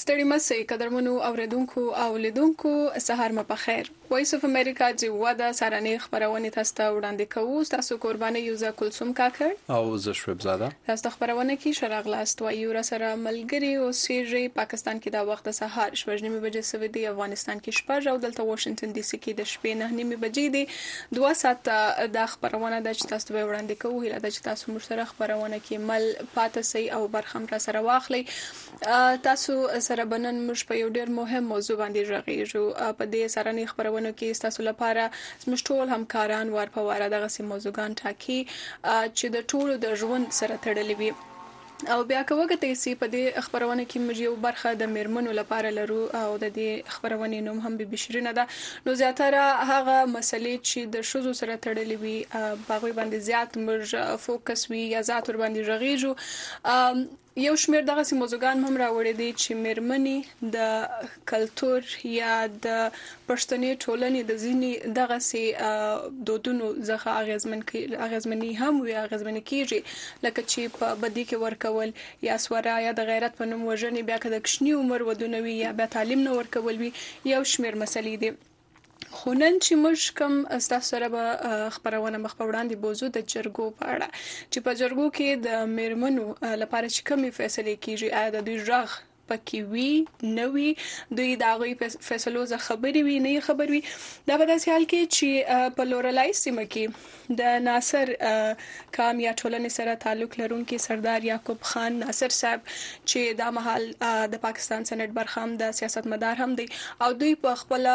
ستړي مسئ قدرمنو اوریدونکو او لیدونکو سهار مو پخیر. وایس اف امریکا جوه د سارنې خبرونه تاسو ته وړاندې کوو. تاسو قرباني یوزا کلثوم کاکړ او زه شعیب زاده تاسو خبرونه کې شراغلاست وایو را سره ملګری او سیجی پاکستان کې دا وخت د سهار 8:30 بجې سوي دی، افغانستان کې شپږ او دلته واشنگټن ډي سي کې د شپې 9:30 بجې دی. 2 ساعت د خبرونه د تاسو ته وړاندې کوو. هیله ده چې تاسو موږ سره خبرونه کې مل پاتې سي او برخم را سره واخلي. تاسو سره بنن موږ په یو ډیر مهم موضوع باندې راغیږو. په دې سرنې خبرونه کې تاسو لپاره زموږ ټول همکاران ور په واره دغه سي موضوعګان ټاکي چې د ټولو د ژوند سره تړلې وي. او بیا کومه ته په دې خبرونه کې موږ یو برخه د میرمنو لپاره لرو او د دې خبرونه نوم هم به بشرینه ده. نو زیاتره هغه مسلې چې د شوزو سره تړلې وي باغوي باندې زیات موږ فوکس وي یا زیات ور باندې رغیږو. یو شمیر دغه سي موضوعګان هم راوړي دي چې میرمنې د کلچر یا د پښتني ټولنې د ځینی دغه سي دودونو ځخه اغیزمنې هم وي اغیزمنې کیږي، لکه چې په بدی کې ورکول یا سورا یا د غیرت په نوم وژنې، بیا که د کشنی عمر ودونه وي یا بیا تعلیم نه ورکول وي، یو شمیر مسلې دي. خو نن چې موږ کوم تاسو سره به خبرونه مخ په وړاندې بوزو د جرګو په اړه چې په جرګو کې د میرمنو لپاره چې کومې فیصلې کیږي، آیا د دوی ژغ پکې وی نه وی، دوی دا غوي فیصلو ز خبري وی نه خبر وی. دا په داسې حال کې چې په لورلای سیمه کې د ناصر کام یا ټولنې سره تعلق لرونکي سردار یعقوب خان ناصر صاحب چې دا مهال د پاکستان سېنات برخم د سیاستمدار هم دی او دوی په خپل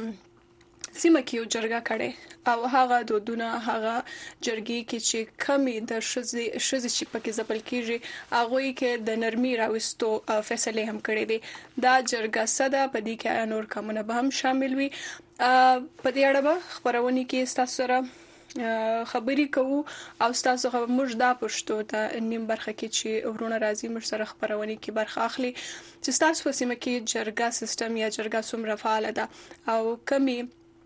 سیمه کې یو جرګه کړي او هغه دودونه هغه جرګي کې چې کمی د شذ چې پکې ځپل کیږي هغه کې د نرمي راوستو فیصله هم کړې دي. دا جرګه صدا په دې کې نور کومه به هم شامل وي. په دې اړه به خبرونه کې تاسو سره خبري کوو او تاسو موږ دا پښتو ته نیم برخه کې چې ورونه راځي موږ سره خبرونه کې برخه اخلي چې تاسو په سیمه کې جرګه سیستم یا جرګه څومره فعال ده او کمی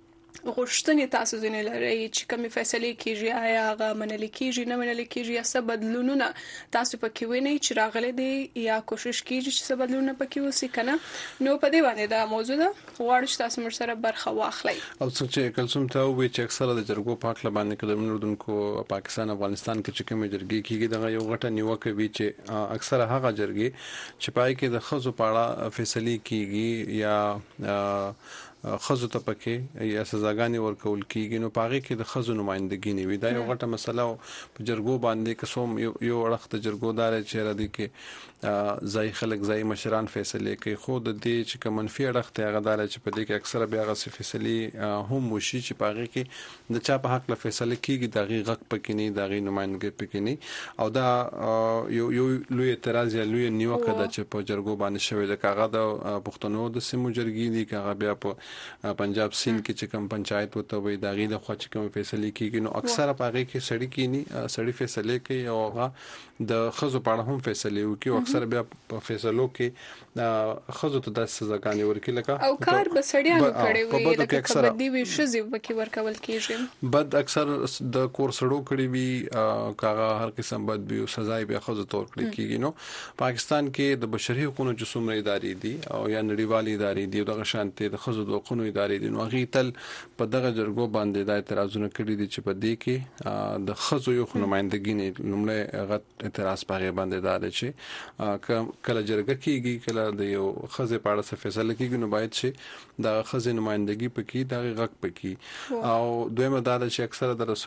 غوښتنې تاسو ځینې لري چې کومې فیصلې کیږي، آیا هغه منل کیږي نه منل کیږي، یا څه بدلونونه تاسو پکې وینئ چې راغلي دي یا کوشش کیږي چې څه بدلونونه پکې وسی کنه. نو په دې باندې دا موضوع ده غواړم چې تاسو موږ سره برخه واخلئ. او څه چې کلثوم ته وی چې اکثره د جرګو په اړه باندې کډم نوردونکو پاکستان افغانستان کې چې کومې جرګې کیږي دغه یو غټه نیوکه وی چې اکثره هغه جرګې چې پای کې د خزو په اړه فیصله کیږي یا خزو ته پکې یا سزاګانې ورکول کیږي، نو پاغه کې د خزو نمائندګي نه وي. دا یو غټه مسله په جرګو باندې قسم یو وخت جرګو دار چې را دي کې ځای خلک ځای مشران فیصله کوي، خو د دې چې کوم منفي اړخ ته هغه دار چې په دې کې اکثره بیا غو فیصله هم وشي چې پاغه کې د چا په حق له فیصله کیږي دغه غق پکې نه دغه نمائندګي پکې نه. او دا یو لوی اعتراض یا لوی نیوکه ده چې په جرګو باندې شوی د کاغه د پښتنو د سیمو جرګې دي کاغه بیا په پنجاب سین کې چې کوم پنچایت وته وي دا غي د خو چې کوم فیصله کیږي، نو اکثره پاغه کې سړی کینی سړی فیصله کوي او هغه د خزو په اړه هم فیصله وکي او اکثر بیا په فیصلو کې خزو ته د سزاګانې ورکي لکه او کار به سړیانو کړي وي لکه کبه دی وي شزي وکي ورکول کیږي، بد اکثر د کور سړو کړي وي کاغه هر قسم بد به سزا به خزو تور کړي کیږي. نو پاکستان کې د بشري حقوقو جسومره ادارې دي او یا نړیوالې ادارې دي دغه شانتي د خزو د حقوقو ادارې دي، نو هغه تل په دغه جرګو باندې د اعتراضونه کړي دي چې په دې کې د خزو یو نمائندګي نه لومړی غټ اعتراض پغه باندې دار چې کله جرګه کیږي کله د یو خزه په اړه فیصله کیږي، نو باید چې د خزه نمائندګي پکې د غږ پکې او دویمه دا چې اکثره د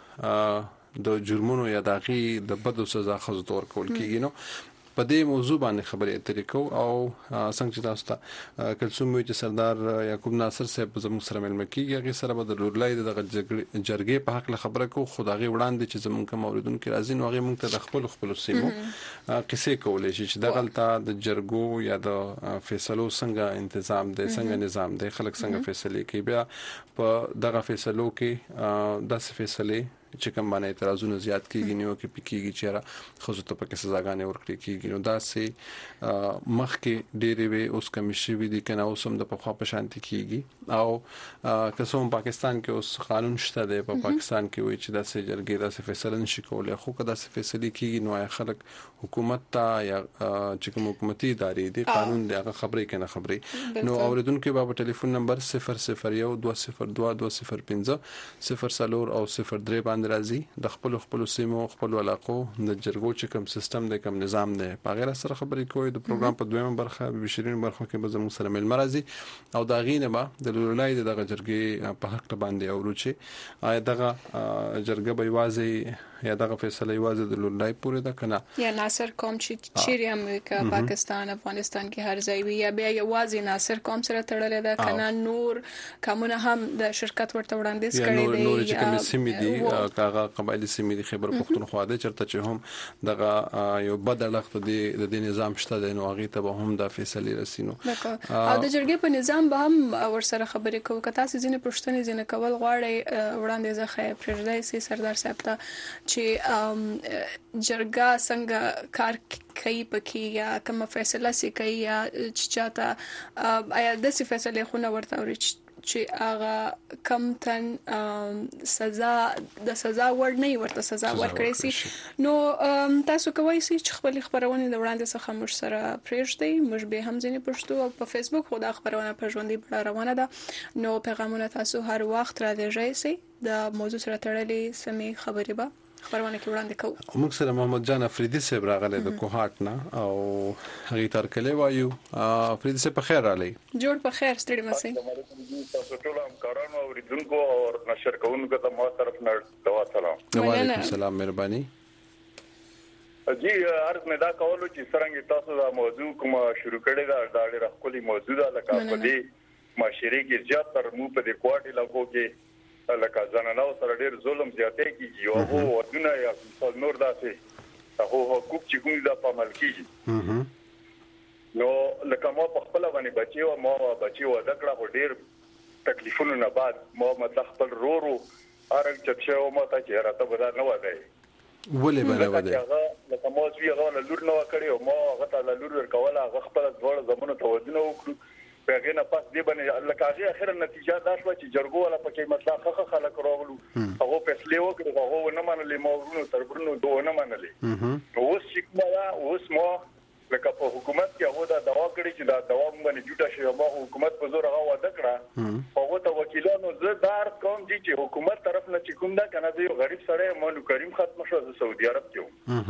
رسړو د جرمونو یا داغي د بدو سزا خزو تور کول کیږي. نو په دې موضوع باندې خبرې اترې کو او څنګه چې تاسو ته کلثوم چې سردار یعقوب ناصر صاحب زموږ سره ملمه کیږي هغه سره به د لورلای د جرګې په حق خبره کو خدای وړاندې چې زمونږ کوم اوریدونکو راځي نو هغه موږ ته د خپل سیمو قصې کولې چې د غلطه د جرګو یا د فیصلو څنګه تنظیم دی څنګه نظام دی خلک څنګه فیصله کوي، بیا په دغه فیصلو کې د فیصله چې کوم باندې اعتراضونه زیات کیږي نو کې پکېږي چې را خصوصا ته پکې سزاګانې ورکړي کیږي نو دا سي مخکې ډېرې وي اوس کمیشي وي دي کنه اوس هم د په خوا په شانتي کیږي او قسم پاکستان کې اوس قانون شته دی په پاکستان کې وي چې دا سي جرګې دا سي فیصله نشي کولای خو کدا سي فیصله کیږي نو خلک حکومت ته یا چې کوم حکومتي ادارې دي قانون دی هغه خبرې کنه خبرې نو اوریدونکو په ټلیفون نمبر 001200205 0 او 03 باندې راځي د خپل سیمو خپل علاقو د جرګو چې کوم سیستم د کوم نظام دی په غیر سره خبرې کوي د پروګرام په دویمه برخه به شیرین برخه کې به زموږ سره مل مرزي او دا غینه به د لولای دغه جرګې په حق باندې اوروچي آیا دغه جرګه به واځي یا دغه فیصله یوازې د لولای پورې ده کنه یا ناصر قوم چې چیرې امریکا پاکستان افغانستان کې هر ځای وي یا بیا یوازې ناصر قوم سره تړلې ده کنه نور کومه هم د شرکت ورته وړاندیز کړي دي نور چې کوم سیمې دي کاغه قبایلی سیمې دي خبر پښتونخوا ده چرته چې هم دغه یو بدلخت دي د نظام شته د نو هغه ته به هم د فیصله رسینو او د جرګې په نظام به هم ورسره خبرې کوو که تاسو ځینې پښتنې ځینې کول غواړي وړاندیز خې پرځای سي سردار صاحب ته چې جرګه څنګه کار کوي پکې یا کوم فیصله سي کوي یا چې چاته آیا د څه فیصله خو نه ورته ورچ چې هغه کم تن سزا ور نه ورته سزا ورکړي سي نو تاسو کوی سي چې خپل خبرونه د وړاندې څخه مش سره پریږدي مش به هم ځینې پښتو او په فیسبوک خو دا خبرونه په ژوندۍ بڼه روانه ده نو پیغامونه تاسو هر وخت را لېږئ سي د موضوع سره تړلې سمې خبرې به خبرونه کې وړاندې کوو موږ سره محمد جان افریدي صاحب راغله د کوهات نه او هغه تر کله وایو افریدي صاحب په خیر علي جوړ په خیر ستړي مسئ تاسو ټول همکارانو او ریډونکو او نشر کوونکو ته مو طرف نه دوا سلام وعلیکم السلام مهرباني جی عرض مې دا کولو چې څنګه تاسو دا موضوع کوم شروع کړی دا ډېر خپلې موضوع ده لکه په دې معاشري کې زیات تر مو په دې کوټي لګو کې لکه ځنانو سره ډېر ظلم زیاتې کیږي او ودونه یا نور داسې هغه حقوق چې کوم دا په عمل کیږي نو لکه ما په خپل باندې بچي او ما بچي و دکړه ډېر تکلیفونو نه بعد ما خپل رورو ارګ چې ما ته چې راته ودا نه وځي ولې بل وځي لکه ما زوی هغه لور نه وکړي او ما هغه ته لور ورکوله هغه خپل ډول زمونږ ته ودونه وکړو هغه نه پاس دی باندې لکه هغه اخر نتیجه دا شو چې جرګو ولا پکې مطلب خلک راغلو هغه فیصله وکړه هغه نه منلې مورونو تربرونو دوه نه منلې اوس چې اوس ما لکه په حکومت کې هغه دا دوا کړی چې دا دوا باندې جوړه شي او حکومت په زور هغه وعده کړه هغه ته وکیلانو زدار کوم دي چې حکومت طرف نه چې کوم دا کنه یو غریب سره مولو کریم ختم شو د سعودي عرب کې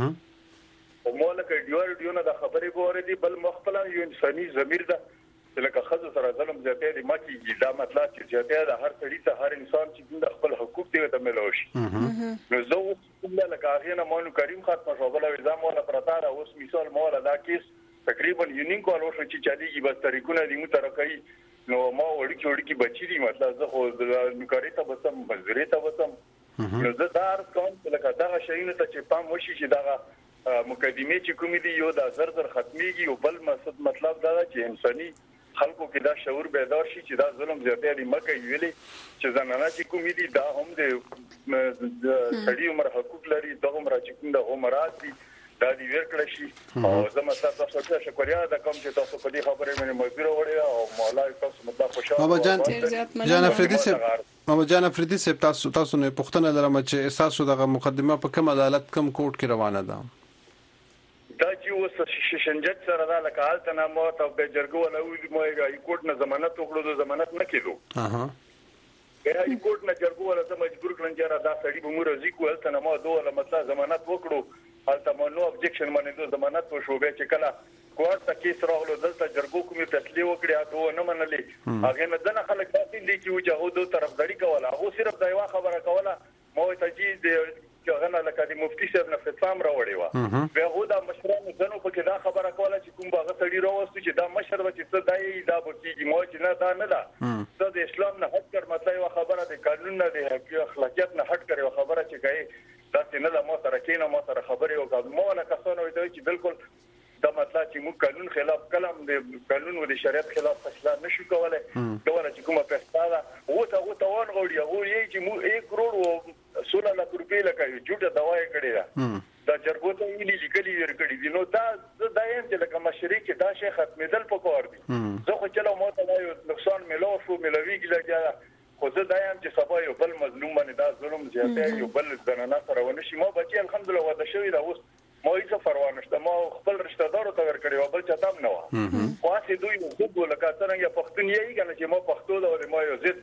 او مولک ډیو نه د خبرې ګورې دي بل مخفل یو انساني ضمیر ده لکه خزو سره ظلم زیاتې دي مکیږي دا مطلب چې زیاتې د هر سړي ته هر انسان چې د خپل حقوق دی ته ملوشي نو زه کوم لکه هغه نه مولو کریم ختم شو بل نظام ولا پرتار اوس مثال مولا دا کیس تقریبا یونین کول وشو چې چاليږي بس طریقونه دي مترکای نو ما وړي بچی دي مطلب زه خو نوکری ته بسم مزدوري ته بسم نو زه دار کوم لکه دا شینه ته چې پام وشي چې دا مقدمه چې کوم دي یو دا زر ختميږي او بل مطلب دا چې انساني خلکو کې دا شعور بیدار شي چې دا ظلم زیاتې دي مکه ویلي چې زنانه چې کوم دي دا هم د سړي عمر حقوق لري دا عمر چې کوم د عمرات دي دا دی ورکړی شي او زما تاسو ته شکریا دا کوم چې تاسو په دې خبرې باندې مزور وړي او مولا تاسو مطلب خوشاله محمد جان افریدي صاحب تاسو نه پښتنه لرم چې اساسو دغه مقدمه په کوم عدالت کم کوټ کې روانه ده دا چې اوس شنجت سره دا لکه حالت نه مو ته به جرګو ولا وي مو یې کوټ نه ضمانت وکړو د ضمانت نه کېدو یې کوټ نه جرګو ولا ته مجبور کړل چې دا سړي به مو رضی کول ته نه مو دوه مطلب ضمانت وکړو حالت مو نو ابجیکشن باندې د ضمانت په شوبې چې کله کوټ ته کیس راغلو دلته جرګو کومې فیصله وکړه دوه نه منلې هغه نه دنه خلک داسې دي چې وجهو دوه طرفداري کوله هغه صرف دا یو خبره کوله مو ته چې څنګه لکه د مفتي صاحب نه فتوا راوړې و به هو دا مشرانو غنو پکې دا خبره کوله چې کوم باغ سړي راوستو چې دا مشر و چې څه دای دا بکیږي مو چې نه دا نه ده د اسلام نه هټ کړ مطلب یو خبره د قانون نه د اخلاقیات نه هټ کړ یو خبره چې کوي دا څنګه مو سره کینه مو سره خبره او مو نه کسانو وي چې بالکل دا مطلب چې موږ قانون خلاف کلم د قانون او د شریعت خلاف فیصله نشو کولای دا چې کومه فیصله او ته وان غوړي او یې چې موږ 1 کروڑ او 16 لک روپۍ لکه جوړه دوايي کړې ده دا جرګو ته ویلي لیکلي ورکړي دي نو دا دایم چې لکه مشري کې دا شی ختمېدل پکور دي زه خو چلو مو ته یو نقصان ملو شو ملويږي لګیا خو زه دایم چې سبا یو بل مظلوم باندې دا ظلم زیاته یو بل زنانه سره ونشي ما بچي الحمدلله ودا شوی دا اوس ما هیڅ پروا نشته ما خپل رشتہ دارو ته ورکړی او بل چا تام نه و خو اسی دوی وګو لکه څنګه پښتون یې کنه چې ما پښتو دا ما یو زیات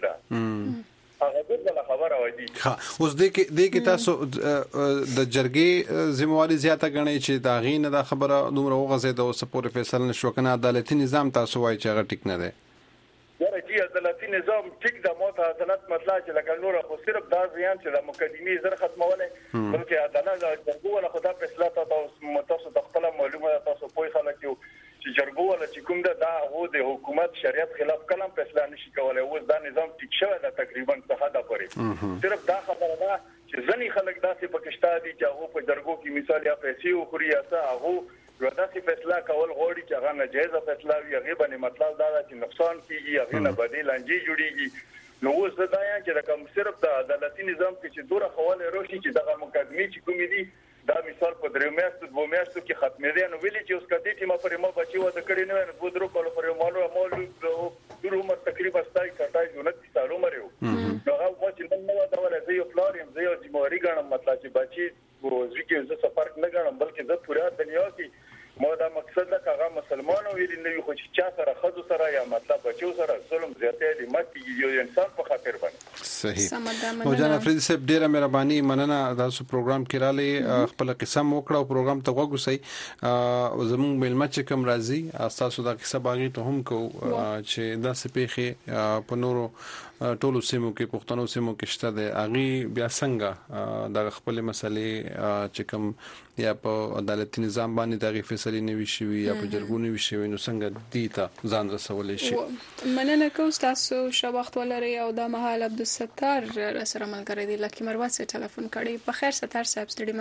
هغه د خبره وایي ها اوس د کې تاسو د جرګې ذمہواری زیاته غنئ چې دا غینه د خبره دومره وغځي د سپور فیصله نشو کنه عدالتي نظام تاسو وایي چې هغه ټیک نه دی یاره چې عدالتي نظام ټیک د موته عدالت مطلب چې لکه نور خو صرف دا ځیان چې د مقدمي زر ختموله بلکې عدالت جرګو ولا خدا فیصله تاسو د خپل معلومه تاسو پوي خلک یو چې جرګو ولا چې کوم دا هو د حکومت شریعت خلاف کلم فیصله نشي کولای اوس دا نظام ټیک شوی دا تقریبا څه حدا پورې صرف دا خبره ده چې ځنی خلک داسې پاکستان دي چې هغه په جرګو کې مثال یا پیسې او خوري یا څه هغه وداسي فیصله کول غوړي چې هغه ناجیزه فیصله وي هغه باندې مطلب دا چې نقصان کیږي هغه نه بدیل انجی جوړیږي نو اوس دا یا چې رقم صرف د عدالتي نظام کې چې دوره خواله روشي چې دغه مقدمه چې کومې دي دا مثال په درې میاشتو 2 میاشتو کې ختمې دي نو ویلي چې اوس کدي چې ما پر ما بچي و د کړي نه نو درو کول پر مالو درو عمر تقریبا 27 سال عمر یو نو هغه مو چې نن دا ولا زه یو فلاریم زه یو جمهوریت غنم مطلب چې بچي ورځي کې زه سفر نه غنم بلکې زه پوره دنیا کې مو دا مقصد دا هغه مسلمانو ویل نه وي خو چې چا سره خذ سره یا مطلب بچو سره ظلم زیاته دي مکه یو انسان په خاطر باندې صحیح موجان افریدي صاحب ډیره مهرباني مننه تاسو پروګرام کې را لې خپل قسم وکړو پروګرام ته وګورئ زموږ ملمت چې کوم راځي تاسو دا قصه باغی ته هم کو چې دا سپېخه په نورو ټولو سیمو کې پښتنو سیمو کې شته د اغي بیا څنګه د خپل مسلې چې کوم یا په عدالتي نظام باندې دغه فیصله نیوي شوی یا په جرګو نیوي شوی نو څنګه دي ته ځان رسولې شي مننه کوم تاسو شو وخت ولري او د محل عبدالستار سره ملګری دی لکه مروه سره ټلیفون کړي په خیر ستار صاحب ستړي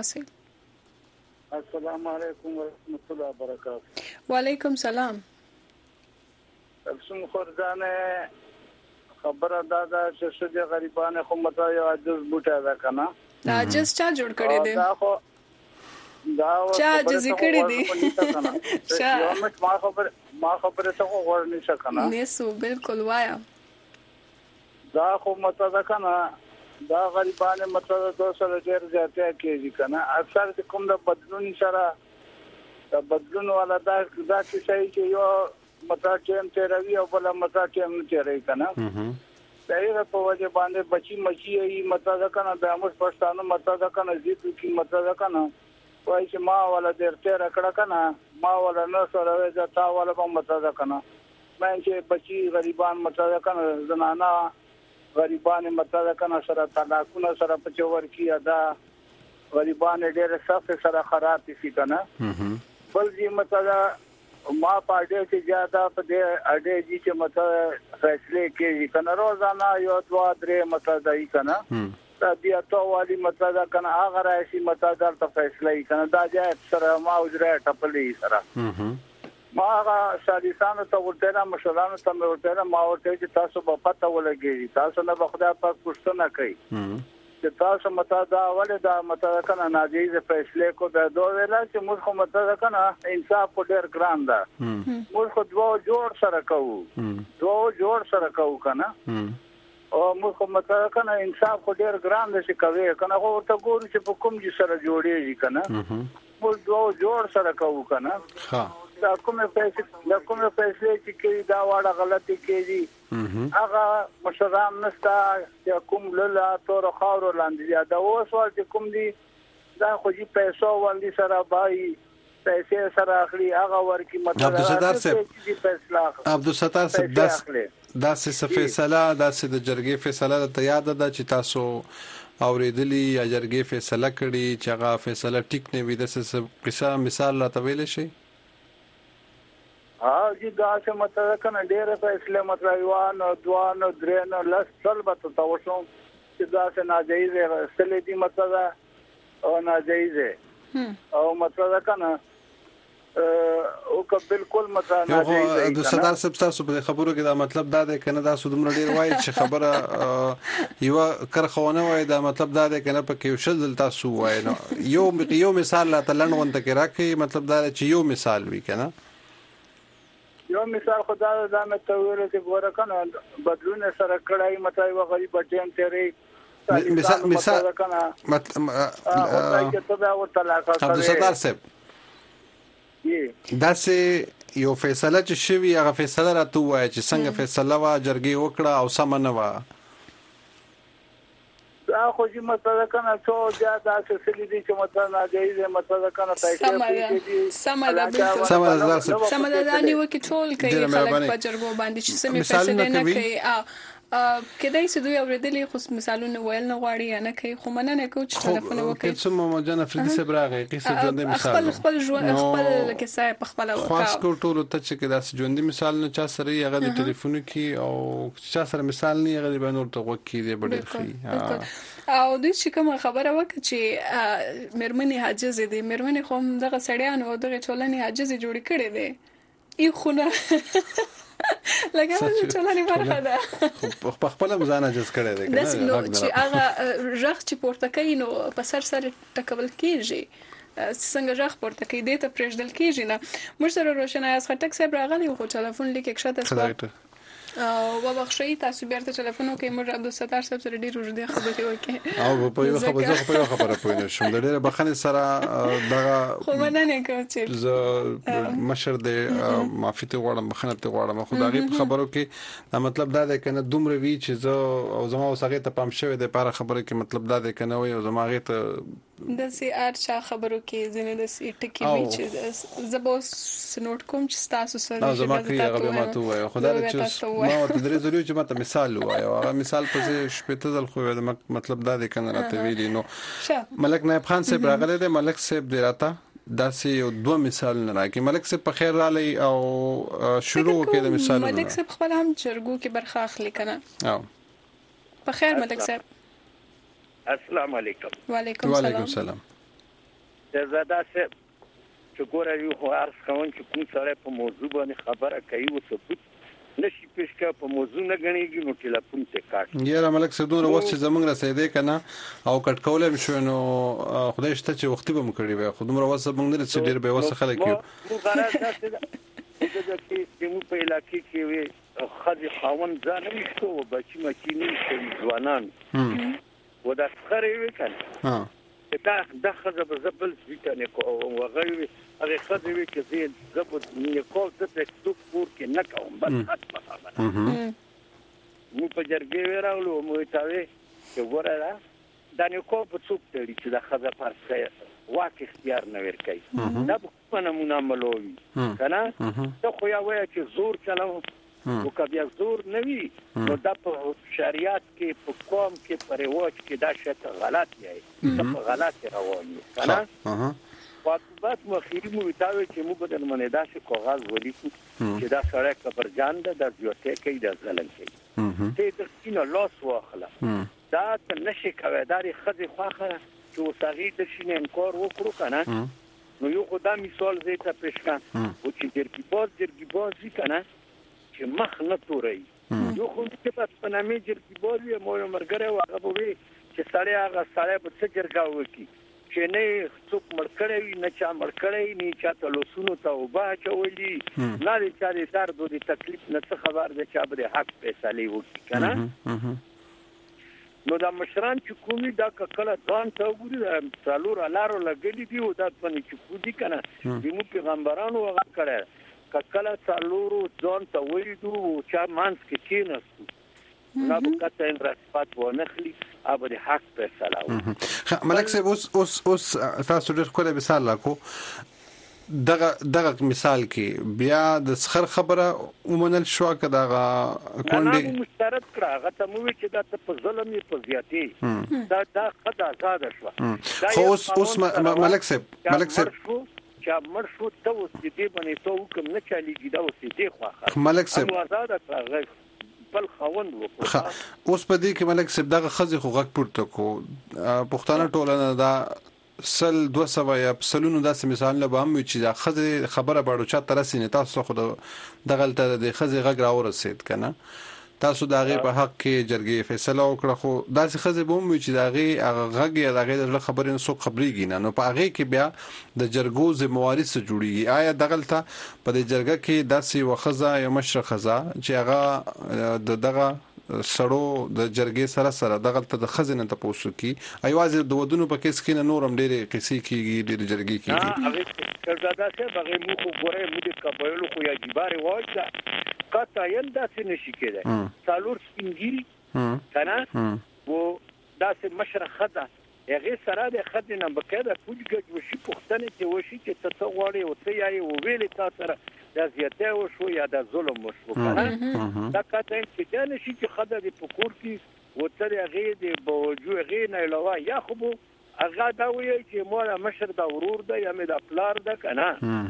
مسئ السلام علیکم ورحمت الله وبرکاته وعلیکم السلام څنګه خورځانه خبره دا چې څه غریبانه خو مته یو عجز بوټه ده کنه دا عجز چا جوړ کړی دی دا خو دا چا عجز کړی دی چا ما خبره ته غوړ نشه کنه نسو بالکل وایا دا خو مته ده کنه دا غریبانه مته د سره ډیر زیاته کېږي کنه اکثر کوم د بدلون سره د بدلون والا دا چې شي چې یو متا ټیم تیروي او بل متا ټیم نه تیروي کنه دایره په وجه باندې بچي مچي ای متا ده کنه د امر پښتانه متا ده کنه زیاتو کی متا ده کنه وای چې ما ولا درته راکړه کنه ما ولا نو سره وځه تا ولا په متا ده کنه مې چې بچي غریبان متا ده کنه زنانا غریبان متا ده کنه سره طلاقونه سره په چور کی ادا غریبان ډېر صف سره خراب شي کنه بل دې متا ده ما پاډه چې زیاده په دې اډه دي چې مته فیصله کوي کنه روزانه یو 2-3 مته دی کنه دا بیا تو والی مته دا کنه هغه راشي مته درته فیصله کنه دا ځای سره ما وزره ټپلې سره ما هغه شاریسانو ته ورته مشرانو ته ورته ما ورته چې تاسو په پته ولګي تاسو نه بخدا پاک پښتنه کوي چې تاسو مته دا ولې دا مته کنه ناجیز فیصله کو دا دوه ویلا چې موږ خو مته کنه انصاف په ډیر ګران ده موږ خو دوه جوړ سره کوو کنه او موږ خو مته کنه انصاف په ډیر ګران ده چې کوي کنه خو ته ګوري چې په کوم دي سره جوړیږي کنه موږ دوه جوړ سره کوو کنه دا کومه پیسې چې کوي دا واړه غلطي کوي هغه مشران نستا چې کوم لاله تور خاور لاندې دا اوس ورته کوم دي دا خو دې پیسو باندې سره بای پیسې سره اخلي هغه ورکی مطلب عبدالستار صاحب دا څه فیصله دا څه د جرګې فیصله ته یاد ده چې تاسو اوریدلی یا جرګې فیصله کړي چې هغه فیصله ټیک نه وي د څه قصه مثال را تویل شي جی دا چې مطلب کنه ډېر فیصله مطلب یوان دوان درین لس طلبت توشم چې دا چې ناجایز فیصله دي مطلب او ناجایز او مطلب کنه که بالکل مثلا ناجایز د صدر صاحب تاسو په خبرو کې دا مطلب دا دی کنه دا سودمر ډیر وایي چې خبره یو کرخونه وایي دا مطلب دا دی کنه په کې شل تاسو وایي نو یو مثال لا تلند غونډه کې راکې مطلب دا چې یو مثال وی کنه یو مثال خدای دا مې ته ویل چې ګوره کنه بدلون سره کړای مطلب یو غریب ټیم تیرې مثال عبدالستار صاحب دا سه یو فیصله چې شوی هغه فیصله راته وایي چې څنګه فیصله وا جرګي وکړه او سم نه وا دا خو چې مثلا کنه څو زیات اساسي دي چې مثلا ناجایز مثلا کنه پیسې سم دا نیو کې ټول کوي خلک په جرګو باندې چې سمې فیصله نه کوي کدی چې دوی اوریدلې خو مثالونه ویل نه غواړي یا نه کوي خو مننه کوي چې ټلیفون وکړي چې څومره مجنه فريدي صاحب راغی قصه ژوندۍ مثال خپل خپل کیسه په خپل خاص کو ټول ته چې دا ژوندۍ مثال نه چا سره هغه د ټلیفون کې او چا سره مثال نه هغه به نور ته وکی دی بډې خي او دوی چې کوم خبره وکړي چې مرمنې حاجز دي مرمنې خو دغه سړیان او دغه ټولنې حاجز جوړ کړي دي ای خونه لکه چې ټولنې برخه ده په خپل ځان اجازه کړی دی کنه چې هغه رخ چې پورته کوي نو په سر ټکول کیږي څنګه رخ پورته کوي د ته پرېږدل کیږي نه موږ سره روشنایي خټک صاحب راغلی خو ټلیفون لیک شته او وبخښئ تاسو بیرته ټلیفون وکړئ موږ عبدالستار صاحب سره ډیر ورته خبرې وکړي او په یو خبره پوه نه شوم د ډیره بخنه سره دغه خو مننه کوم چې ز مشر د معافي ته غواړم بخنه ته غواړم خو دا غي خبرو کې دا مطلب دا دی کنه دومره وی چې زه او زما وسغه ته پام شوی د لپاره خبره کې مطلب دا دی کنه وي او زما غي ته د سي ار چا خبرو کې زنه د سي ټکی وی چې زبوس نوٹ کوم چې تاسو سره زما کې هغه ما ته وای خدای دې ما ورته درې زریو چې ماته مثال وایو هغه مثال په شپته ځل خو مطلب دا دی کنه راته ویلی نو ملک نایب خان صاحب راغله د ملک صاحب دی راته داسې یو دوه مثال نه راکې ملک صاحب په خیر رالی او شروع کې د مثال ملک صاحب خپل هم چرګو کې برخه اخلي کنه او په خیر ملک صاحب السلام علیکم وعلیکم السلام زاده صاحب چې ګوره یو خو عرض کوم چې کوم سره په موضوع باندې خبره کوي او ثبوت نشي پیش کا په موضوع نه غنيږي نو ټلیفون ته کاټ یاره ملک صدور وخت چې زمونږ رسیدې کنه او کټ کولم شو نو خدای شته چې وختي به مکړي به خودمره وسه موږ نه ډیر به وسه خلک یو مو غرض دا چې مو په علاقې کې وي خځې خاون ځان نشته او بچی مچی نه ځوانان ودا خري وي کنه دا خزه به زبل ځکنه کو او غوي هغه خزه وي چې زبد نه کول ته څوک پور کې نه کوم بس حد خبره مو په جرګې وراولو مو ته چې ګوره دا نه کو په څوک ته چې دا خزه پرسه واک اختیار نه ورکړي دا په نمونه عملوي کنه ته خو یا وای چې زور چلاو او کبیا زور نه وي نو دا په شریعت کې په قوم کې پرېوچ کې دا شته غلط دی په غلط رواني کنه بس مخېری مو وتاوي چې مو بدل منه دا څه کاغذ ولیکو چې دا سره کبر جان ده د ځوته کې د ځلن کې ته د کینو لاس واخله دا ته نشي کوي دا خځه خواخه چې وسغي د شینه انکار وکړو کنه نو یو خدای مثال زه ته پېښ کړم او چې جرګي باز کنه چې مخ نه توري یو خو چې په نامې جرګي باز یې مو مرګره واغه وي چې سړی هغه سړی په څه جرګه وکي چې نه څوک مړکړی نه چا مړکړی نه چا ته لوسونو ته وبا چولي نه دې چا دې سر دوی تکلیف نه څه خبر ده چې به حق فیصله وکړي کنه نو دا مشران چې کومي دا کله ځان ته وګوري دا څلور لارو لګلي دي او دا پنځه چې کو دي کنه د مو پیغمبرانو هغه کړه کله څلور ځان ته وېدو چې مانس کې کېناستو نو په کته ان رسپات و نخلي ابو د حق فیصله و ملک صاحب اوس تاسو ډېر کوله مثال لاکو دغه مثال کې بیا د سخر خبره ومنل شو کداغه کونډي مشترک کړه هغه ته مو چې دا په ظلم په زیاتې دا خدای آزاد شو خو اوس ملک صاحب چې مرشو ته وسیدې باندې ته حکم نه چاليږي دا وسیدې خواخه ملک صاحب آزاد کړه بل خوند وکړه اوس په دې کې ملک صاحب دغه خزي خو غږ پورته کو پښتانه ټولنه دا سل 200 یا سلونو داسې مثالونه به هم چې دا خبره باندې چا ترسي نه تاسو خو دغلته د خزه غږ راورسید کنه تاسو داغه په حق کې جرګې فیصله وکړه خو داسې خزه به هم چې داغه غږ یا داغه د خبرې نو څوک خبريږي نه نو په هغه کې بیا د جرګو ذمہواری څه جوړیږي آیا دغلته په د جرګه کې داسې وخزه یا مشر خزه چې هغه دغه سړو د جرګې سره دغلته د خزینه ته پوسو کی ایوازې د ودونو په کیس کې نورم ډېرې قصې کیږي ډېرې جرګې کیږي کړه چې بغیر مو خو ګوره مو د قبایلو خو یا جباره وایي قطعا داسې نشي کېدای څالور سپینګری کنه وو داسې مشر خزه هغه سره د خزینه بکاده پوجګ وشي پختنه چې وشي چې څه غواړي او څه یې ویلې تاسو سره د زیاته او شو یا د ظلم وشو کنه دا کته چې دا نشي چې خزه د پکور کې وتر هغه د بوجو هغه نه علاوه یا خو هغه دا وایي چې مو مشر دا ورور ده یا مې دا پلار ده کنه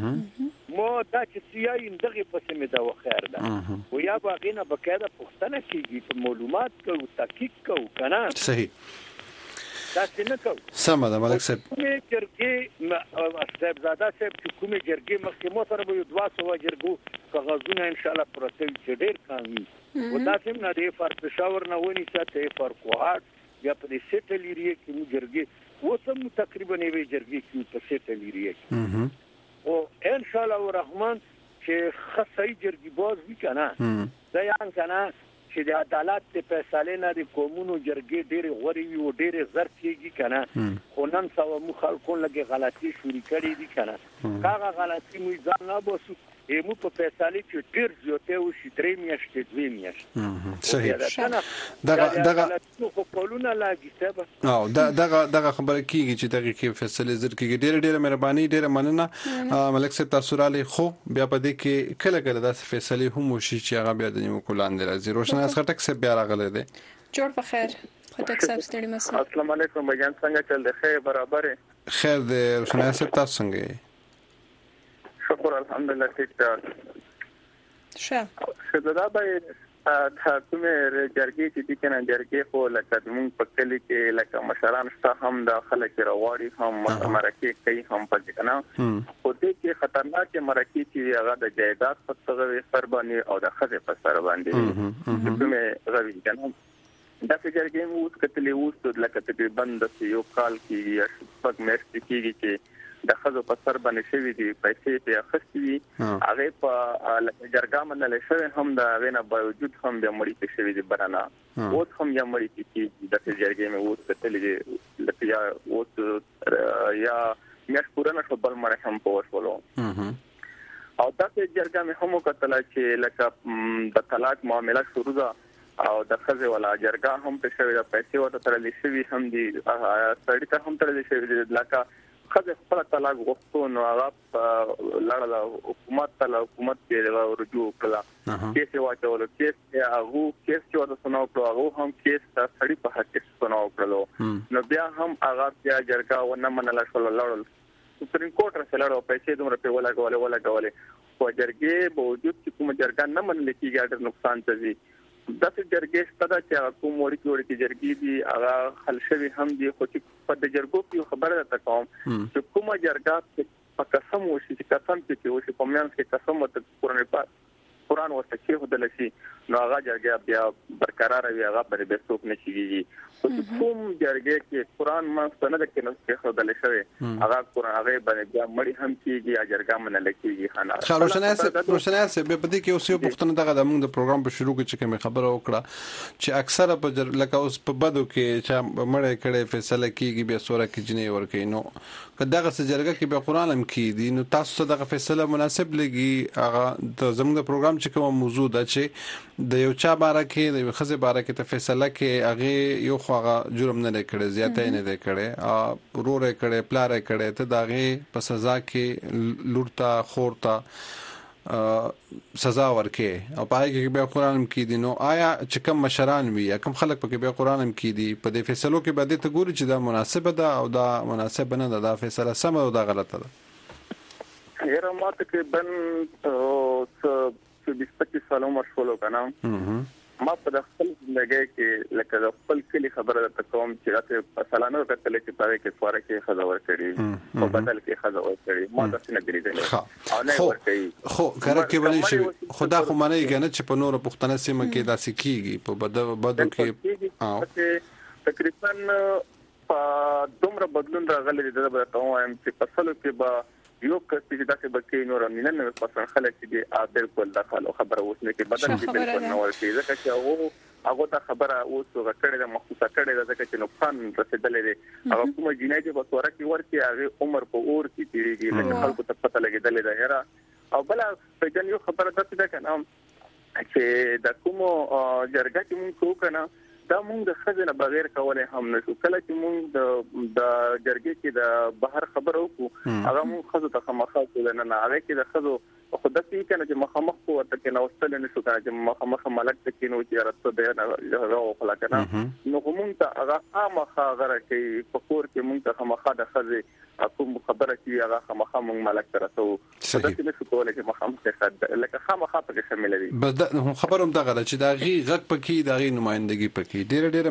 مو دا چې سیاین دغه پسې مې دا وخیر ده او یا باغینه بکاده پختنه کیږي معلومات کو تحقیق کو کنه صحیح دا څنګه کو سم ده ملک صاحب کومه جرګې صاحب زاده صاحب چې کومه جرګې مخکې مو سره به 200 جرګو کاغذونه ان شاء الله پروسه چې ډیر کامي و دا څنګه نه دی فرق پېښور نه ونی ساته فرق کوهات یا په دې سټل ایریا کې مو جرګې وسم تقریبا یې جرګې کې په سټل ایریا کې او ان شاء الله الرحمن چې خصای جرګې باز وی کنه دا یان کنه چې د عدالت په فیصله نه د قومونو جرګې ډېر غوري او ډېر زر کېږي کنه خو نن سو مخالفون لګي غلطي شوري کړې دي کنه هغه غلطي مو ځان نه بوسو مو په فیصله کې ډېر زیاته او شي 3 میاشتې 2 میاشتې صحیح دغه خو پولونه لاګي سبا او دغه خبره کیږي چې دغه کې فیصله زر کېږي ډېر مهرباني ډېر مننه ملک صاحب تاسو را لې خو بیا په دې کې کله داسې فیصله هم وشي چې هغه بیا د نیمه کولان راځي روشن اس خټک صاحب بیا راغله دي جوړ په خیر خټک صاحب ستړي مسه السلام علیکم بجان څنګه چل دی خیر برابر خیر دی روشن اس صاحب تاسو څنګه شکر الحمدلله ٹھیک ٹھاک شدا به کومه جرګې چې د کنه جرګې خو لکه موږ په کلی کې لکه مشران شته هم د خلک راوړي هم مرکه کوي هم پد کنه خو دې کې خطرناک مرکه چې هغه د جایداد په څیر سر باندې او د خزه په سر باندې کومه غوي کنه دا جرګې مو کتلې اوس لکه تقریبا د یو کال کې یا شپږ میاشتې کېږي چې د خزو په سر باندې شوی دي پیسې په اخستې هغه په جرګه منل شوی هم د غینه باوجود هم د مړی په شوی دي برانه اوس هم یا مړی کې د جرګې مې اوس کتلې لکه یا اوس یا مېش پورانه شو بل مړ هم په وشولو او دا جرګه مې هم کتل چې لکه د طلاق معاملات شروع ده او د خزه ولا جرګه هم په شوی د پیسې ورته ترلې شوی هم دي سړی ته هم ترلې شوی لکه خزه خپل طلاق غوښتو نو هغه لړل حکومت کې رجوع کړه کیس واچول کیس هغه کیس چې ورته سنو کړو هغه هم کیس سړی په حق کې سنو کړو نو بیا هم هغه بیا جرګه ونه منل شو لړل سپریم کورټ رسېلو پیسې دومره په ولا خو جرګې باوجود چې کوم جرګه نه منل کېږي ډېر نقصان ته دي داسې جرګې ستدا چې کوم وړي جرګې دي هغه حل شوی هم دي خو چې په د جرګو کې خبره ده کوم چې کومه جرګه په قسم وشي چې قسم کې وشي په میانس کې قسم ته قرآن ورته کې هدل شي نو هغه جرګه بیا برقرار وي هغه پر به څوک نه کیږي خو کوم جرګه کې قرآن ما ستنه ده کې نو کې هدل شوی هغه قرآن هغه باندې بیا مړی هم کیږي یا جرګه منل کیږي خانه روشناس به په دې کې اوس یو پښتنه دغه د موږ د پروګرام په شروع کې چې کوم خبره وکړه چې اکثره په لکه اوس په بدو کې چې مړی کړي فیصله کیږي بیا سوره کې جنې ور کوي نو کداغه جرګه کې به قرآن هم کیدي نو تاسو دغه فیصله مناسب لګي هغه د زموږ د پروګرام چې کوم موضوع ده چې د یو چا باره کې د یو خزه باره کې ته فیصله کې هغه یو خواغه جرم نه کړي زیاته نه دی کړي ورور کړي پلار کړي ته داغه په سزا کې لورتا خورتا سزا ورکې او پای کې به قرآن کې دي نو آیا چې کوم مشران وي یا کوم خلک په کې به قرآن کې دي په دې فیصلو کې به ته ګوري چې دا مناسبه ده او دا مناسب نه ده دا فیصله سم او دا غلطه ده یره ما تقریبا 25 سال عمر شولو کنه ما په خپل ژوندۍ کې لکه خپل کلی خبره د کوم چې راته سالانه کتل چې په کې فوره کې خزاور کړي په بدل کې خزاور کړي ما تاسو نه درېدل او نه ورته خو کار کې ونی شي خدا خو معنی کنه چې په نور پښتنه سیمه کې داسې کیږي په بدو کې تقریبا په دومره بدلون راغلی دی دا ته وایم چې په فصلو کې به یو کس چې داسې بکې نور 99% خلک چې عادل کول داخله خبره اوسنه کې بدل کې بالکل نه ورته ځکه چې هغه ته خبره اوس غکړه د مخصوصه کړي ځکه چې نقصان رسیدلې دی هغه کومه جنایت په تور کې ورته هغه عمر په اور کې تیریږي لکه خلکو ته پته لګیدلې ده یاره او بل په جن یو خبره ده کنه چې د کومو جرګه کې مونږ کو کنه دا مونږ د خزنه بغیر کولای هم نشو کله چې مونږ د جرګې کې د بهر خبرو کو هغه مونږ خزو ته مخه کول نه هغه کې د خزو خود دې کنه چې مخامخ کو ورته کې نو ستل نشو کنه چې مخامخ ملک ته کې نو چې راته دی نه هغه خلا کنه نو مونږ ته هغه مخه غره کې فکر کې مونږ ته مخه د خزه کوم خبره چې هغه مخه مونږ ملک ته راته خود دې نشو کولای چې مخامخ ته لکه خامخه په شامل دي بس خبروم دغه چې دا غي غک پکې دا غي نمائندګي پکې ډېر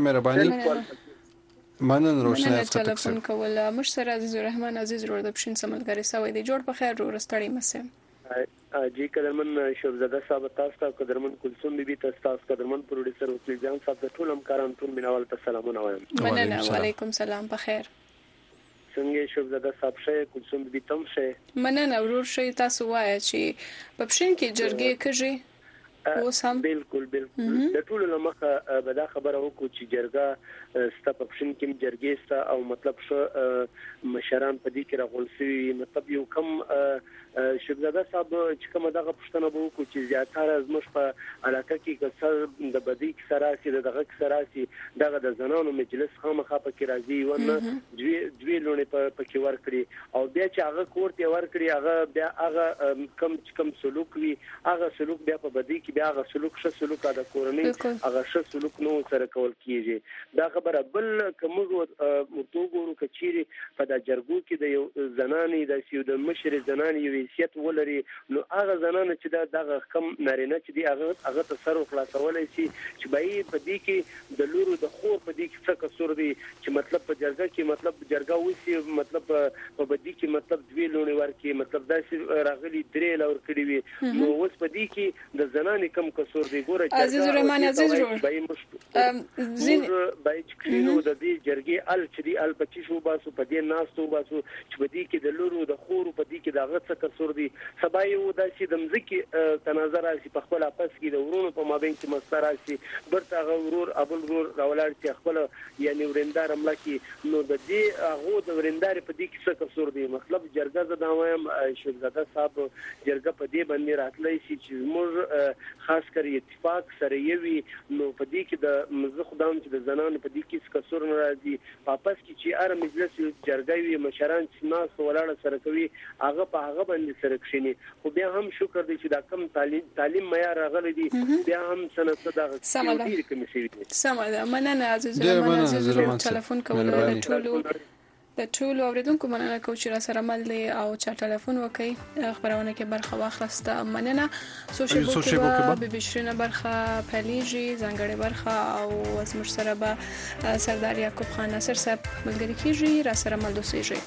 مهرباني منن روشنه تلیفون کول مش سره عزیز الرحمن عزیز رو د پښین سملګری سوي دی جوړ په خیر رو رستړی مسه جی قدرمن شهزاده صاحب تاسو ته قدرمن کلثوم بیبي تاسو قدرمن پروډوسر وسلی جان صاحب ته ټول همکاران ټول مینوال ته سلامونه وایم مننه وعلیکم سلام په خیر څنګه شهزاده صاحب شه کلثوم بیبي تم شه مننه ورور شي تاسو وایي چې په پښین کې جرګې کوي اوس هم بالکل د ټول لمخه به دا خبره وکړو چې جرګه ستپښین کې جرګې ستا او مطلب شو مشران په دې کې راغول شي مطلب یو کم شهزاده صاحب چې کومه دغه پښتنه بو کو چې زیاتره زموږ په علاقه کې کسر د بدی سراسي دغه سراسي دغه د زنانو مجلس خامخا په کې راځي ونه دوی لونه په کې ور کړی او بیا چې هغه کوړته ور کړی هغه بیا هغه کم سلوک وی هغه سلوک بیا په بدی کې بیا هغه سلوک ش سلوک د کورنۍ هغه ش سلوک نو سره کول کیږي دا خبره بل کومو توګورو کچيري په د جرګو کې د یو زنانې د سیو د مشر زنانې یو حیثیت ولري نو هغه زنانه چې دغه کم نارینه چې دی هغه تصرف خلاصولای شي چې بای په دې کې د لورو د خور په دې کې څه قصور دي چې مطلب په جرګه کې مطلب جرګه وسی مطلب په بدی کې مطلب دوی لونه ورکی مطلب داسې راغلي درې لور کړی وي نو اوس په دې کې د زنانې کم قصور دی ګوره عزیز الرحمن عزیز رو زین بای چې نو د دې جرګې ال چې دی ال پچی شو باسو په دې ناستو باسو چې په دې کې د لورو د خور په دې کې دغه څه قصور دي سبا یو داسې د مزکی تناظر راشي په خپل اپس کې د ورونو په مابین کې مستر راشي برته غورور ابل ورور راولار چې خپل یعنی ورندار املاکي نو د دې هغه د ورندار په دې کې څه قصور دي مطلب جرګه زداویم شهزاده صاحب جرګه په دې باندې راتلای شي چې موږ خاص کر اتفاق سره یوي نو په دې کې د مزه خدام چې د زنانو په دې کې څه قصور ناراضي په اپس کې چې ار مجلس جرګه وي مشران چې ناس ولاړ سره کوي هغه په هغه باندې سره کښینی خو بیا هم شکر دی چې دا کم تعلیم معیار راغلی دی بیا هم سنت دا ډیر کمی شي سمه مننه عزیز الرحمن عزیز رو تلیفون کول د ټول اوریدونکو مننه کوم چې را سره مل دي او چې ټلیفون وکي خبرونه کې برخه واخلسته مننه سوشل بوکي به بشرینه برخه پلیجی زنګړې برخه او اسمر سره به سردار یعقوب خان ناصر صاحب ملګری کیږي را سره مل دوسیږي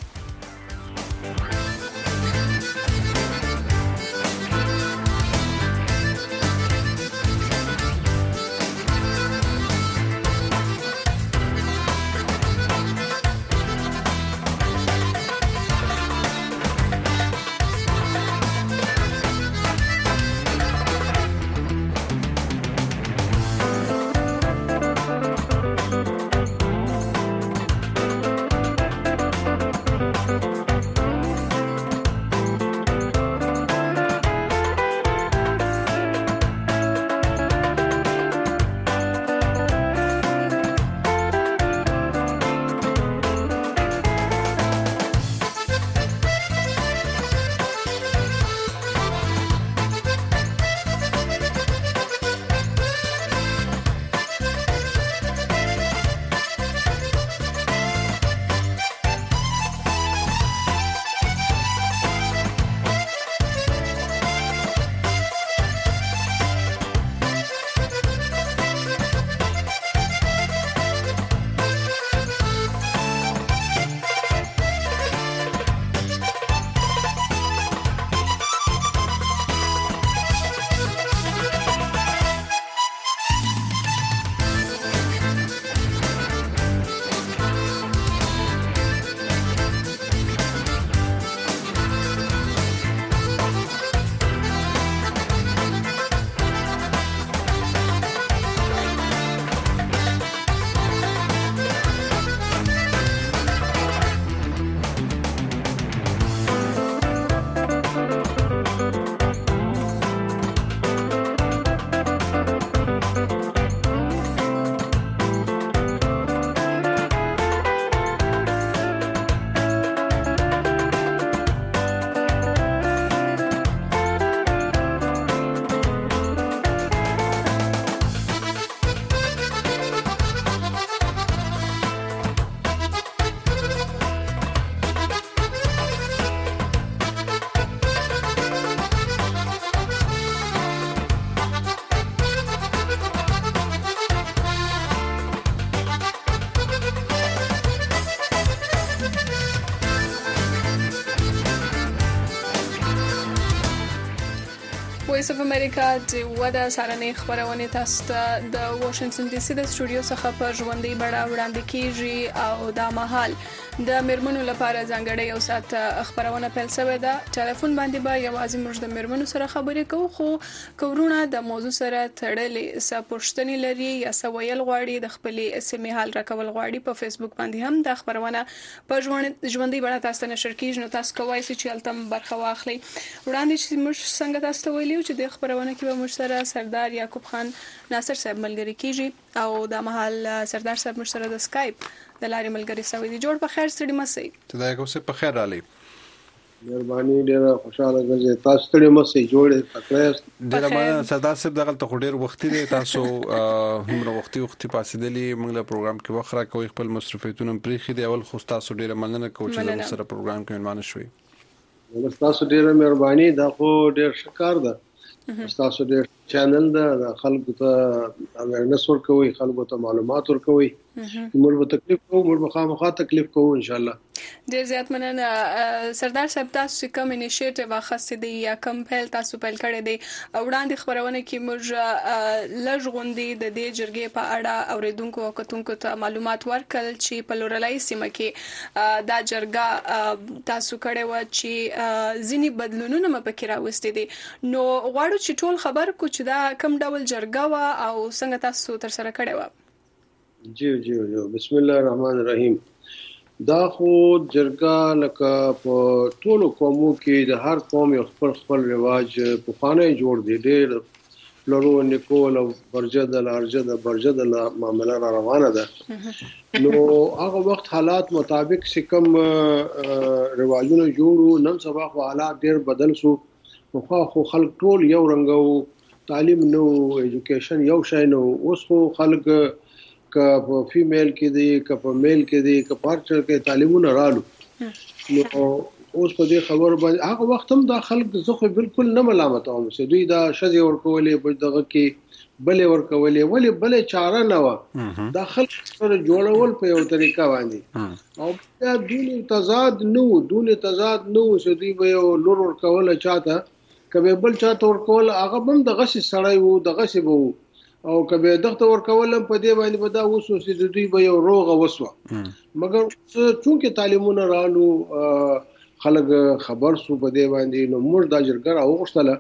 وایس اف امریکا د ودا سارنې خبرونه تاسو ته د واشنگټن ډي سي د سټوډیو څخه په ژوندۍ بڼه وړاندې کیږي او دا مهال د مرمنو لپاره ځانګړی یو ساعت خبرونه پیل شوې ده. ټلیفون باندې به یوازې موږ د مرمنو سره خبرې کوو، خو کورونه د موضوع سره تړلې سپورښتنې لري یا سویل غواړي د خپلې سیمې حال راکول غواړي، په فیسبوک باندې هم د خبرونه په ژوندۍ بڼه تاسو ته نشر کیږي. نو تاسو کوئ چې التم برخه واخلئ. وړاندې چې موږ څنګه تاسو ته ویلو چې د خبرونه کې به موږ سره سردار یعقوب خان ناصر صاحب ملګری کیږي او د مهال سردار صاحب موږ سره د اسکایپ د لارې ملګری سوي دي. جوړ په خیر ستړي مسئ ته دا کوم څه په خیر علي مهرباني ډیره خوشاله غږی تاسو ستړي مسئ جوړې تکړه ډیره مننه سردار صاحب دغه ته ډیر وخت دی تاسو همره وختي پاسېدلی موږ له پروګرام کې وخت راکوي خپل مصرفیتونه پریخي دی اول خو تاسو ډیره مننه کوم چې سره پروګرام کې مېلمانه شوي. تاسو ډیره مهرباني دا خو ډیر شکر ده تاسو ډیر چینل ده خلکو ته اویرنس ورکوي خلکو ته معلومات ورکوي موږ به تکلیف کوو موږ به خامخا تکلیف کوو ان شاء الله. ډیر زیات مننه سردار صاحب تاسو کوم انیشیټیو واخیسته دی یا کوم پیل تاسو پیل کړی دی وړاندې خبرونه کې موږ لږ غونډې د دې جرګې په اړه اوریدونکو او کتونکو ته معلومات ورکړل چې په لورلای سیمه کې دا جرګه تاسو کړی و چې ځینی بدلونونه مپکې راوستي دي. نو غواړو چې ټول خبر کو چې دا کوم ډول جرګه و او څنګه تاسو تر سره کړی و. جی بسم الله الرحمن الرحیم. دا خو جرګه لکه په ټولو قومو کې د هر قوم یو خپل رواج په خانه جوړ دی ډېر لورو نیکول او برجد معاملې را روانه ده. نو هغه وخت حالات مطابق کوم رواجونه جوړو نن سبا خو حالات ډېر بدل شو خو خلک ټول یو رنګو تعلیم نو ایجوکیشن یو شای نو اوس خو خلک که په فیمیل کې دي که په میل کې دي که پارچر کې تعلیمونه رالو. نو اوس په دې خبر باندې هغه وخت هم دا خلک زه خو بالکل نه ملامت اوم چې دوی دا شذ ورکولې په دغه کې بلې ورکولې ولې بلې چاره نه و دا خلک سره جوړول په یو طریقه باندې او دا دونه تضاد نو چې دوی به یو لور ورکول چاته کبه بل چاته ورکول هغه هم دغه سړی وو دغه سی وو او کبه دغه ورکول په دې باندې به دا وسو چې دوی به یو روغه وسو مګر چونکه تعلیمونه رالو خلک خبر سو په دې باندې نو موږ دا جرګه راوغښتله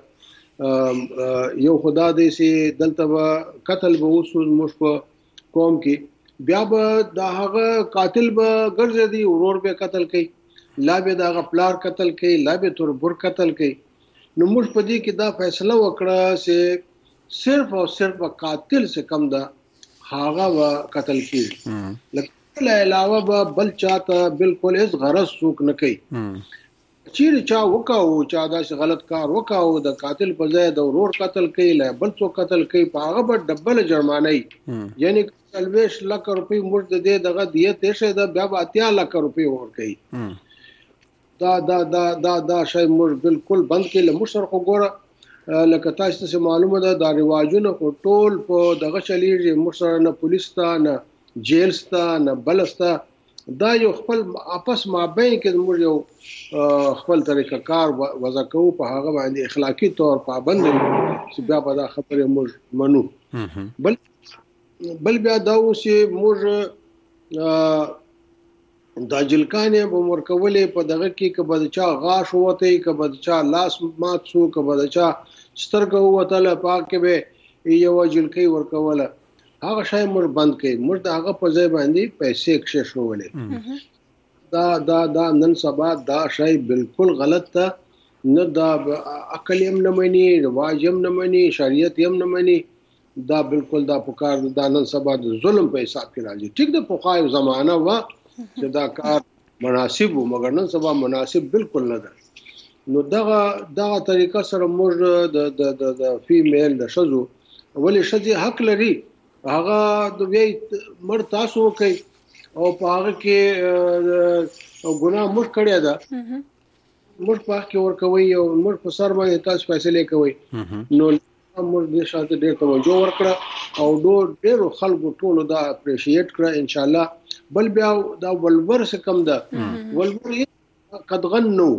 یو خدا دې سي دلته قتل به وسو موږ په قوم کې بیا به دا هغه قاتل به ګرځي ورور به قتل کوي لا به دا غپلار قتل کوي لا به تربور قتل کوي. نو موږ په دې کې دا فیصله وکړه چې صرف او صرف قاتل سے کم دا هاغه وا قتل کیږي لکه علاوه به بل چاته بالکل هیڅ غرض څوک نه کوي چیرې چا وکاو چا دا غلط کار وکاو د قاتل په ځای د ورور قتل کوي لا بل څوک قتل کوي په هغه به ډبل جرمانه یعنی 40 لک روپۍ مرد دې دغه دیت شه د بیا 80 لک روپۍ ور کوي. دا شی موږ بالکل بند کړل. موږ سره خو ګوره لکه تاسو ته معلومه ده دا رواجونه ټول په دغه چلیږي موږ سره نه پولیس ته نه جیل ته نه بلسته دا یو خپل اپس مابین کې موږ یو خپل طریقه کار وضع کوو په هغه باندې اخلاقی طور پابند چې بیا په دا خبره موږ منو. بل بیا دا اوسې موږ دا جلکانې به ورکولې په دغه کې که به چا غاښ وته که به چا لاس مات شو که به چا سترګه وتله پاکه به یو جلکې ورکوله هغه شای موږ بند کړي موږ د هغه په ځای باندې پیسې کښښولې. دا نن سبا دا شای بالکل غلط ده نه دا عقل هم نه مني رواج هم نه مني شریعت هم نه مني دا بالکل دا پکار دا نن سبا د ظلم په حساب کې راځي. ټیک ده په خای زمانہ وا چې دا کار مناسب وو مګر نن سبا مناسب بالکل نه ده. نو دغه طریقه سره موږ د فیمیل د شذو ولې شذي حق لري هغه د وی مر تاسو کوي او په هغه کې ګناه مخ کړی ده موږ په کې ور کوي او موږ په سر باندې تاسو فیصله کوي. نو موږ دې شاته ډېر توجه ورکړه او ډېر خلکو ټول دا اپریشیټ کړه ان شاء الله. بل بیا دا ولور څه کم ده ولور قد غنو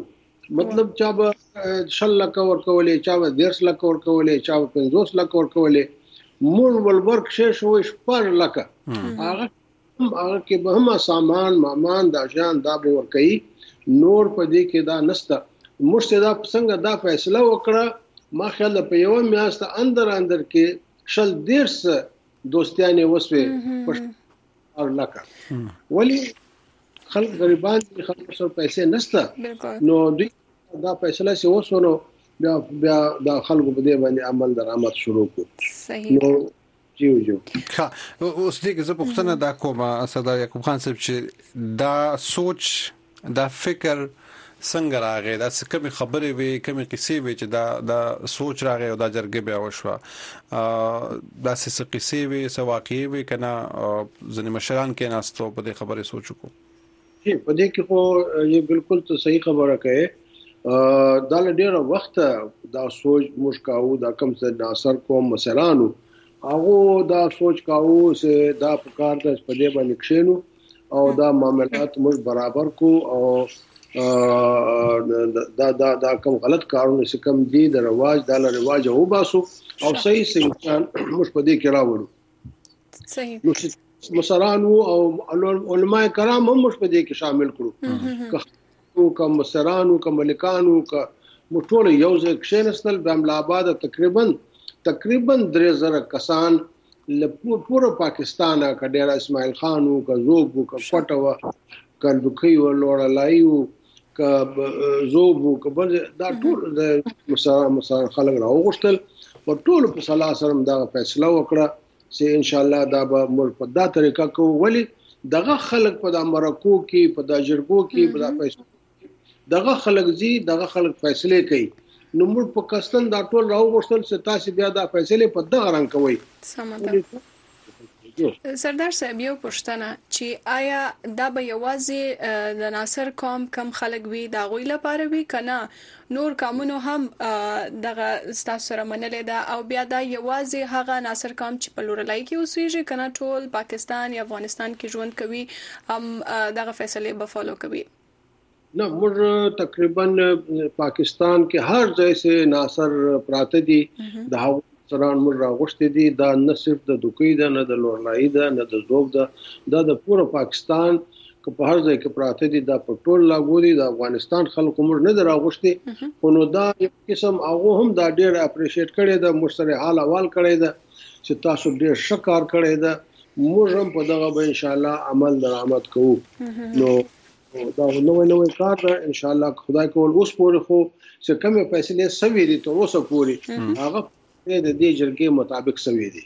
مطلب چا به 10 لک ورکولې، چا به 10 لک ورکولې، چا به 50 لک ورکولې. مور ول ورک شوي 4 لک هغه کې به هم سامان مامان دا جان دا به ورکي. نور په دې کې دا نسته. مشته دا څنګه دا فیصله وکړه ما خیال په یو میاشت اندر کې 10 دوستیانه وسوي پر لکه. ولی خلک غریبان دي، خلک سره پیسې نشته، نو دوی دا فیصله سی وسونو بیا دا خلکو په دې باندې عمل درآمد شروع کړو. صحیح. نو جو ها اوس دې زه پوښتنه دا کوم اسد یعقوب خان صاحب چې دا سوچ دا فکر څنګه راغی، دا کومه خبرې وي کومه قصې وي چې دا سوچ راغی او دا جرګه بیا وشوه، دا څه قصې وي څه واقعي وي کنه ځنې مشران کې ناستو په دې خبره سوچ کو. په دې کې خو یې بالکل ته صحیح خبره کوي. دا ډېر وخت دا سوچ موږ کاوه، دا کوم څه ناصر کوم مسرانو هغه دا سوچ کاوه چې دا په کار د په دې باندې کښینو او دا معاملات موږ برابر کو او دا کوم غلط کارونه چې کوم دي د رواج د رواج او باسو او صحیح موږ په دې کې راوړو. صحیح. مسرانو او علماء کرام هم موږ په دې کې شامل کړو، کوم مسرانو کوم ملکانو کوم ټول یو ځای کښینستل. د املا آباد تقریبا 3000 کسان له پوره پاکستان کا ډیر اسماعیل خان او کا زوب او کا پټوا کندوکي او لوړلایو کا زوب او کا بل دا ټول د مسار خلک راوغشتل او ټول په صلاح سره دا فیصله وکړه چې ان شاء الله دا به موږ په دا طریقه کوو. ولی دغه خلک په د مرکو کې په د جرګو کې په د فیصله دغه خلک زی دغه خلک فیصله کوي، نو موږ په کستن دا ټول راوغشتل چې تاسو بیا دا فیصله په دغه رنګ کوي. سمه. سردار صاحب یو پوښتنه چې آیا دا به یوازې د ناصر قوم کم خلک وي دا غوي لپاره وي کنه نور قومونو هم دغه ستاسو سره منلې ده او بیا دا یوازې هغه ناصر قوم چې په لورلای کې اوسېږي کنه ټول پاکستان یا افغانستان کې ژوند کوي هم دغه فیصله به فالو کوي؟ نه موږ تقریبا پاکستان کې هر ځای سه ناصر پراته دي، د سران موږ راغوښتي دي. دا نه صرف د دوکۍ ده نه د لورلای ده نه د زوب ده، دا د پوره پاکستان که په هر ځای کې پراته دي، دا په ټول لاګو دي. د افغانستان خلکو موږ نه راغوښتي، خو نو دا یو قسم هغه هم دا ډېر اپریشیټ کړي ده، موږ سره حال احوال کړي ده چې تاسو ډېر ښه کار کړی ده، موږ هم په دغه به ان شاء الله عمل درآمد کوو. نو دا نوې کار ده ان شاء الله خدای کول. اوس پورې خو چې کومه فیصله سوي دي ته اوسه پوری هغه د دې جرګې مطابق سوي دي.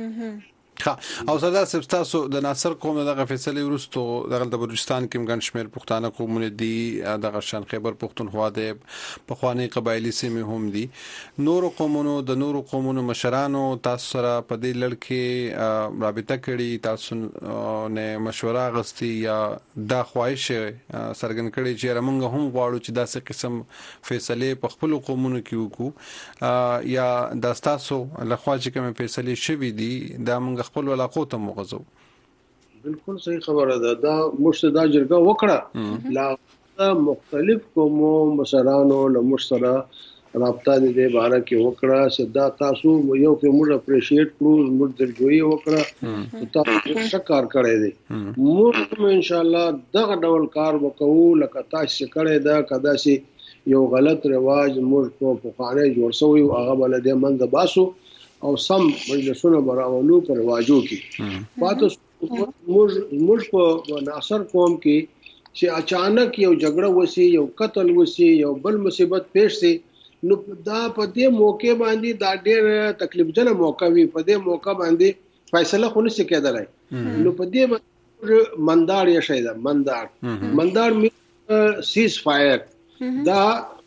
او سردار صاحب تاسو د ناصر قوم دغه فیصله ورستو دغه د بلوچستان کې ګڼ شمېر پښتانه قومونه دي، دغه شان خیبر پښتونخوا د پخوانی قبایلی سیمې هم دي، نور قومونو د نور قومونو مشرانو تاسو سره په دې لړ کې رابطه کړي، تاسو نه مشوره غوښتي یا دا خواهش سرګن کړي چې موږ هم غواړو چې داسې قسم فیصله په خپل قومونو کې وکړو یا د تاسو لخوا چې کوم فیصله شوي دي دا موږ خپل علاقو ته مغزو؟ بالکل صحیح خبره ده. دا مرشد جرګه وکړه لا مختلف قومو مشرانو له مشترا رابطه دې باره کې وکړه چې دا تاسو یو کې موږ اپریشیټ کړو، موږ درجوي وکړه تاسو څه کار کړی دی، موږ ان شاء الله دغه ډول کار وکړو لکه تاسو کړی دا کدا سي یو غلط رواج موږ په پخواني جوړ شوی او هغه بل دې منځ باسو او سم مجلسونه براولو پر واجو کې پاتې موږ په ناصر قوم کې چې اچانک یو جګړه وسی، یو قتل وسی، یو بل مصیبت پیښ شي، نو دا په دې موقع باندې دا ډېر تکلیف جنه موقع وي، په دې موقع باندې فیصله خو نشي کېدلای. نو په دې باندې مندار یې شي دا مندار می سیز فایر دا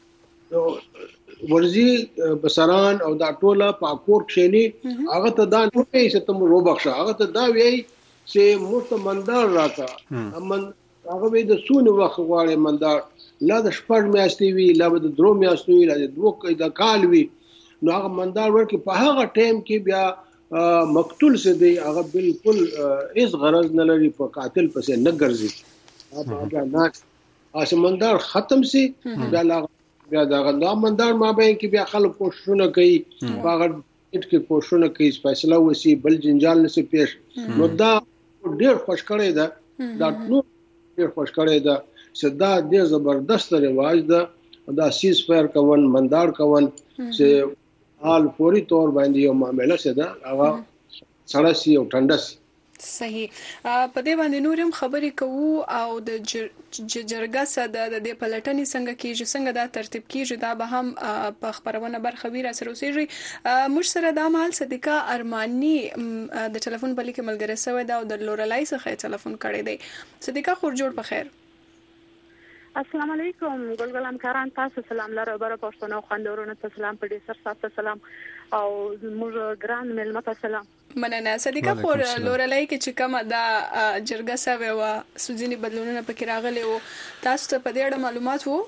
ورزي بسران او دا ټوله پاکور کښینی هغه ته دا نه وي چې تم روبخشه، هغه ته دا وی چې مستمندار راکا امن هغه به د سونه وخت غواړي مندار لا د شپږ میاشتې وی لا د درو میاشتې وی لا د دوه د کال وی، نو هغه مندار ورکه په هغه ټیم کې بیا مقتول سي دی هغه بالکل هیڅ غرض نه لري په قاتل پسې نه ګرځي. هغه نه اسمندار ختم سي بیا لا بیا دا مندان ما به کې بیا خلک کوششونه کوي هغه کې کوششونه کوي فیصله وسی بل جنجال نشي پیش نو دا ډیر خوش کړی دا نو ډیر خوش کړی دا صدا ډیر زبردست رواج دا سیز فایر کون مندار کون چې حال فوري تور باندې یو معاملې سره هغه سړی او ټنډس صحیح په دې باندې نورم خبرې کوو او د جرګه سره د پلټنې څنګه کیږي څنګه دا ترتیب کیږي دا به هم په خبرونه برخه ویرا سره اوسېږي موږ سره د مال صدیقه ارمانی د ټلیفون په لیکه ملګری سوی دا او د لورلای څخه ټلیفون کړی دی صدیقه خور جوړ په خیر السلام علیکم ګلګل همکاران تاسو سلام لره بر پښتنو خوندورونو ته سلام په دې سر تاسو سلام او موږ ګران ملمت سلام مننه صدیقه خور لورلای کې چې کومه دا جرګه سوي او سوزینی بدلونونه پکې راغلي او تاسو ته په دې اړه معلومات وو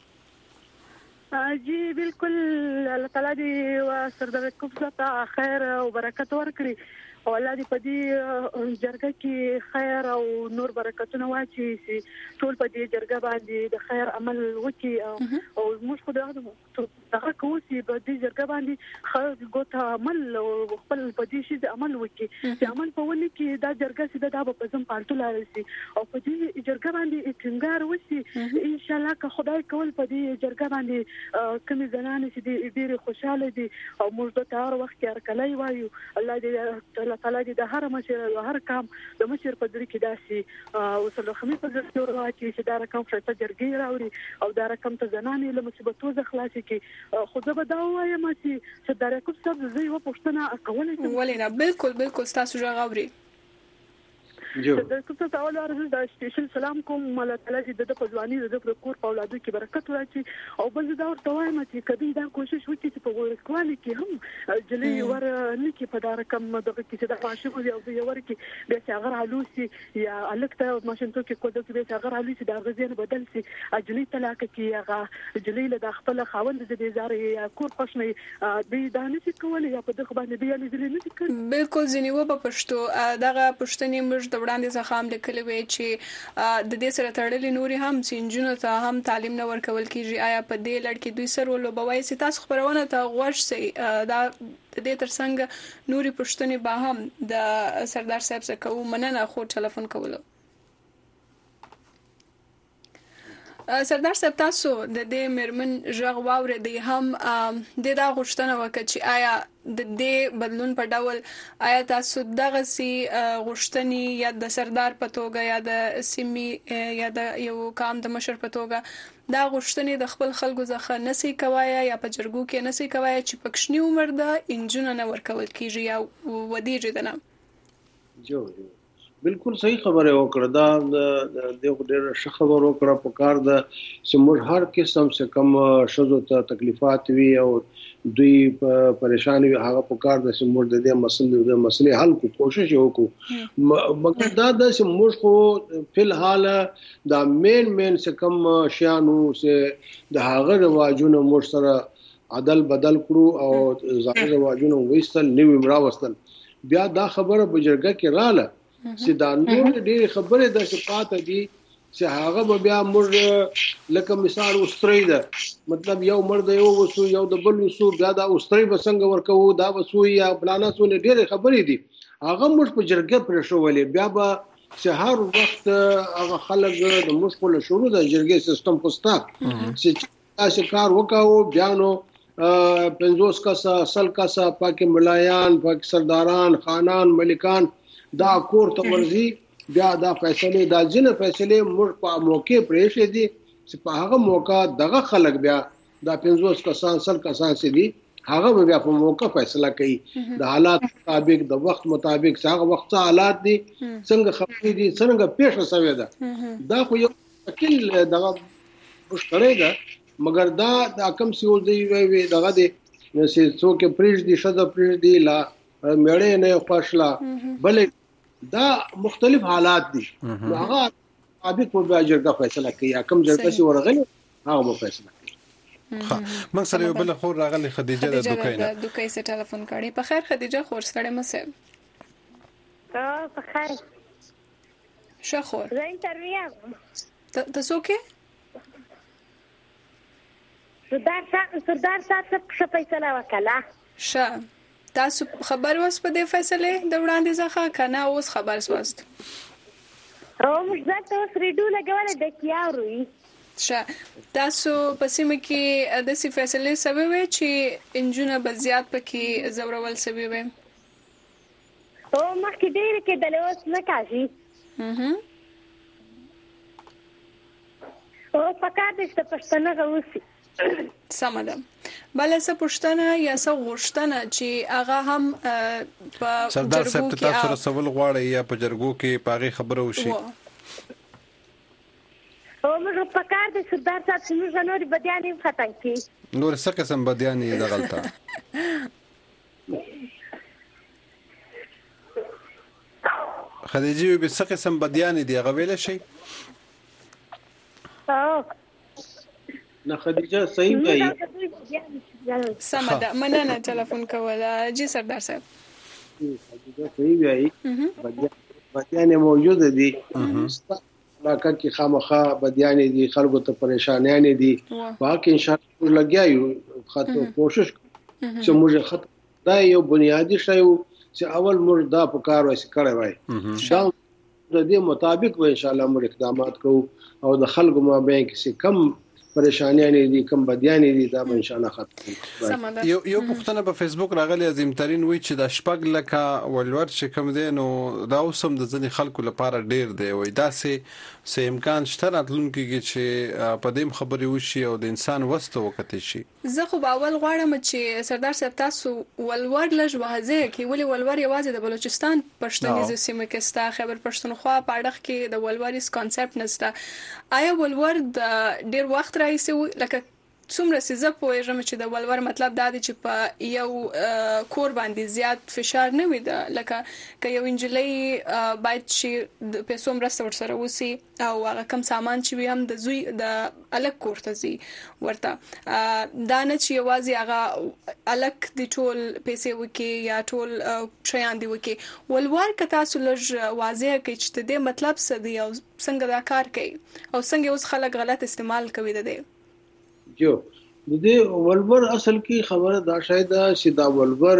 جی بالکل الله تعالی دې او سردار کوفته خیر او برکت ورکړي او الله دې په دې جرګه کې خیر او نور برکتونه واچي چې ټول په دې جرګه باندې د خیر عمل وکړي او موږ خو دغه کوو چې په دې جرګه باندې خیر ګوته عمل او خپل په دې شي عمل وکړي چې عمل په ونی کې دا جرګه سي دا په ځم پالتو لاري سي او په دې جرګه باندې ټینګار وشي ان شاء الله که خدای کول په دې جرګه باندې کومې زنانه چې ډېر خوشاله دي او موږ د تار وخت کې ارکلای وایو الله دې تعالی دې د هر مشر او هر کام د مشر په ځری کې داسي او سلو خمي په ځری ورواچي چې دا رقم فرصت جرګي راوړي او دا رقم ته زنانه له مصیبتو ځخلاصي کې خو زه به دا وایم چې دا رقم څه زوی و پښتنه کولای شي ولې نه بالکل تاسو راغوري د کوڅه تاول ارزو د سپیشل سلام کوم مال تعالی د پځوانی د کور په اولادو کې برکت واچي او بل دا ورته وایم چې کدی دا کوشش وکړي چې په ورکوالي کې هم جلې ور نه کې په دا رقم دغه کې چې د عاشق دی او د یور کې به څنګه علوسي یا الکته ماشینتو کې کوډ کې به څنګه علوسي دا غزين بدل سي اجلې طلاق کې هغه جلې له خپل خاوند د دې زارې یا کور پښنه د دانش کول یا په دغه باندې بیا لې نه کوي بالکل ځنی و په پښتو دغه پښتني مرز وړاندې ځخه هم لیکلي وي چې د دې سره تړلې نوري هم سینجونو ته هم تعلیم نه ورکول کیږي آیا په دې لړ کې دوی سره ولوبوي چې تاسو خبرونه ته غوښ سي دا د دې ترڅنګ نوري پښتني به هم د سردار صاحب څخه کوم مننه خو ټلیفون کولو سردار صاحب تاسو د دې مرمن ژغ واورې دی هم د دا غوښتنه وکړه چې آیا د دې بدلون په ډول آیا تاسو دغه سي غوښتنې یا د سردار په توګه یا د سیمي یا د یو کام د مشر په توګه دا غوښتنې د خپل خلکو ځخه نسی کوي یا په جرګو کې نسی کوي چې پښنی عمر د انجن نه ورکول کیږي یا ودیږي دنه جو بالکل صحیح خبره وکړه دا د ډېر ښه خبره وکړه په کار د سمور هر قسم څه کم شذو ته تکلیفات وی او دوی پریشان وي هغه په کار د سمور د دې مسلې حل کو کوشش وکړو مګر دا د سمور خو په حال دا مین څه کم شانو څه د هغه رواجونو مور سره عدل بدل کړو او ظاهر رواجونو وېستل نیو امرا وستل بیا دا خبره بجرګه کې رااله چې دا نور ډېر خبره د شپات دي چې هغه بیا موږ لکه مثال اوستری ده مطلب یو مرد یو وسو یو د بل وسو بیا دا اوستری بسنګ ورکو دا وسو یا بلانا سو ډېر خبرې دي هغه موږ په جرګه پر شوولې بیا به سهار وخت هغه خلک د مشکل شروع د جرګې سیستم پستا چې تاسو کار وکاو بیا نو 50 کسا سل کسا پاک ملایان پاک سرداران خانان ملکان دا کور ته ورزي بیا دا فیصله دا ځنه فیصله موږ په موقع پرېښې دي چې په هغه موقع دغه خلک بیا دا 50 کسان سل کسان سي دي هغه بیا په موقع فیصله کوي د حالات مطابق د وخت مطابق څنګه وخت حالات دي څنګه خبرې دي څنګه پیښه شوې ده دا خو یو شکل دغه مشکله ده مګر دا کم سی ول دی وی دغه دي چې څوک پریږ دي شذ پریږ دي لا مېړې نه خوښلا بلې دا مختلف حالات دي هغه مطابق په جرګه فیصله کوي کوم جرګه چې ورغلي هغه به فیصله کوي موږ سره بل خور راغلي خدیجه د دوکای سره ټلیفون کړي په خیر خدیجه خور سره مسه په خیر شخور زه انټرویو تاسو کې سردار صاحب څه فیصله وکړه؟ شه تاسو خبر واس په دې فیصله د وړاندې ځخه کنه اوس خبر واست؟ او موږ ځکه اوس ریډیو لګولې د کیاروي. شه تاسو په سیمه کې د سی فیصله سبب چې انجونه بزیات پکې زورول سبب وي؟ او مخکې ډېر کې د لوس نه کاږي. او پکار دې چې پښتنه غوسي. سمه ده. بل څه پښتنه یا څه غوښتنه چې هغه هم په سردار صاحب تاسو سره سوال غواړي یا په جرګو کې پاغي خبره وشي؟ او موږ پکار دې سردار صاحب چې موږ نور بدیانې ختم کړي. نور څه قسم بدیانې د غلطه؟ خدیجه به څه قسم بدیانې دی غوېل شي؟ نه خدیجه صحیح دی. سمه ده مننه ټلیفون کوله. جی سردار صاحب خدیجه صحیح دی. بدیانې موجوده دي علاقه کې خامخا بدیانې دي خلکو ته پریشانیاں دي باقي ان شاء الله لګیایو خاطر کوشش چې موږ خط دا یو بنیادی شی چې اول موږ دا په کار وایي کړی وای دا د دې مطابق به ان شاء الله موږ اقدامات کوو او د خلکو مابین کې کم پریشانیاں دي کم بدیانې دي دا ان شاء الله ختم. یو پښتنه په فیسبوک راغلی عظیم ترين وی چې د شپږ لکه ولور چې کم دي نو دا اوسم د ځنې خلکو لپاره ډیر دی وای دا سه امکان شته راتلونکي کې چې په دې خبرې وشي او د انسان وسته وکړي شي. زه خو باول غواړم چې سردار صاحب تاسو ولور لږ واضح کې ولې ولور یوازې د بلوچستان پښتنیز سیمه کې ستا خبر پښتونخوا په اړه کې د ولوریس کانسپټ نشته. آیا ولور د ډیر وخت راځي لکه څومره سزا پوهیږم چې د ولور مطلب دا دی چې په یو کور باندې زیات فشار نه وي لکه که یو انجلۍ باید چې د پیسو مرسته ورسره وسی او هغه کم سامان چې وي هم د زوی د الګ کور ته ځي ورته دا نه چې یوازې هغه الګ د ټول پیسې وکي یا ټول شیان دی وکي. ولور که تاسو لږ واضح کړئ چې د مطلب څه دی او څنګه دا کار کوي او څنګه اوس خلک غلط استعمال کوي د دې. جو د دې ولور اصل کې خبره دا شاید چې دا ولور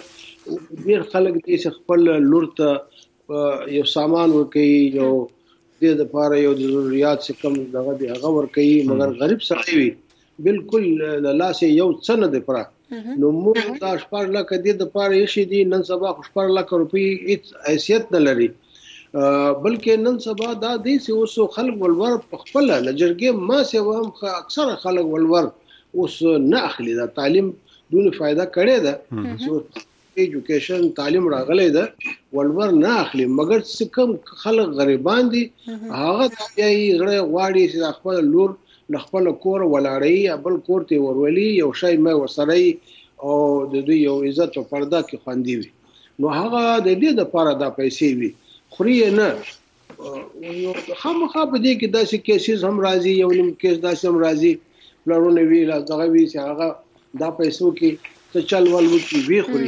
ډیر خلک دې خپل لور ته یو سامان ورکي یو د لپاره یو د ضرورت څخه کم دغه دی هغه ورکي مګر غریب سړی وي بالکل لاسه یو څه نه دی پره نو موږ دا شپږ لکه د لپاره یشي دي نن سبا شپږ لک روپۍ هیڅ حیثیت نه لري بلکې نن سبا دا دي چې اوس خلک ولور په خپل لجرګي ما سه هم اکثر خلک ولور اوس نه اخلي دا تعلیم دونه فائدہ کړي ده ایجوکیشن تعلیم راغلی ده ولور نه اخلي مګر څه کم خلک غریبان دي هغه یې غړي غواړي چې خپل لور خپل کور ولاړی بل کور ته ورولي یو شی مې وسري او د دوی یو عزت او پرده کې خوندي وي نو هغه د دې لپاره دا پیسې وي خوري نه خامخا په دې کې داسې کیسز هم راځي یو نیم کیس داسې هم راځي لرونه وی لا دغه وی چې هغه دا پیسو کې څه چل ول وکي وی خوري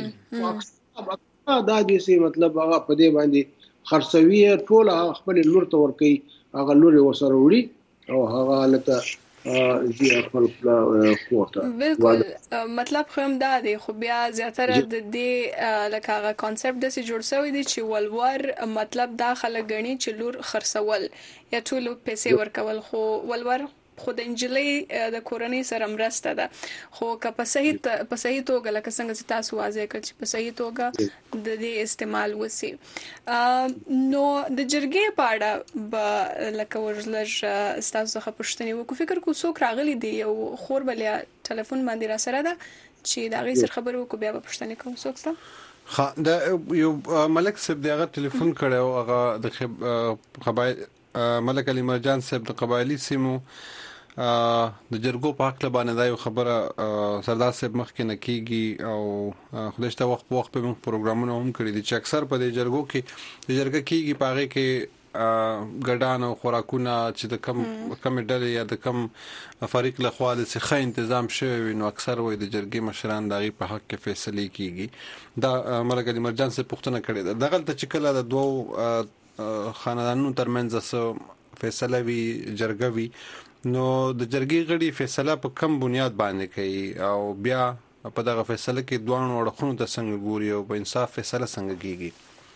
دا دې سي مطلب هغه په دې باندې خرڅوي ټول خپل لور ته ور کوي هغه لور وسره وړي او هغه حالت زی خپل کوټه بالکل مطلب خو هم دا دی خو بیا زیاتره د دې لکه هغه کانسپټ د سي جوړ شوی دی چې ولور مطلب دا خلک غني چې لور خرڅول یا ټول پیسې ورکول خو ولور خو د انجلۍ د کورنۍ سره مرسته ده خو که په صحیح توګه لکه څنګه چې تاسو واضح کړ چې په صحیح توګه د دې استعمال وسی نو د جرګې په اړه لکه ورلج تاسو څخه پوښتنه وکړو فکر کو څوک راغلي دی یو خور بلیا ټلیفون باندې را سره ده چې دا غي سر خبرو کو بیا پوښتنه کوم څوک څه دا یو ملک صاحب دغه ټلیفون کړو هغه د قبایل ملک علي مرجان صاحب د قبایلی سیمو د جرګو په حق باندې دا یو خبره سردار صاحب مخکې نه کیږي او خدایشته وخت په وخت په پروګرامونو هم کړی دي چې اکثر په دې جرګو کې د جرګه کیږي پاره کې ګډان او خوراکونه چې د کم ډلې یا د کم فریق له خوا د څخه تنظیم شوی نو اکثر وای د جرګې مشران دغه په حق کې فیصله کیږي دا ملک علي مرجان صاحب پوښتنه کړې ده دغه ته چې کله د دوه خاندانونو ترمنځ فیصله وی جرګه وی نو د جرګې غړي فیصله په کم بنیاد باندې کوي او بیا په دغه فیصله کې دوه اړخونو ته څنګه ګوري او په انصاف فیصله څنګه کیږي؟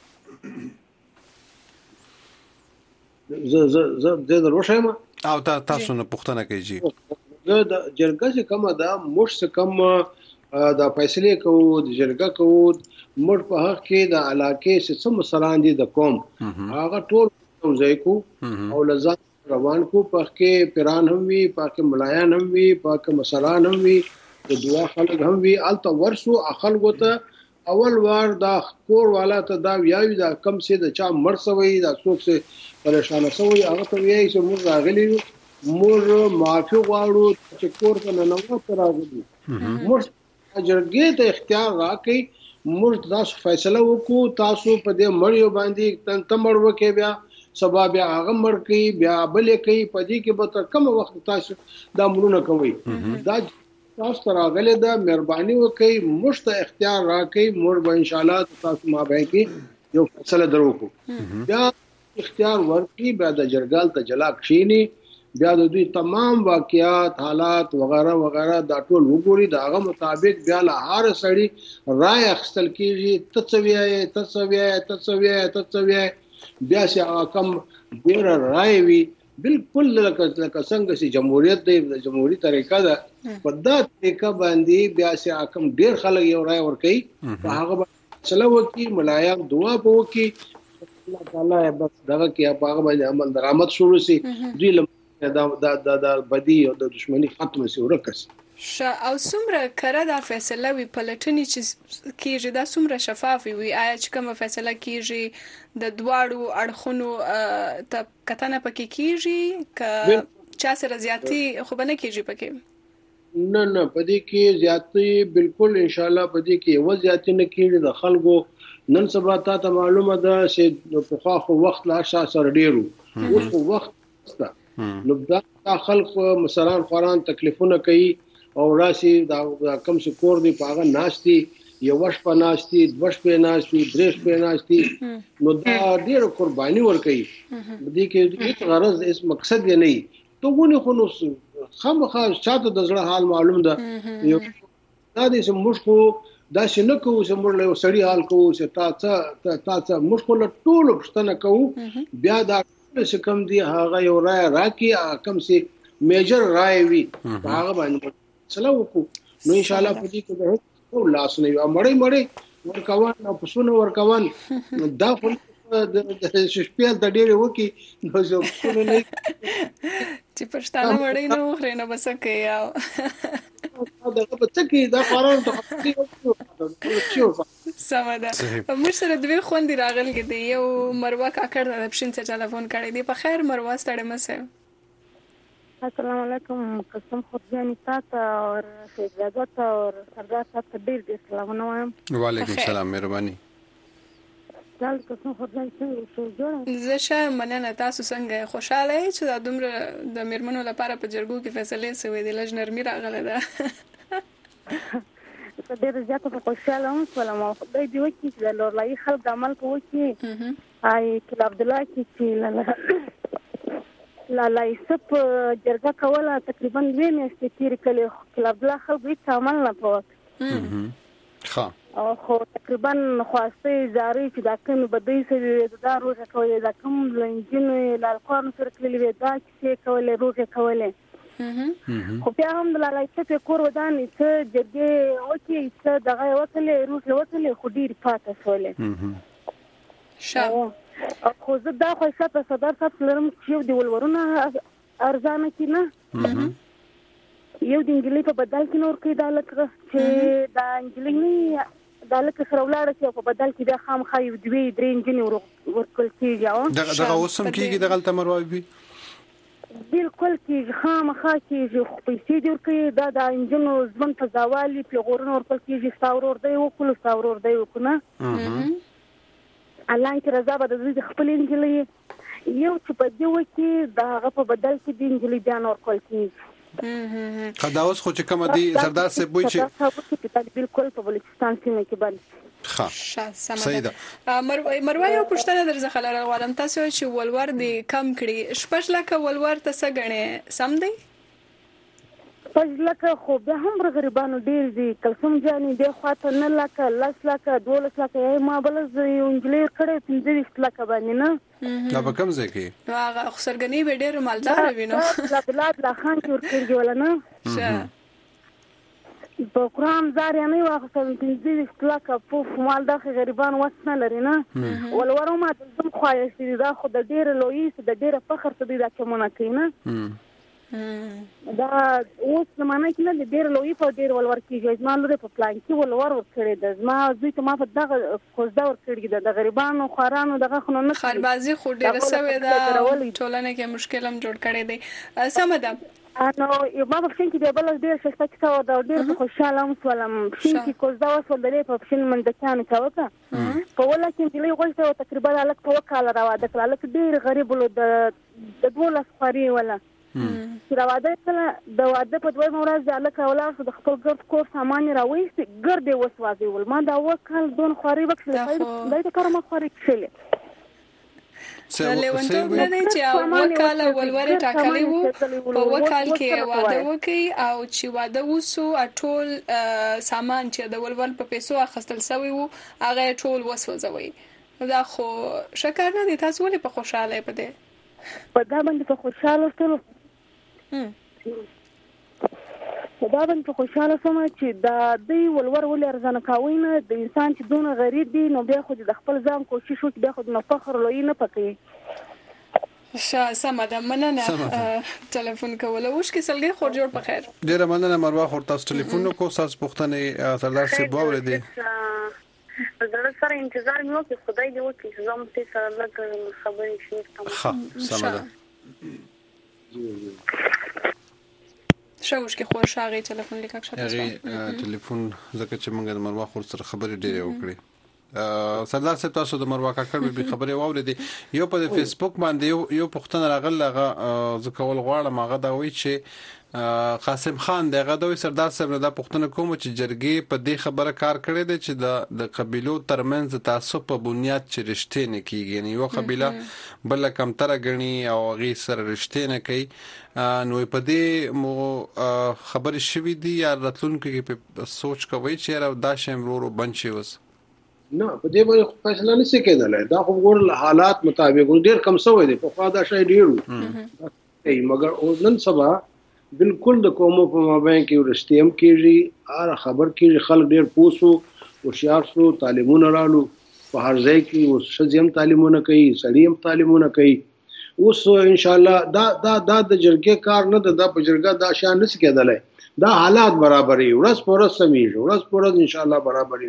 زه دروښیم او تاسو نه پوښتنه کوي جی زه د جرګه چې کومه ده موږ څه کم د فیصله کوو د جرګه کوو موږ په حق کې د علاقې څه مسلان دي د قوم هغه ټول ځای کو او لزان روان کو په کې پیران هم وي په کې ملایان هم وي په کې مسلان هم وي د دعا خلک هم وي الته ورسو خلکو ته اول وار دا کور والا ته دا ویاوي دا کم سي د چا مرسوي دا څوک سي پریشان سوي هغه ته ویاي چې موږ راغلي موږ معافي غواړو چې کور ته نه نوته راغلي موږ جرګې ته اختیار راکړي موږ تاسو فیصله وکړو تاسو په دې مړیو باندې تمړ وکي بیا سبا بیا هغه مړ کوي بیا بلې کوي په دې کې به تر کوم وخت تاسو دا مړونه کوي دا تاسو راغله دا مهرباني وکړئ موږ ته اختیار راکړئ موږ به ان شاء الله تاسو مابین کې یو فیصله درو کو بیا اختیار ورکړي بیا د جرګال ته جلا کښینی بیا د دوی تمام واقعیات حالات وغیرہ وغیرہ دا ټول وګوري دا هغه مطابق بیا له هر سړی رائے اخستل کیږي تسویه بیا چې کم ډیر رائے وي بالکل لکه څنګه چې جمهوریت دی د جمهوریت طریقه ده په دا طریقه باندې بیا چې کم ډیر خلک یو رائے ورکړي هغه چلو وکي ملایان دعا وکي الله تعالی بس دغه کې هغه باندې عمل درآمد شروع شي دوی دا بدی او د دشمنی ختم شي ورکس او څومره کړه دا فیصله وی پلټنی چې کیږي دا څومره شفاف وي آیا چې کوم فیصله کیږي د دواړو اړخونو ته کتنه پکې کیږي ک چا سره زیاتی خو بنه کیږي پکې نه پدې کې زیاتی بالکل ان شاء الله پدې کې و زیاتی نه کیږي د خلکو نن سبا ته معلومه ده چې په خو وخت لا شاسر ډیرو اوس وخت نو دا خلک مثلا قرآن تکلیفونه کوي او راشي دا کم څه کور دی پاغه ناشتي یو وش په ناشتي دوش په ناشتي درش په ناشتي نو دا ډیر قرباني ور کوي دې کې هیڅ غرض اس مقصد یې نه ته ونه خو نو خامخا شاته د زړه حال معلوم ده یو دا دې مشکو دا شنه کوو چې موږ له سړی حال کوو چې تاسو مشکو له ټول پښتنه کوو بیا دا چې کم دی هغه یو رائے راکي کم سي میجر رائے وي هغه باندې سلام وکړو نو ان شاء الله په دې کې به لاس نه مړی ورکوان او پسونه ورکوان دا خو د شپېل د ډېر وکی نو زه په نه چې پښتانه مړی نو خره نه بسکه یاو دا په څکه دا قرار ته سمدا موږ سره دوی خوندې راغلي دي یو مروه کاکړ د پښین څخه ټلیفون کړی دی په خیر مروه ستړي مسه السلام علیکم قسم خورجانی تاسو او شهزاده او سردار تاسو ډیر دې سلامونه وایم وعلیکم السلام مهرباني قسم خورجانی څنګه زه شه مننه تاسو څنګه خوشاله یې چې د دومره د میرمنو لپاره په جرګو کې فیصله شوې دي لږ نرمي راغله ده ډېر زیاته په خوشاله هم سلام او خدای دې وکړي چې د لورلای خلک عمل کوي آی کله عبد الله چې لا یوسف جرګه کوله تقریبا 2 میاشتې تیر کړي کله عبد الله خلک هیڅ عمل نه کوي او خو تقریبا خواسته زاري چې دا کوم بدی سره دا روزه کوي دا کوم لنجنه لالقان سره کلی دا چې کوله روزه کوله خو بیا هم د لایته په کور ودانې چې جګه وکي چې دغه وکړي روزه وکړي خو ډیر پاتې شولې خو زه دا خو حساب صدر صاحب لرم چې دی ولورونه ارزانه کینه یو د انګلیسي په بدل کې نور کې دالک چې دا انګلیسي دالک سره ولاړ چې په بدل کې د خامخا یو 2-3 انجنیر ورکول کیږي دغه اوسم کیږي د غلطه مروي بالکل کې خامخا کې خو پیسې جوړ کړي دا د انجنونو ځمن په زوالي په غورن ورکول کیږي ستاورور دی وکول ستاورور دی وکنه الله چې رضا به د خپل انجلي یو چې په دې وکی دا په بدل کې د انجلي بیان ورکول کیږي خداوس خو چې کوم دی سردار صاحب وایي چې بالکل په بلوچستان کې باندې صحیح ده. مروه یو پوښتنه درځه خلل غواړم تاسو چې ولور دی کم کړي 6 لک ولور ته څه غنې سم دی 5 لک خو به هم غریبانو ډیر دي کلسم جاني د خواته 9 لک 10 لک 12 لک ما بل یو انجلیر کړي 15 لک باندې نه دا به کم ځای کې هغه خسرګنی به ډیر مالدار وینو لا بلاد لا خان ور کړی ولا نه په قرآن زار نه واخصل 15 لک په مال د غریبانو وسنه لري نه ولورو ما د خوایستی دا خو د ډیر لوی د ډیر فخر څه دی دا کومه کینه دا اوس زمانه کې نه ډېر لوی په ډېر ولور کېږي زما لورې په پلان کې ولور ورکړی ده زما زوی ته ما په دغه کوزده ورکړي ده د غریبانو خوارانو دغه خو نه خربازي خو ډېره سوې ده ټولنه کې مشکل هم جوړ کړی دی سمه ده نو ما په فین کې د بل ډېر شسته کتاب دا ډېر خوشاله هم سولم فین کې کوزده وسول د په فین منډکانو کاوه په ولا کې د لوی غوښته تقریبا الک په وکاله راوړه د الک ډېر غریب له د 12 خوري ولا چې دا واده کله د واده په دوی مورز د الک اولاد د خپل ګرد کور سامان راوېست ګرد وسوازي ول ما دا وکال دون خوري وکړي دا د کارما خوري کړل لیونتوب نه دی چې وکاله ولور ټاکلی وو په وکال کې واده وکي او چې واده وسو ټول سامان چې د ولور په پیسو اخستل سوی وو هغه ټول وسوځوي دا خو شکر نه دي تاسو ولې په خوشاله پدې په دا باندې په خوشاله ستلو دا باندې په خوشاله سم چې دا دی ولور ولې ارزانه کاوي نه د انسان چې دونه غریب دی نو بیا خو د خپل ځان کوشش وکړي بیا خو د فخر لوی نه پکې سمه ده مننه ټلیفون کوله اوس کې سلګي خور جوړ په خیر ډیره مننه مروه خور تاسو ټلیفون کو تاسو پوښتنه سردار صاحب واورېدي زړه سره انتظار مې وکړ خدای دې وکړي چې زموږ ته سره لږ خبرې شي ها سمه ده شاوش کې خور شاغي ټلیفون لیکک شته ټلیفون زکه چې موږ د مروه خور سره خبرې ډېرې وکړې سردار صاحب تاسو د مروه کاکړ به خبرې واورېدې یو په فیسبوک باندې یو پښتنه راغله ځکه ول غواړم هغه دا وایي چې قاسم خان دغه دوی سردار صاحب دا پښتنه کوم چې جرګې په دې خبره کار کړی دی چې د قبيلو ترمنځ تعصب په بنیاد چې رښتې نه کیږي یعنی یو قبيله بل کم تر غني او غي سره رښتې نه کوي نو په دې مو خبرې شوې دي یا راتلونکو کې سوچ کوي چې دا شیم ورو بنچي وس نه په دې باندې فیصله نشي کېدلای دا خو ګور حالات مطابق ډیر کم سوې دي په خوا دا شی ډیرو مګر نن سبا بالکل د قومو په مابین کې ورستیم کېږي ار خبر کې خلک ډیر پوسو او شیارسو تعلیمونه رالو په هر ځای کې اوس شزم تعلیمونه کوي سړیم تعلیمونه کوي اوس ان شاء الله دا د جرګې کار نه د په جرګه دا شان نس کېدلای دا حالات برابرې ورس پورس سمېږي ورس پورس ان شاء الله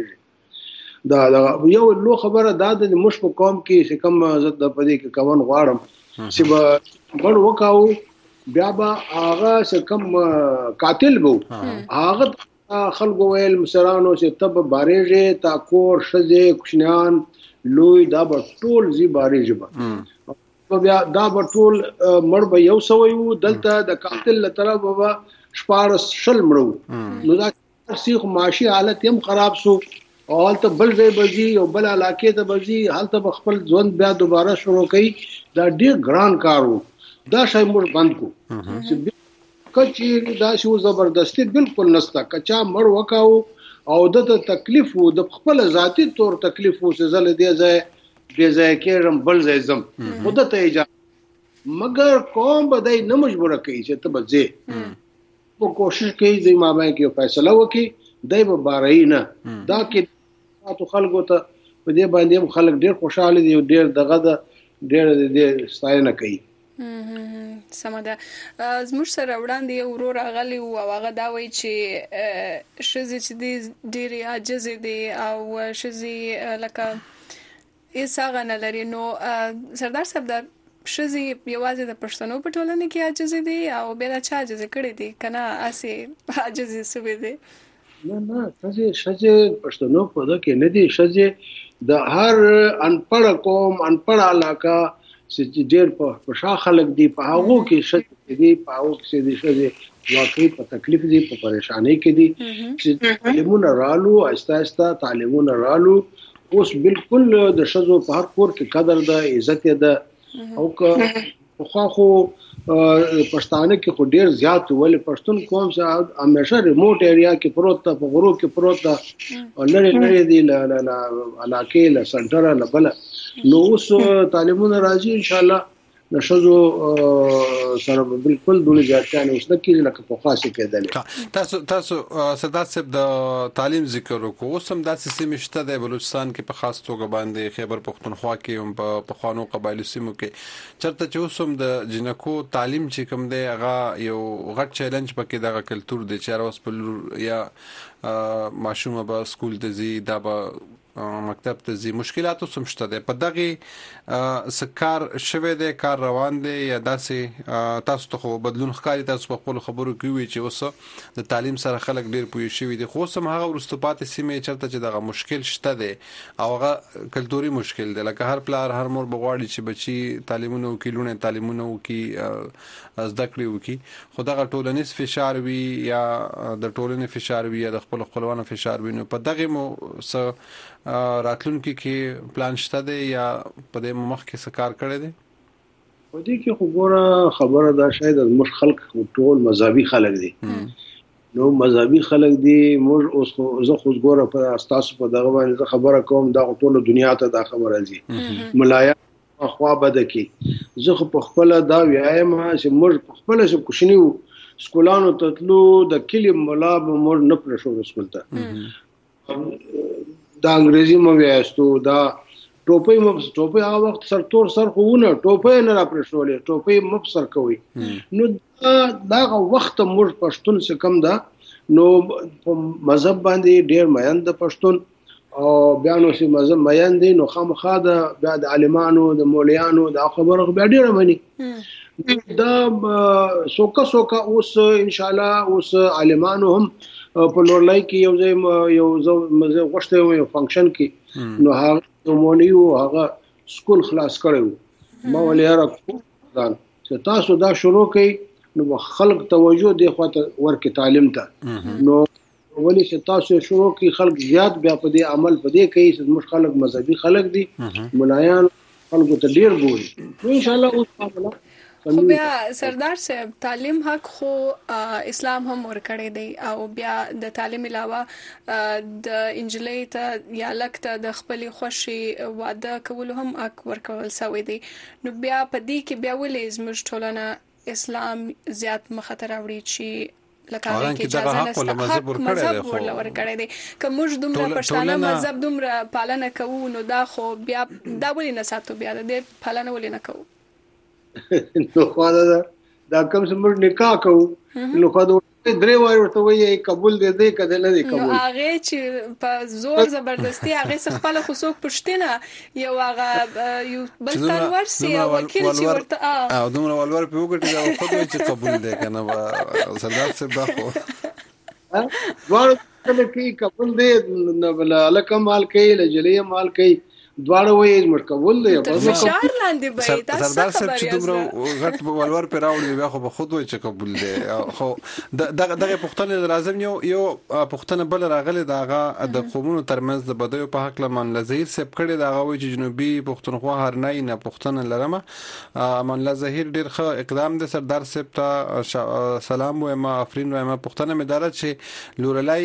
برابرې دا یو لو خبره دا د مش په قوم کې کوم عزت د پدې کې کوم غواړم چې به بل وکاو بیا با هغه سکم قاتل وو هغه خلکو ویل مسرانو چې تب بارېږي تا کور شزه کوشنیان لوی دا ټول زی بارېږي بیا دا ټول مړ به یو سویو دلته د قاتل طرف بابا شپارس شل مړو نو دا سیخ معاشي حالت هم خراب سو او هلته بل ځای بځي او بل علاقې ته بځي هلته خپل ژوند بیا دوباره شروع کړي دا ډیر ګران کارو دا شای موږ بند کو چې کچې دا شو زبردستی بالکل نستا کچا مړ وکاو او د تکلیف وو د خپل ذاتی تور تکلیف وو چې زل دی ځای کېرم بل ځای زم مدته اجازه مگر قوم بدای نه مجبور کوي چې ته بځې په کوشش کوي چې ما باندې کې فیصله وکړي دای به بارای نه دا کې تاسو خلکو ته په دې باندې خلک ډیر خوشاله دي ډیر دغه ډیر ستاینه کوي سمه ده زموږ سره وړاندې یو ورور راغلی او هغه دا وایي چې ښځې چې دي ډېرې عاجزې دي او ښځې لکه هېڅ هغه نه لري نو سردار صاحب دا ښځې یوازې د پښتنو په ټولنه کې عاجزې دي او بیا دا چا عاجزې کړې دي که نه هسې عاجزې سوې دي نه ښځې پښتنو په ده کې نه دي ښځې د هر انپړ قوم انپړ علاقه چې ډېر په شا خلک دي په هغه کې شته دي په هغه کې دي چې واقعي په تکلیف دي په پریشانی کې دي چې تعلیمونه رالو آسته تعلیمونه رالو اوس بالکل د شذو په هر کور کې قدر ده عزت ده او که خو پښتانه کې خو ډیر زیات ول پښتون قوم څخه همیشه ریموټ ایریا کې پروت ته په غرو کې پروت ده لړې دی لا علاقې له سنټر له بل نو اوس تعلیمونه راځي ان شاء الله نشزو سره بالکل دولي ځاتانه اوس نکې لکه په خاصه کېدل تاسو سردار صاحب د تعلیم ذکر وکړو اوس هم د سیستم شته د بلوچستان کې په خاص توګه باندې خیبر پختونخوا کې هم په خوانو قبایلی سیمو کې چرته چې اوس هم د جنکو تعلیم چې کوم دی هغه یو غټ چیلنج پکې دغه کلچر دی چې اوس په یا ماشومه به سکول ته ځي دا به مکتب ته ځي مشکلات هم شته ده په دغه سکار شوه ده کار روان دي یا داسې تاسو ته بدلون ښکاري تاسو په خپل خبرو کې وی چې اوس د تعلیم سره خلک ډیر پوي شوی دي خو سم هغه ورستپات سیمه چرته چې دغه مشکل شته ده او هغه کلتوري مشکل ده لکه هر پلار هر مور بغواړي چې بچي تعلیمونه وکیلونه تعلیمونه وکي زده کړې وکي خو دغه ټولنیز فشار وي یا د ټولنې فشار وي یا د خپل خپلوانو فشار وي نو په دغه مو راتلونکي کې پلان شته دی یا په دې مخ کې سکار کړی دی په دې کې خو ګوره خبره دا شاید مش خلک ټول مذهبي خلک دي نو مذهبي خلک دي موږ اوس خو زه خو ګوره په اساس په دغه باندې خبره کوم دا ټول دنیا ته دا خبره راځي ملایا خوا بده کې زه خو په خپل دا ویایم چې موږ په خپل څه کوشنیو سکولانو ته تلو د کلی ملا به موږ نه پرشو سکول ته دا انګریزي مو ویاستو دا ټوپۍ هغه وخت سر تور سر خوونه ټوپۍ نه را پرشولې ټوپۍ مبصر کوي نو دا وخت موږ پښتون څخه کم ده نو په مذهب باندې ډیر میان د پښتون او بیا نو چې مذهب میان دي نو خامخا د بیا د عالمانو د مولیانو د خبرو بیا ډیر مني دا سوکا اوس ان شاء الله اوس عالمانو هم په لورلای کې یو مزه غوښته یو فنکشن کې نو هغه مونیو هغه سکول خلاص کړو ما ولې راکو چې تاسو دا شروع کړئ نو خلک توجه دی خواته ورکه تعلیم ته نو ولې چې تاسو شروع کړئ خلک زیات بیا په دې عمل په دې کوي چې موږ خلک مذهبي خلک دي ملایان خلکو ته ډیر ګوري نو ان شاء الله اوس معاملہ خو بیا سردار صاحب تعلیم حق خو اسلام هم ورکړی دی او بیا د تعلیم علاوه د انجلۍ ته یا لکته د خپل خوشي واده کول هم حق ورکول سوی دی نو بیا په دې کې بیا ولې زموږ ټولنه اسلام زیات مخاطر وړي چې لکه کې اجازه نشته مذهب ورکړی دی که موږ دومره پښتانه مذهب دومره پالنه کوو نو دا خو بیا دا ولې نه ساتو بیا د پالنه ولې نه کوو نو خو دا کوم چې موږ نکاح کوو نو خو دا درې وای ورته وایي قبول دې کده نه دی قبول نو هغه چې په زور زبردستی هغه خپل خصوص پښتنه یو هغه یو بل تر ورسي او وکیل چې ورته او دومره ولور په وګټي دا خو دوی چې قبول دې کنه سردار صاحب دا خو ور کله کې قبول دې نو بل الکه مال کوي لجلیه مال کوي دواړه وایي موږ قبول دی په فشار لاندې به تاسو سردار صاحب چې دومره غټ ولور پر راوړي بیا خو به خود وایي چې قبول دی خو دغه پښتنه لازم یو پښتنه بل راغله دغه د قومونو ترمنځ د بدوی په حق لمن لزهیر سب کړي دغه وایي چې جنوبي پښتونخوا هر نه پښتنه لرمه من لزهیر ډیر ښه اقدام دی سردار صاحب ته سلام وایم افرین وایم پښتنه مدار چې لورلای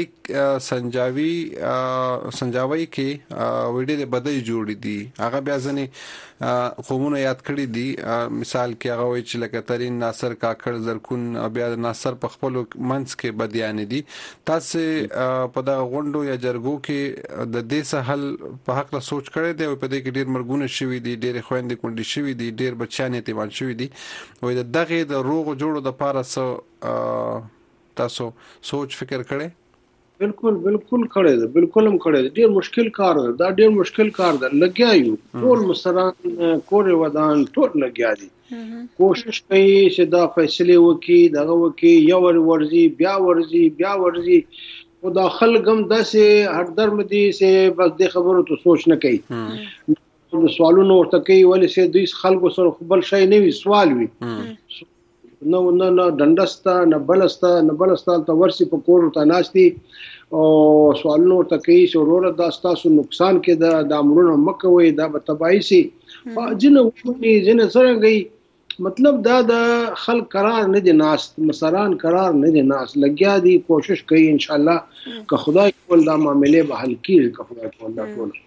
سنجاوي کې وړي د بدوی جوړ دي هغه بیا ځنې قومونه یاد کړی دي مثال کې هغه وایي چې لکه ترين ناصر کاکړ زرکون بیا ناصر په خپل منځ کې بدیان دي تاسو په دا غونډو یا جرګو کې د دې سهل په حق له سوچ کړی دی په دې کې ډیر مرګونه شوي دي ډیر خويندې کونډې شوي دي ډیر بچیان یتیمان شوي دي وایي دغه د روغ جوړو د پاره تاسو سوچ فکر کړئ بالکل کړی دی بالکل هم کړی دی ډیر مشکل کار دی دا ډیر مشکل کار دی لګیا یو ټول مستران کور ودان ټول لګیا دي کوشش کوي چې دا فیصله وکي دغه وکي یو ورزي بیا ورزي خدا خلګم داسې هر درم دي چې بس د خبرو ته سوچ نه کوي د سوالونو ورته کوي ولې سي دوی خلکو سره بل شي نه وي سوال وي نو ډنډستا نه بلستا ته ورسي په کور ته ناشتي او سوالونو ورته کوي چې ورور دا تاسو نقصان کې د امرونو مکوي دا به تباہي سي جن سره گئی مطلب دا د خلک قرار نه دي ناس مسران قرار نه دي ناس لګیا دي کوشش کوي ان شاء الله که خدای کول دا معاملې به حل کیږي که خدای کول دا ټول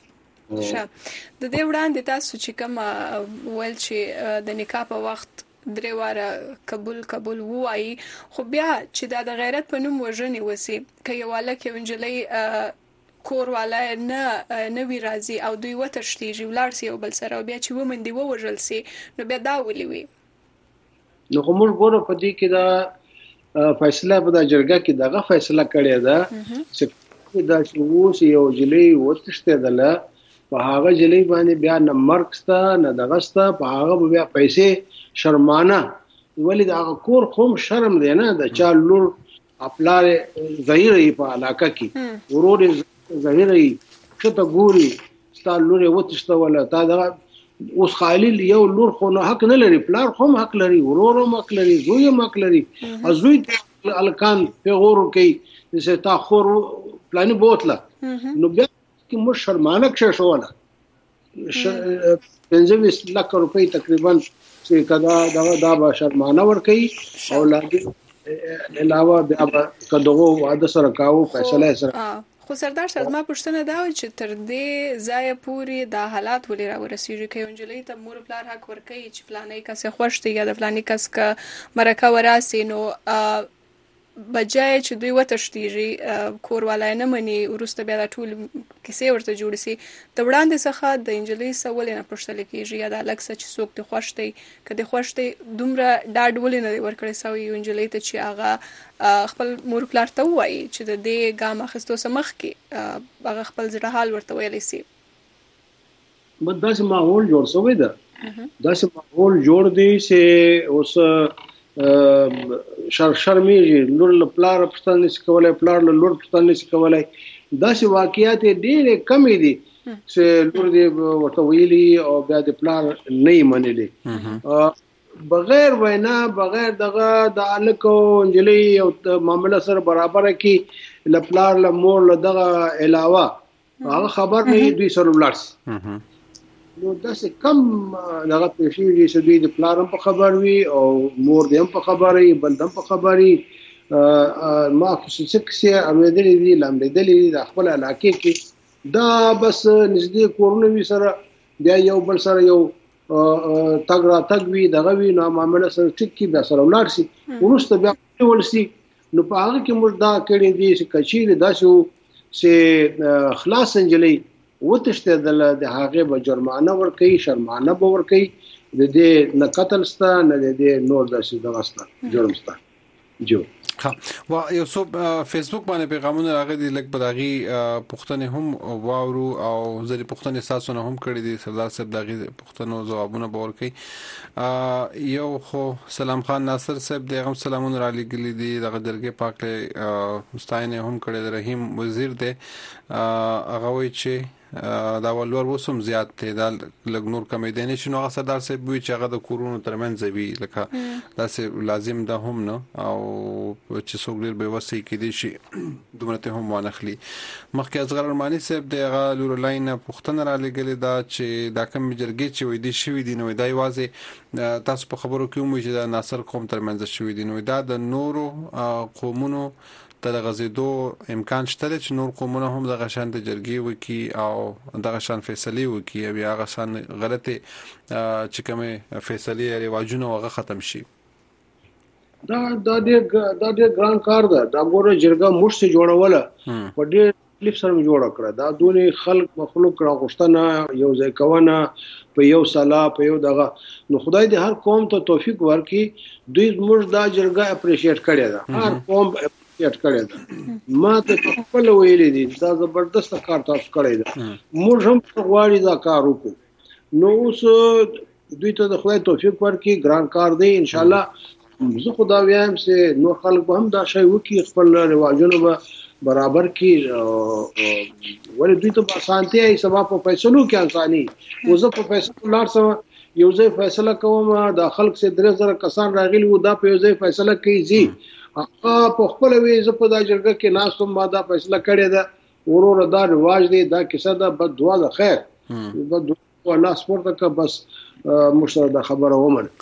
د دې وړاندې تاسو چې کوم ول چې د نکاح په وخت درې واره قبول وایي خو بیا چې د غیرت په نوم وژنې وسی که یو والک یو انجلۍ کور والا نه وی راځي او دوی وتشتيږي ولار سي او بل سره بیا چې ومندي ووجل سي نو بیا دا ولي وي نو کوم ګورو په دې کې دا فیصله په د جرګه کې دغه فیصله کړې ده چې دا چې یو جلی وتشتدله په هغه جلی باندې بیا نه مرکستا نه دغستا په هغه بیا پیسې شرمانه ولې دا کور خوم شرم دی نه د چا لور خپل ظاهري په علاقه کې ورور ظاهري شته ګوري ستا لور وتشته ولا تا دا اوس خالل یو لور خو نه حق نه لري پلار خو حق لري ورور هم حق لري زوی هم حق لري ازوی الکان په غورو کې چې تا خور پلان بوتله نو بیا کې مو شرمانه کښه شواله 25 لک روپۍ تقریبا چې کدا دا به شرمانه ور کوي او لاګي علاوه بیا کدوغه واده سره کاوه فیصله سره خو سردار صاحب ما پوښتنه دا و چې تر دې ځای پورې دا حالات ولې را ورسیږي کې انجلۍ ته مور پلار حق ورکوي چې فلانه کس خوښ دی یا د فلانه کس کا مرکه وراسي نو بجای چې دوی وتشتيږي کور والای نه مني ورسته بیا ټول کیسه ورته جوړ سي د وړاندې څخه د انجلۍ سوال نه پښتل کیږي یا د الکس چې څوک د خوښ دی کله خوښ دی دومره ډاډ ولې نه ورکړي سوی انجلۍ ته چې هغه خپل مور پلار ته وایي چې د دې ګام اخستو سمخ کې هغه خپل زړه حال ورته ویلی سي داسې ماحول جوړ شوی ده داسې ماحول جوړ دی چې اوس شرمېږي لور له پلار پښتنه نشي کولای پلار له لور پښتنه نشي کولای داسې واقعیات ډېرې کمې دي چې لور دې ورته ویلي او بیا د پلار نه یې منلي بغیر وینا بغیر دغه د الک او انجلۍ او معامله سره برابر کې له پلار له مور له دغه علاوه هغه خبر نه دوی سره ولاړ نو داسې کم دغه پیښې چې دوی د پلار هم په خبر وي او مور دې هم په خبر وي بل هم په خبر وي ما خصوصي کیسه اوریدلې دي لاندې د خپل علاقې کې دا بس نږدې کورونه وي سره بیا یو بل سره یو تګ را تګ وي دغه وي نو معاملې سره ټیک کې بیا سره ولاړ شي ورسته بیا ولسي نو په هغه کې موږ دا کړی دي چې کچیر داسو چې خلاص انجلۍ وتشته د هغه به جرمانه ور کوي شرمانه به ور کوي د دې نه قتل ستا نه د دې نور داسې دغستا جرم ستا جو ها وا یو سو فیسبوک باندې پیغامونه راغلي لکه بداغي پښتنه هم واورو او زری پښتنه ساسونه هم کړی دي سردار صاحب داغي پښتنو جوابونه باور کوي یو خو سلام خان ناصر صاحب دغه سلامونه را لګلي دي دغه درګه پاک له مستعینه هم کړی رحیم وزیر دی هغه وی چې دا ولور وسم زیات ته دا لګ نور کمې دي نه شنو سردار صاحب وی چې هغه د کورونو ترمنځ وی لکه دا لازم ده هم نه او چې څوک ډیر به وسی کې دي شي دومره ته هم وانخلي مخکې اصغر ارمانی صاحب دغه لور لاین پښتنه را لګل دا چې دا کم جرګې چې وې دي شوی دي نو دا یوازې تاسو په خبرو کې مو چې دا ناصر قوم ترمنځ شوی دي نو دا د نورو قومونو د غزیدو امکان شته چې نور قومونه هم د غشان د جرګي وکي او د غشان فیصله وکي یا غشان غلطه چې کومه فیصله رواجونه وغه ختم شي دا ډېر ګران کار ده دا ګوره جرګه مشت جوړوله په ډېر کلیپ سره جوړ کړه دا دونه خلق مخلوق راغښتنه یو ځای کونه په یو سلا په یو دغه نو خدای دې هر قوم ته توفیق ورکړي دوی موږ دا جرګه اپریشیټ کړی دا هر قوم اپریشیټ کړی دا ما ته خپل ویلې دي دا زبردست کار تاسو کړی دا موږ هم غواړو دا کار وکړو نو اوس دوی ته د خدای توفیق ورکړي ګران کار دی ان شاء الله زه خدا وایم چې نو خلک هم دا شی وکي خپل رواجونه به برابر کې ولې دوی ته اسانتي ای سبا په فیصلو کې اساني وزه په فیصلو لار سم یو ځای فیصله کوم د خلک سره 3000 کسان راغلي وو دا په یو ځای فیصله کوي زی په خپل وی ز په دا جرګه کې ناسوم ما دا فیصله کړی دا ورور دا رواج دی دا کیسه دا بد دعا ده خیر بد دعا الله سپورت کا بس مشترک خبره ومن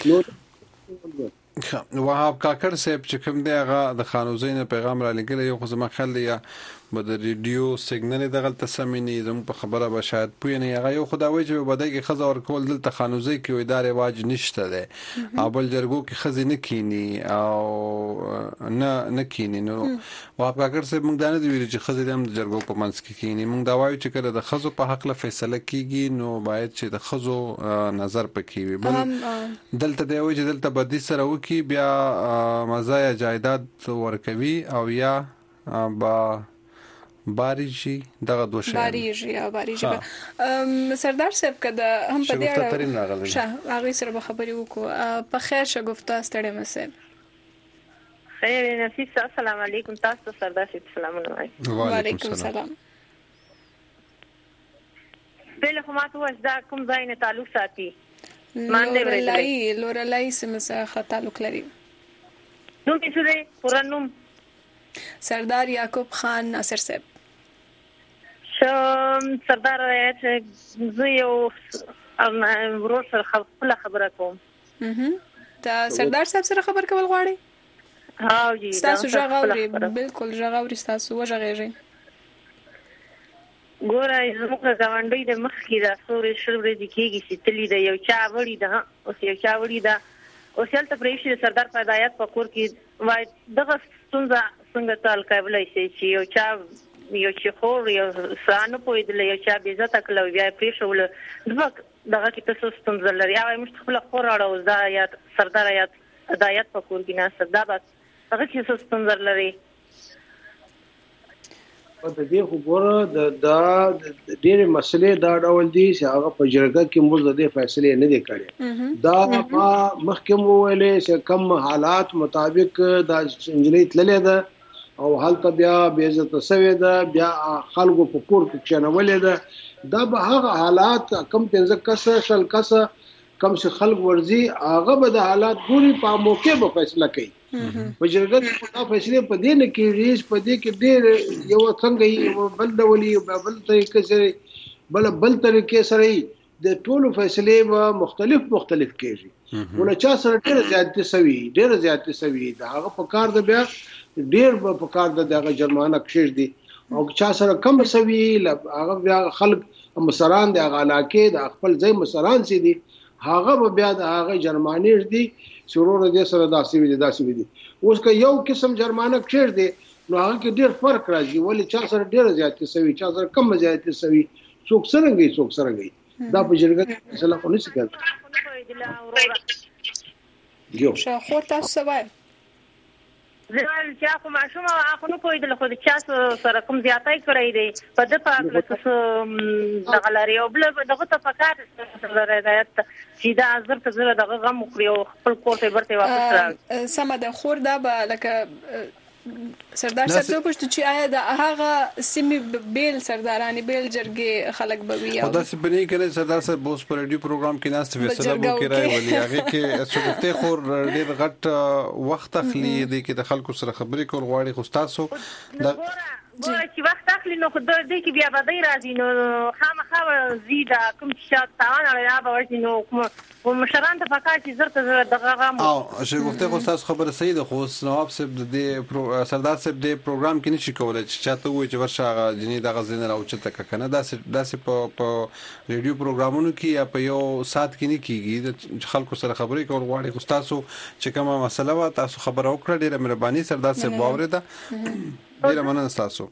نو وهاب کاکر صاحب چې کوم دی هغه د خانوزین پیغام را لګل یو خو زما خل یا به د ریډیو سیګنل دغه تسمینی زمو په خبره به شاید پوی نه هغه یو خدای چې بده کې خزه ور کول دلته خانوزي کې ادارې واج نشته ده ابل جرګو کې خزه نه کینی او نه کینی نو وهاب کاکر صاحب موږ دا نه دی ویل چې خزه هم د جرګو په منځ کې کینی موږ دا وایو چې کله د خزو په حق له فیصله کیږي نو باید چې د خزو نظر پکې وي بل دلته دی وایي چې دلته بدی سره وکي بیا مزایا جایداد ورکوي او یا با باریجی دغه دوه شی باریجی سردار صاحب کده هم په دې اړه شه هغه سره خبرې وکړو په خیر شګفتا ستړي مسه خیر نفیس السلام علیکم تاسو سردار صاحب سلام علیکم وعلیکم السلام بل حکومت وځدا کوم ځای نه تعلق ساتي لورلای سمسه تعلق لري نو څه دی پرانوم سردار یعقوب خان ناصر صاحب سردار زه یو ورور سره خپل خبره کوم تا سردار صاحب سره خبر کول غواړي ها جی تاسو ژغوري بالکل ژغوري تاسو وژغېږئ ګورای زموږ غونډې د مخ کې د سورې شربري د کېږي چې تلی د یو چا وړي ده او یو چا وړي ده او سیالته پرېشي سردار په هدایت په کور کې وای دغه ستونزه څنګه تل کولای شي چې یو چا یو چې خور یو سانه پویدل یو چا به عزت کړو بیا پرېښول دغه کې تاسو ستونزه لري او موږ خپل خور اړه دا یا سردار یا هدایت په کور کې نه صدا بس هغه کې ستونزه لري په دې خو ګوره د ډېرې مسلې دا ډول دي چې هغه په جرګه کې موږ د دې فیصلې نه دي کړې دا ما مخکې ویلې چې کم حالات مطابق دا انجلۍ تللې ده او حالت بیا به عزت سوي ده بیا خلکو په کور کې چنولې ده دا به هغه حالات کم 15 کس شل کس کم څه خلک ورزي هغه به د حالات ګوري په موقع به فیصله کوي په جرګه کې دا فیصله په دې نه کې په دې کې ډېر یو څنګه بل ډولي بل طریقې سره بل طریقې سره د ټولو فیصله به مختلف کېږي ولې چا سره ډېر زیات سوي دا هغه په کار ده بیا ډېر په کار ده دغه جرمانه کښې دي او چا سره کم سوي هغه بیا خلک مسران د هغه علاقې د خپل ځای مسران سي دي هغه بیا د هغه جرمانې دي سرور دې سره داسې وي دي اوس که یو قسم جرمانه کښې دي نو هغه کې ډېر فرق راځي ولې چا سره ډېر زیات سوي چا سره کم زیات سوي څوک څنګه دا په جرګه کې فیصله خو نشي کولای یو خو تاسو سوای زه چې کوم ماشوم اخو نو کوی د خو د چا سره کوم زیاتای کړی دی په د پاک تاسو د غلاري او بل دغه ته فقط سره هدایت چې دا حاضر ته زره دغه غم خوري او خپل کوټه برته واپس راځي سم د خور دا به لکه سردار صاحب ته پوښتنه چې آیا د هغه سیمې بیل سردارانی بیل جرګې خلک بوي او دا سپنی کړي سردار صاحب بوس پر ریډیو پروګرام کې ناست فیصله وو کې راي ولي هغه کې څوکته خور ډېر غټ وخت اخلي د کې د خلکو سره خبرې کول غواړي خو تاسو ګوره چې وخت اخلي نو خو د دې کې بیا بدای راځي نو خامخا زیاده کوم چې تاوان علی ابا ورته نو کوم مشران ته فقط چې زرته دغه غم او شګفته خو تاسو خبره صحیح ده خو نواب صاحب د سردار صاحب د پروګرام کې نشي کولای چې چاته وي چې ورشه جنې دغه زین راوچته کنه داسې په ریډیو پروګرامونو کې یا په یو سات کې نه کیږي د خلکو سره خبرې کول غواړي خو تاسو چې کومه مسله وا تاسو خبره وکړه ډیره مهرباني سردار صاحب واورېده ډیره مننه تاسو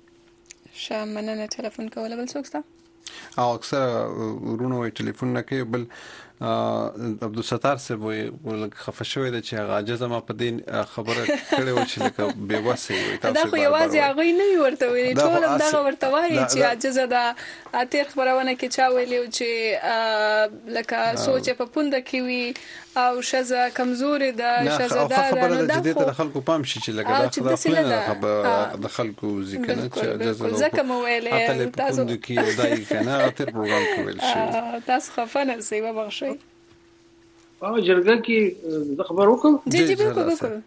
مننه ټلیفون کوله بل څوک او اکثر ورونو ټلیفون نه کوي بل عبدالستار صاحب ولکه خفه شوی د چې هغه عاجز ما په دین خبره کړې و چې لکه بے وسه وي تاسو دا خو یوازې هغه نه ورته ویلي ټول دا ورته وایي چې عاجز ده اتیر خبرونه کې چا ویلي چې لکه سوچ په پوند کې وي او شزه کمزوري ده شزه ده نو دا د خلکو پام شي چې لکه دا خپل د خلکو ذکر چې عاجز زکه مو ویلې تاسو کې دای کنه اتیر پروګرام کې ویل شي تاسو خفنه سي وبخښئ جرګه کې خبر وکم جی بالکل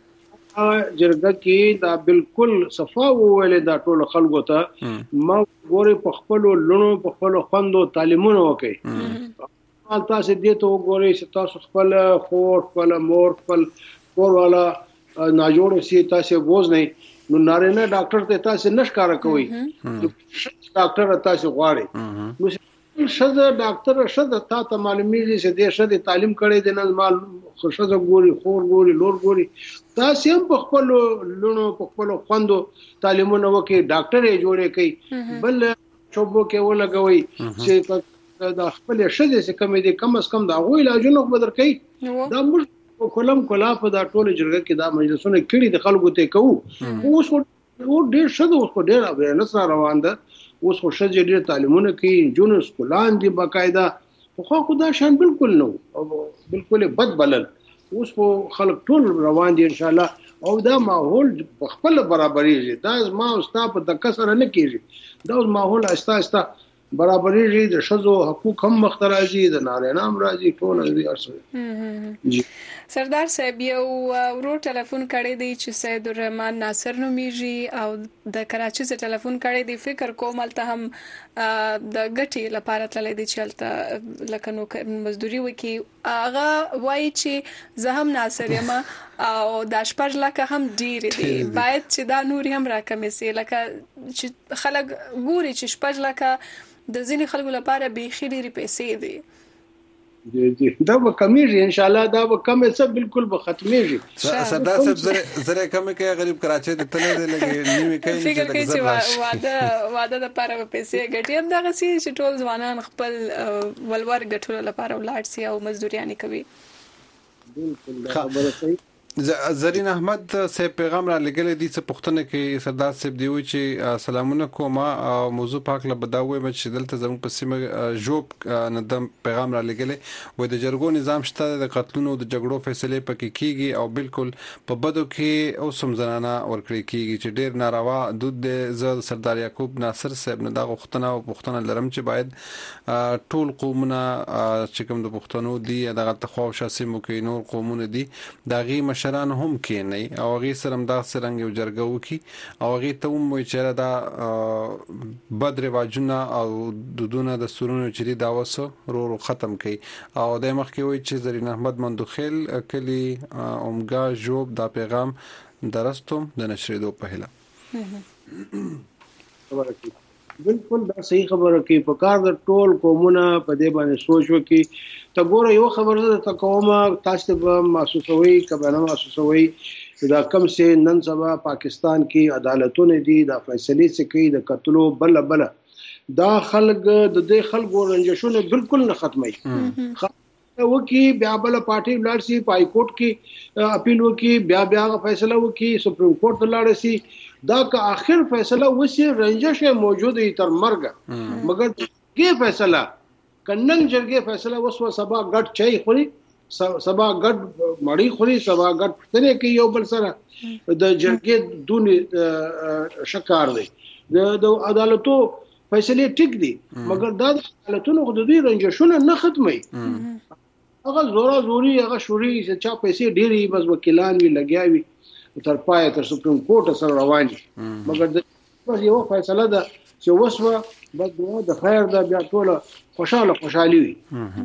جرګه کې دا بالکل صفا وویل دا ټول خلکو ته ما ګوري په خپل لونو په خپل خوندو تعلیمونه وکي تاسو دې ته وګورئ چې تاسو خپل خور خپل مور خپل کور والا ناجوړ سي تاسو بوز نه نو نارینه ډاکټر ته تاسو نشکاره کوي ډاکټر تاسو غواړي نو شزه ډاکټر شزه ته معلومیږي چې دې شزه تعلیم کړي د نن مال شزه ګوري خور ګوري لور ګوري تاسو هم په خپل لونو په خپل خوندو تعلیمونه وکي ډاکټر یې جوړې کوي بل چوبو کې ولګوي چې دا خپل شزه چې کم دي کم از کم دا غوي علاجونه بدر کوي دا موږ کولم کلا په دا ټول جرګه کې دا مجلسونه کړي د خلکو ته کوو اوس ډېر شزه اوس ډېر اویرنس روان ده اوس خو شزه ډېر تعلیمونه کوي جون سکولان دي باقاعده خو خدا شان بالکل نو بالکل بد بلل اوس خو خلک ټول روان دي ان شاء الله او دا ماحول خپل برابرۍ دا ما استاد په دقه سره نه کیږي دا ماحول آسته آسته برابرۍ د شزو حقوق هم مختراجي د نارینه هم راځي ټول دې ارسه سردار صاحب یو ورو ټلیفون کړی دی چې سید الرحمن ناصر نومیږي او د کراچۍ څخه ټلیفون کړی دی فکر کوم الته هم د ګټي لپاره تللی دی چې الته لکه نو مزدوري وکي هغه وایي چې زه هم ناصر یم او د شپږ لکه هم ډیر دی باید چې دا نور هم راکمې سي لکه چې خلک ګوري چې شپږ لکه د ځینې خلکو لپاره به خېری پیسې دي دا به کمیږي ان شاء الله دا به کم څه بالکل به ختميږي سردار صاحب زره کم کې غریب کراچۍ ته تللی دی لګي نیمه کوي فکر کوي چې واده د لپاره پیسې ګټي هم دغه سي چې ټول ځوانان خپل ولور ګټلو لپاره ولاړ سي او مزدوريانه کوي بالکل خبره صحیح زرین احمد صاحب پیغام را لګل دي چې پښتنه کې سردار صاحب دی وی چې سلامونه کوم او موضوع پاک له بداوي چې دلته زموږ په سیمه جوب ندم پیغام را لګل و د جرګو نظام شته د قتلونو د جګړو فیصله پکې کیږي او بالکل په بدو کې او سمزنانه ورکړي کیږي چې ډیر ناروا دود د سردار یعقوب ناصر صاحب نه د غوښتنه او پښتنه لرم چې باید ټول قومونه چې کوم د پښتنو دي دغه تخوا شاسي مو کې نور قومونه دي داغي مشران هم کېنی او غي سرم دا سرنګ یو جرګه وکي او غي ته مو چې دا بد رواجونه او دودونه د سورونو چې دا وسو رو ختم کړي او د مخ کې وي چې زرین احمد مندوخیل کلی اومګه جوب دا پیغام درستم د نشریدو په هله بالکل دا صحیح خبره کوي په کار د ټول قومونه په دې باندې سوچ وکي ته ګوره یو خبره ده کومه تاسو ته محسوسوي کبه محسوسوي دا کم سه نن سبا پاکستان کې عدالتونه دي دا فیصله څه کوي د قتلو بل دا خلک د دې خلکو رنجشونه بالکل نه ختمي وکي بیا بل پارټي ولر سي پای کورټ کې اپیل وکي بیا فیصله وکي سپریم کورټ ولر سي دا که اخر فیصله وسی رنجش موجود ای تر مرګ مگر کې فیصله کنن جرګه فیصله وسو سبا ګډ چي خوري سبا ګډ مړی خوري سبا ګډ پښتنه کې یو بل سره د جرګه دون شکار دی د عدالتو فیصله ټیک دي مگر دا عدالتونو حدودي رنجشونه نه ختمي هغه زورا زوري هغه شوري چې چا پیسې ډېری بس وکیلان وی لګیاوي تر پای تر سپریم کورټ سره روان دي مگر بس یو فیصله ده چې وسوه بس د خیر ده بیا ټول خوشالي وي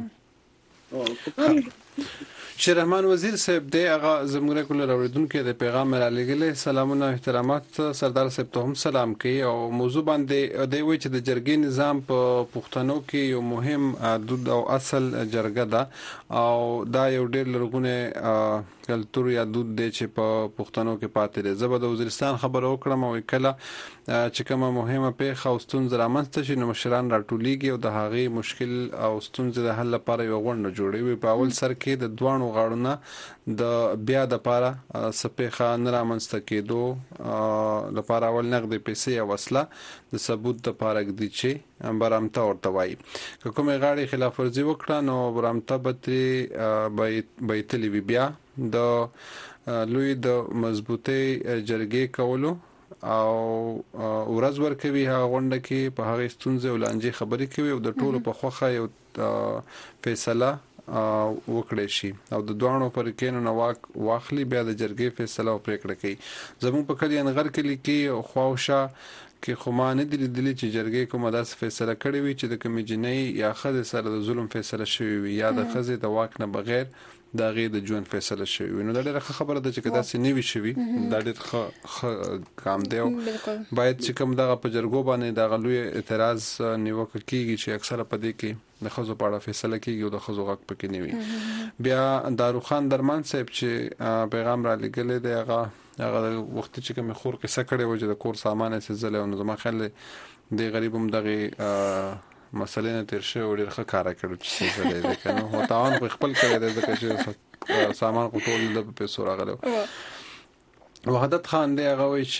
شهرمان وزیر صاحب دی هغه زموږ کول راوړونکو د پیغام را لګلې سلامونه احترامات سردار صاحب ته هم سلام کوي او موضوع باندې دی وی چې د جرګې نظام په پښتنو کې یو مهم دود او اصل جرګه ده او دا یو ډېر لرغونه کلتور یا دود دی چې په پښتنو کې پاتې دی. زه به د وزیرستان خبره وکړم او کله چې کومه مهمه پیښه او ستونزه رامنځته شي نو مشران راټولیږي او د هغې مشکل او ستونزې د حل لپاره یو غونډه جوړوي. په اول سر کې د دوانو غاړو نه د بیا د لپاره څه پیښه نه رامنځته کېدو لپاره اول نقدې پیسې او وسله د ثبوت لپاره ږدي چې برامته ورته وایي. که کومې غاړې خلاف ورزي وکړه نو برامته به تللی وي. بیا د لوی د مضبوطی جرګې کولو او ورځ ورکوي هغه غونډه کې په هغه ستونزې او لانجې خبرې کوي او د ټولو په خوښه یو فیصله وکړي شي او د دوانو پر کېنو نو واخلي. بیا د جرګې فیصله او پریکړه کوي. زموږ په کلی انغر کې خواوشا کې خو ما نه دي لیدلي چې جرګې کومه داسې فیصله کړې وي چې د کومې جنۍ یا ښځې سره د ظلم فیصله شوې وي یا د ښځې د واک نه بغیر د هغې د ژوند فیصله شوې وي. نو دا ډېره ښه خبره ده چې که داسې نه وي شوي دا ډېر ښه کام دی او باید چې کوم دغه په جرګو باندې دغه لوی اعتراض نیوکه کېږي چې اکثره په دې کې د ښځو په اړه فیصله کېږي او د ښځو غږ پکې نه وي. بیا داروخان درمان صاحب چې پیغام را لېږلی دی هغه وختي چې کومې خور قصه کړې وه چې د کور سامان یې څیزلی او نو زما خیال دی دې غریب هم دغې مسلې نه تیر شوی او ډېر ښه کار یې کړی چې څیزلی دی که نو تاوان خو خپل کړی دی ځکه چې سامان خو ټول د په پیسو راغلی و. وحدت خان دی هغه وایي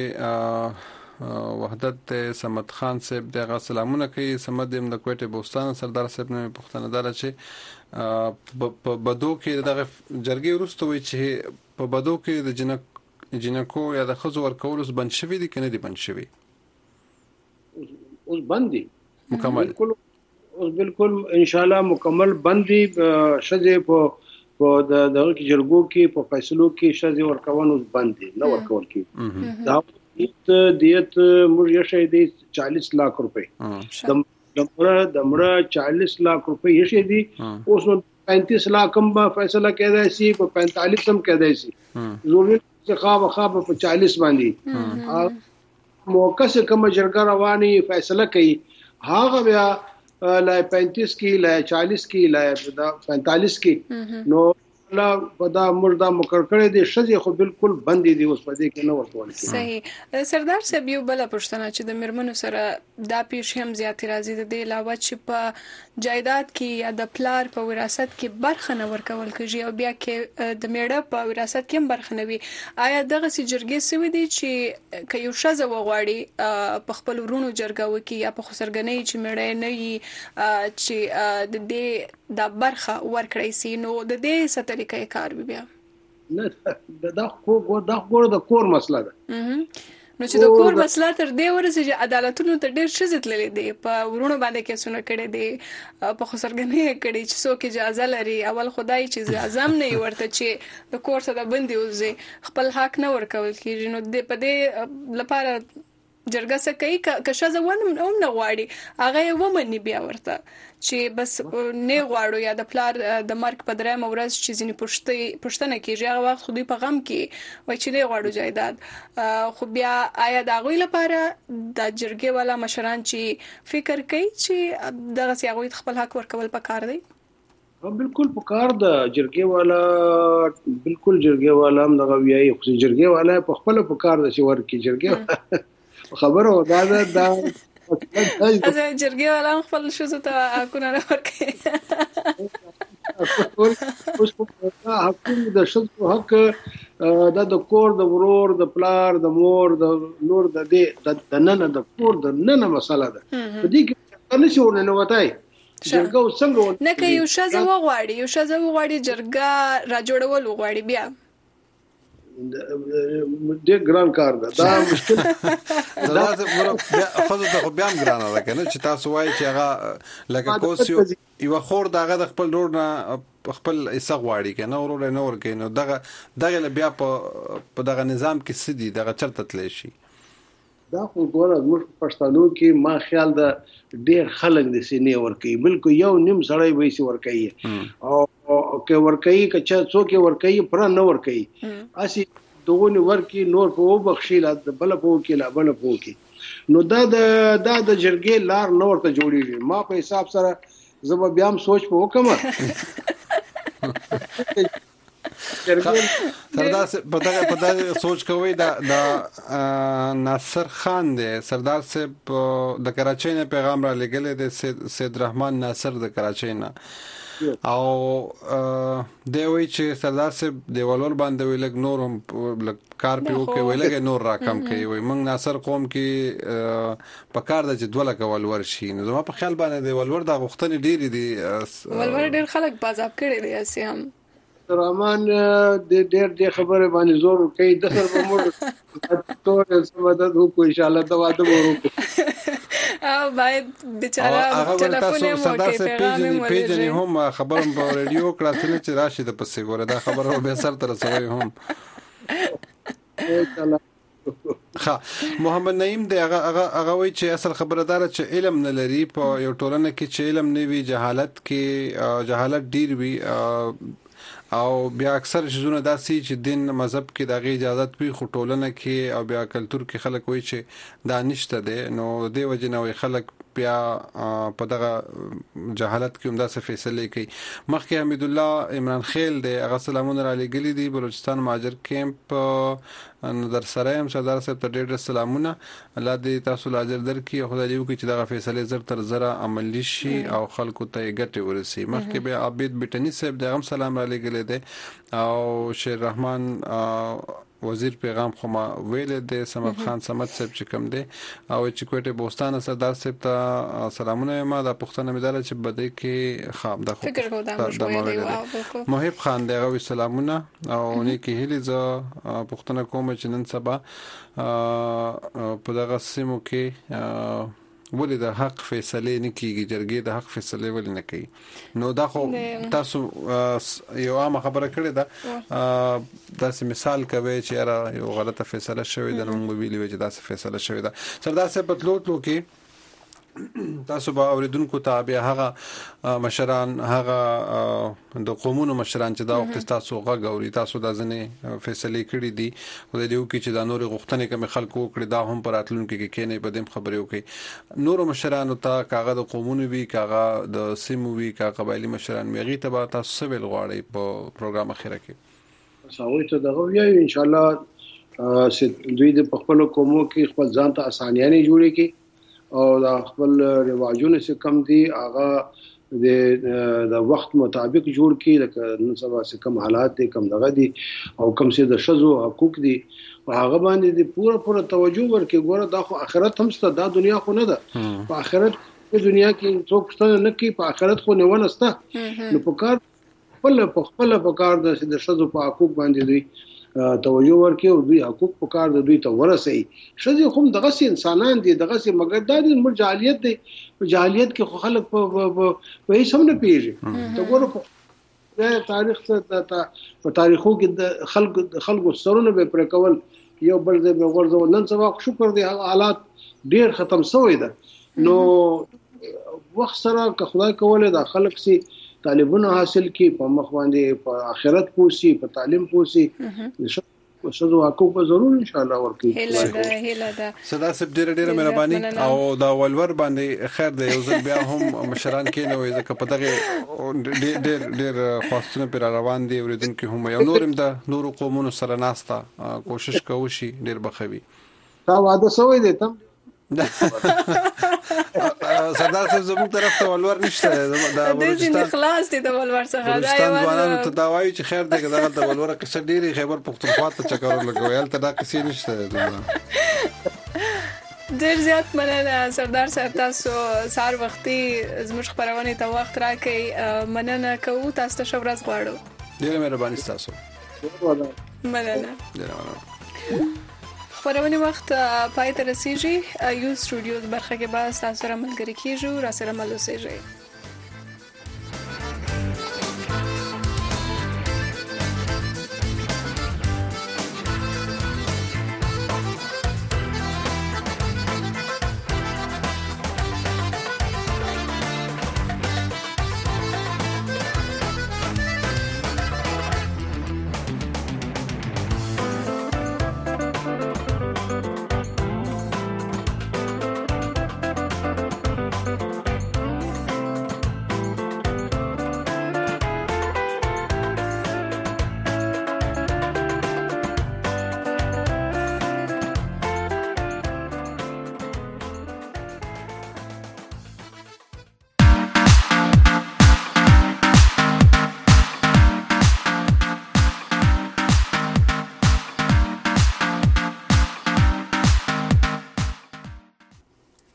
چې وحدت صمد خان صاحب دی هغه سلامونه کوي. صمد یم د کوټې بوستان سردار صاحب نه مې پوښتنه داره چې په بدو کې دغه جرګې وروسته وایي چې په بدو کې د جنکو یا د ښځو ورکول اوس بند شوي دي که نه دي بند شوي؟ اوس بند دي مکمل. اوس بالکل انشاءالله مکمل بند دي. ښځې په دغه کې جرګو کې په فیصلو کې ښځې ورکول اوس بند دي نه ورکول کېږي. دا دیت موږ یې شی دی 40 लाख روپۍ د مړه 40 लाख روپۍ یې شی دي. اوس 35 लाख هم فیصله کېدای شي په 45 هم کېدای شي. ضروري څخه په 40 باندې موقع څخه کوم جرګه رواني فیصله کوي هغه بیا لا 35 کې لا 40 کې لا 45 کې نو لا پدا مردا مقرر کړی دی. ښځې خو بالکل بندې دي اوس په دې کې نه ورکول کېږي. صحیح. سردار صاحب یو بل پوښتنه چې د میرمنو سره دا پیښې هم زیاتې راځي د دې علاوه چې په جایداد کې یا د پلار په وراثت کې برخه نه ورکول کېږي او بیا کې د میړه په وراثت کې هم برخه نه وي. آیا دغه سي جرګې سوي دي چې که یو ښځه وغواړي په خپل ورونو جرګه وکړي یا په خسرګنۍ چې میړه نه وي چې د دې د برخه ورکړی سي نو د دې ستري کوي کار بیا نه دا خو د کور مسله ده. نو چې د کور مسله تر دې ورسې چې عدالتونو ته ډېر ښځې تللې دي په ورونو باندې کیسونه کړي دي په خسرګنۍ کړي چې څوک اجازه لري اول خدای چې اعظم نه ورته چې د کور څخه بندي وځي خپل حق نه ورکول کیږي. نو د په دې لپاره جرګه څه کوي که ښځه هم نه غواړي هغه ومني بیا ورته چې بس نه غواړو یا د پلار د مرګ په درېیمه ورځ چې ځینې پوښتنه کېږي هغه وخت خو دوی په غم کې وایي چې نه غواړو جایداد. خو بیا آیا د هغوی لپاره د جرګې والا مشران چې فکر کوي چې دغسې هغوی خپل حق ورکول پکار دی؟ بالکل پکار ده. جرګې والا بالکل جرګې والا هم دغه ویایي خو جرګې والا په خپل پکار ده چې ورکړي جرګې خبره دا جرګې والا خپل ښځو ته حقونه نه ورکوي. اوس حق د ښځو حق دا د کور د ورور د پلار د مور د لور د دې د نن د کور د نن مسله ده. په دې کې نه شي ورننوتای جرګه څنګه نه کوي. یو ښځه وغواړي جرګه را جوړول وغواړي بیا ډېر ګران کار ده. دا مشکل دا خو ته بیا هم ګرانه ده کنه چې تاسو وایي چې هغه لکه کوسیو یو خور دغه د خپل ډور نه خپل حصہ غواړي کنه ورور نه ورکې نو دغه بیا په دغه نظام کې سدي دغه چرته تلی شي. دا خو ګوره موږ پښتنو کې ما خیال ده ډېر خلک د سینې ورکوي بالکل یو نیم سړی به یې ورکوي او که ورکوي که څوک یې ورکوي پوره نه ورکوي هسې دغونې ورکي نور په وبخښي لا بله په وکړي لا بله په وکړي. نو دا د جرګې لار نه ورته جوړېږي. ما په حساب سره زه به بیا هم سوچ په وکړم سردار په دغه سوچ کوي دا ناصر خان دی سردار صاحب د کراچۍ نه پیغام را لګل دی سید رحمان ناصر د کراچۍ نه او دی وی چې سردار صاحب دی ولور باندې ویلګ نور هم کار پیو کې ویلګ نور را کم کوي وي موږ ناصر قوم کې په کار د جدول کول ورشي نو زما په خیال باندې دی ولور د غوښتنې ډېری دي ولور ډېر خلک بازاب کړي دي اسی هم رحمان ډېر خبره باندې زور کوي د سر په موږ ټول سمدد وکړو ان شاء الله دا واده ورو او باید بیچاره ټلیفون یې مو کې پیغام پیجن هم خبرم په رادیو کړه چې راشي د پسې ګوره دا خبره به سر تر سوي هم محمد نعیم دی هغه وی چې اصل خبردار چې علم نه لري په یو ټولنه کې چې علم نه وي جهالت ډیر وي او بیا اکثر شزونه داسي چې دین مذهب کې دغه اجازه وي خو ټولنه کې او بیا کلچر کې خلک وایي چې دانشته دي نو دی وجنه خلک بیا په دغه جهالت کې هم داسې فیصله کوي مخکې حمید الله عمران خیل دی هغه سلامونه را لګلي دي بلوچستان مهاجر کیمپ در سره هم سردار صاحب ته ډېر سلامونه الله دې تاسو لاجر درکړي خدای دې وکړي چې دغه فیصله زر تر زره عملی شي او خلکو ته یې ګټه ورسي مخکې به عابد بټنی صاحب دغه سلام را لګلي دي او شیر رحمان وزیر پیغام خو ما ویل د سمد خان سمد صاحب چې کوم دی او چې کوټه بوستانه سردار صاحب ته سلامونه ما د پښتنه مدار چې بده کې خام د خو محب خان دغه سلامونه او نه کې هلي ز پښتنه کوم چې نن سبا په دغه سیمو کې ولې د حق فیصله نه کیږي جرګې د حق فیصله ولې نه کوي نو دا خو تاسو یو عام خبره کړې ده داسې مثال کوي چې یو غلطه فیصله شوې ده نو موږ ویلو چې داسې فیصله شوې ده سردار صاحب په تلو کې تاسو به اوریدونکو ته بیا هغه مشران هغه د قومونو مشران چې دا وخت تاسو غږ اوري تاسو د ځنې فیصله کړې دي خدای دې وکړي چې دا نور غوښتنې کوم خلکو وکړي دا هم پر اتلونکو کې کېنه په دې خبرې وکړي نور مشران ته کاغه د قومونو وی کاغه د سیمو وی کاغه قبایلی مشران میغي ته تاسو ویل غواړي په پروګرام اخیره کې ساوي ته دغه ویایو ان شاء الله دوی د خپل قومو کې خپل ځان ته اسانیانه جوړي کې او دا خپل رواجونه څخه کم دي هغه د وخت مطابق جوړ کی لکه نن سبا څخه کم حالات دي کم دغه دي او کم څه د شذو حقوق دي هغه باندې دي پوره توجه ورکړي ګوره دا خو آخرت هم ست دا دنیا خو نه ده په آخرت په دنیا کې څوک څه نه کوي په آخرت خو نه ونسته نو په کار خپل په کار د شذو په حقوق باندې دي توجه ورکړي او دوی حقوق په کار د دوی ته ورسي شذ خو دغه انسانان دي دغه مګر د جاهلیت دي په جاهلیت کې خو خلک په هیڅ هم نه پیږي ته ګوره په تاریخ په تاریخو کې د خلکو سرونه به پر کول یو بل دې به ورځو نن سبا شکر دي حالات ډیر ختم شوی ده نو وخت سره که خدای کوله د خلک سي طالبونه حاصل کی په مخ باندې په آخرت پوسی په تعلیم پوسی شذو حقوق به ضرور ان شاء الله ورکړي هله ده صدا سب ډیره مهرباني او دا ولور باندې خیر دی یو ځل بیا هم مشران کې نو ځکه په دغه ډیر خاصونه پر روان دي اوریدونکو هم یو نورم د نور قومونو سره ناستا کوشش کوي شي ډیر بخوي تا واده سوې دي تم سردار صاحب زموږ طرف ته ولور نشته دا بلوچستان خلاص دي د ولور څخه دا یو ځوانانو ته دا وایي چې خیر دی دا د ولور کې څه ډیری خبر پښتونخوا ته چکر لګوي البته دا کسي نشته ډیر زیات مننه سردار صاحب تاسو سار وختي زموږ خبرونه ته وخت راکړئ مننه کوو تاسو ته شورز غواړو ډیر مهرباني تاسو مننه خبرونه وخت پای ته رسیږي یو سټوډیو برخه کې به تاسو سره ملګری کیږو را سره مل اوسئ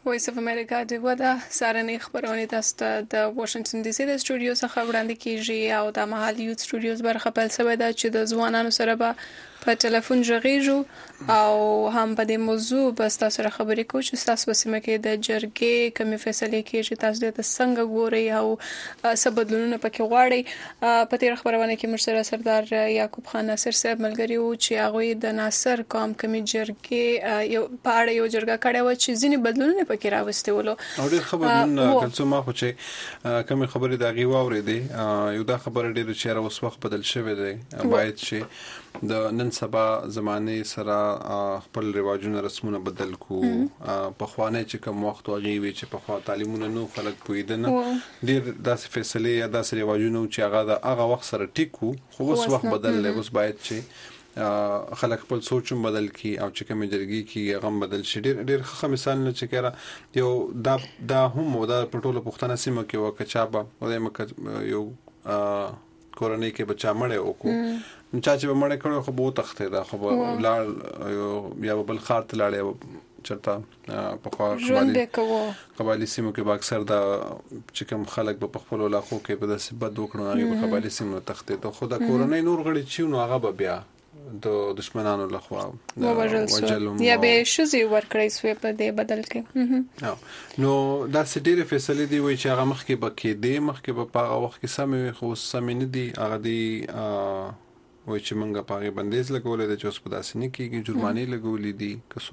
وایس اف امریکا د ودا سارنې خبرونه تاسو د واشنگټن ډي سي د سټوډیو څخه وړاندې کیږي او د محل یوت سټوډیوز برخه په سبا د چې د ځوانانو سره به په ټلیفون ژغېږو او هم په دې موضوع بس تاسو سره خبرې کوو چې تاسو په سیمه کې د جرګې کومې فیصلې کیږي تاسو د څنګه ګوري او څه بدلونونه پکې غواړي. په تیر خبرونه کې موږ سره سردار یعقوب خان ناصر صاحب ملګری وو چې هغه د ناصر قوم کومې جرګې یو په اړه یو جرګه کړې و چې ځینې بدلونونه پکې راوستي ولو. او ډېر خبرونه کله ما خو چې کومې خبرې د غي واورېدې یو دا خبره ډېر چې اوس وخت بدل شوی دی باید چې د نن سبا زمانه سره خپل رواجونه رسمونه بدل کو په خوانه چې کوم وخت واغي وي چې په خوا تعلیمونه نو خلک پویدنه ډیر داسې فیصله یا داسې رواجونه چې هغه وخت سره ټیکو خو اوس وخت بدل لې اوس باید چې خلک خپل سوچم بدل کی او چې کوم جرګي کی غم بدل شي. ډیر ښه مثال نه چې کړه یو دا هم دا پټوله پښتنه سیمه کې وکچابه ولې مکه یو کورنۍ کې بچا مړې وکړو چا چې مړې کړو خو بہت تخته دا خو لاړ یا بل خار ته لاړې چرته په خوا قبایلی سیمو کې اکثر دا چې کوم خلک په خپل علاقو کې په داسې بد وکړو هغه په قبایلی سیمو تخته ته خو دا کورنۍ نور غړي چې نو هغه بیا د دشمنانو لخوا وجلم یا به شوزي ورکړی سوی په دې بدل کې نو دا سټیره فیصله دی وای چې هغه مخکې بکې دی مخکې په هغه وخت کې سمې خو سمې نه دی هغه دی وای چې منګه پاغه بندیز لګولې د چوس په داسې نه کېږي جرمانه لګولې دي کسو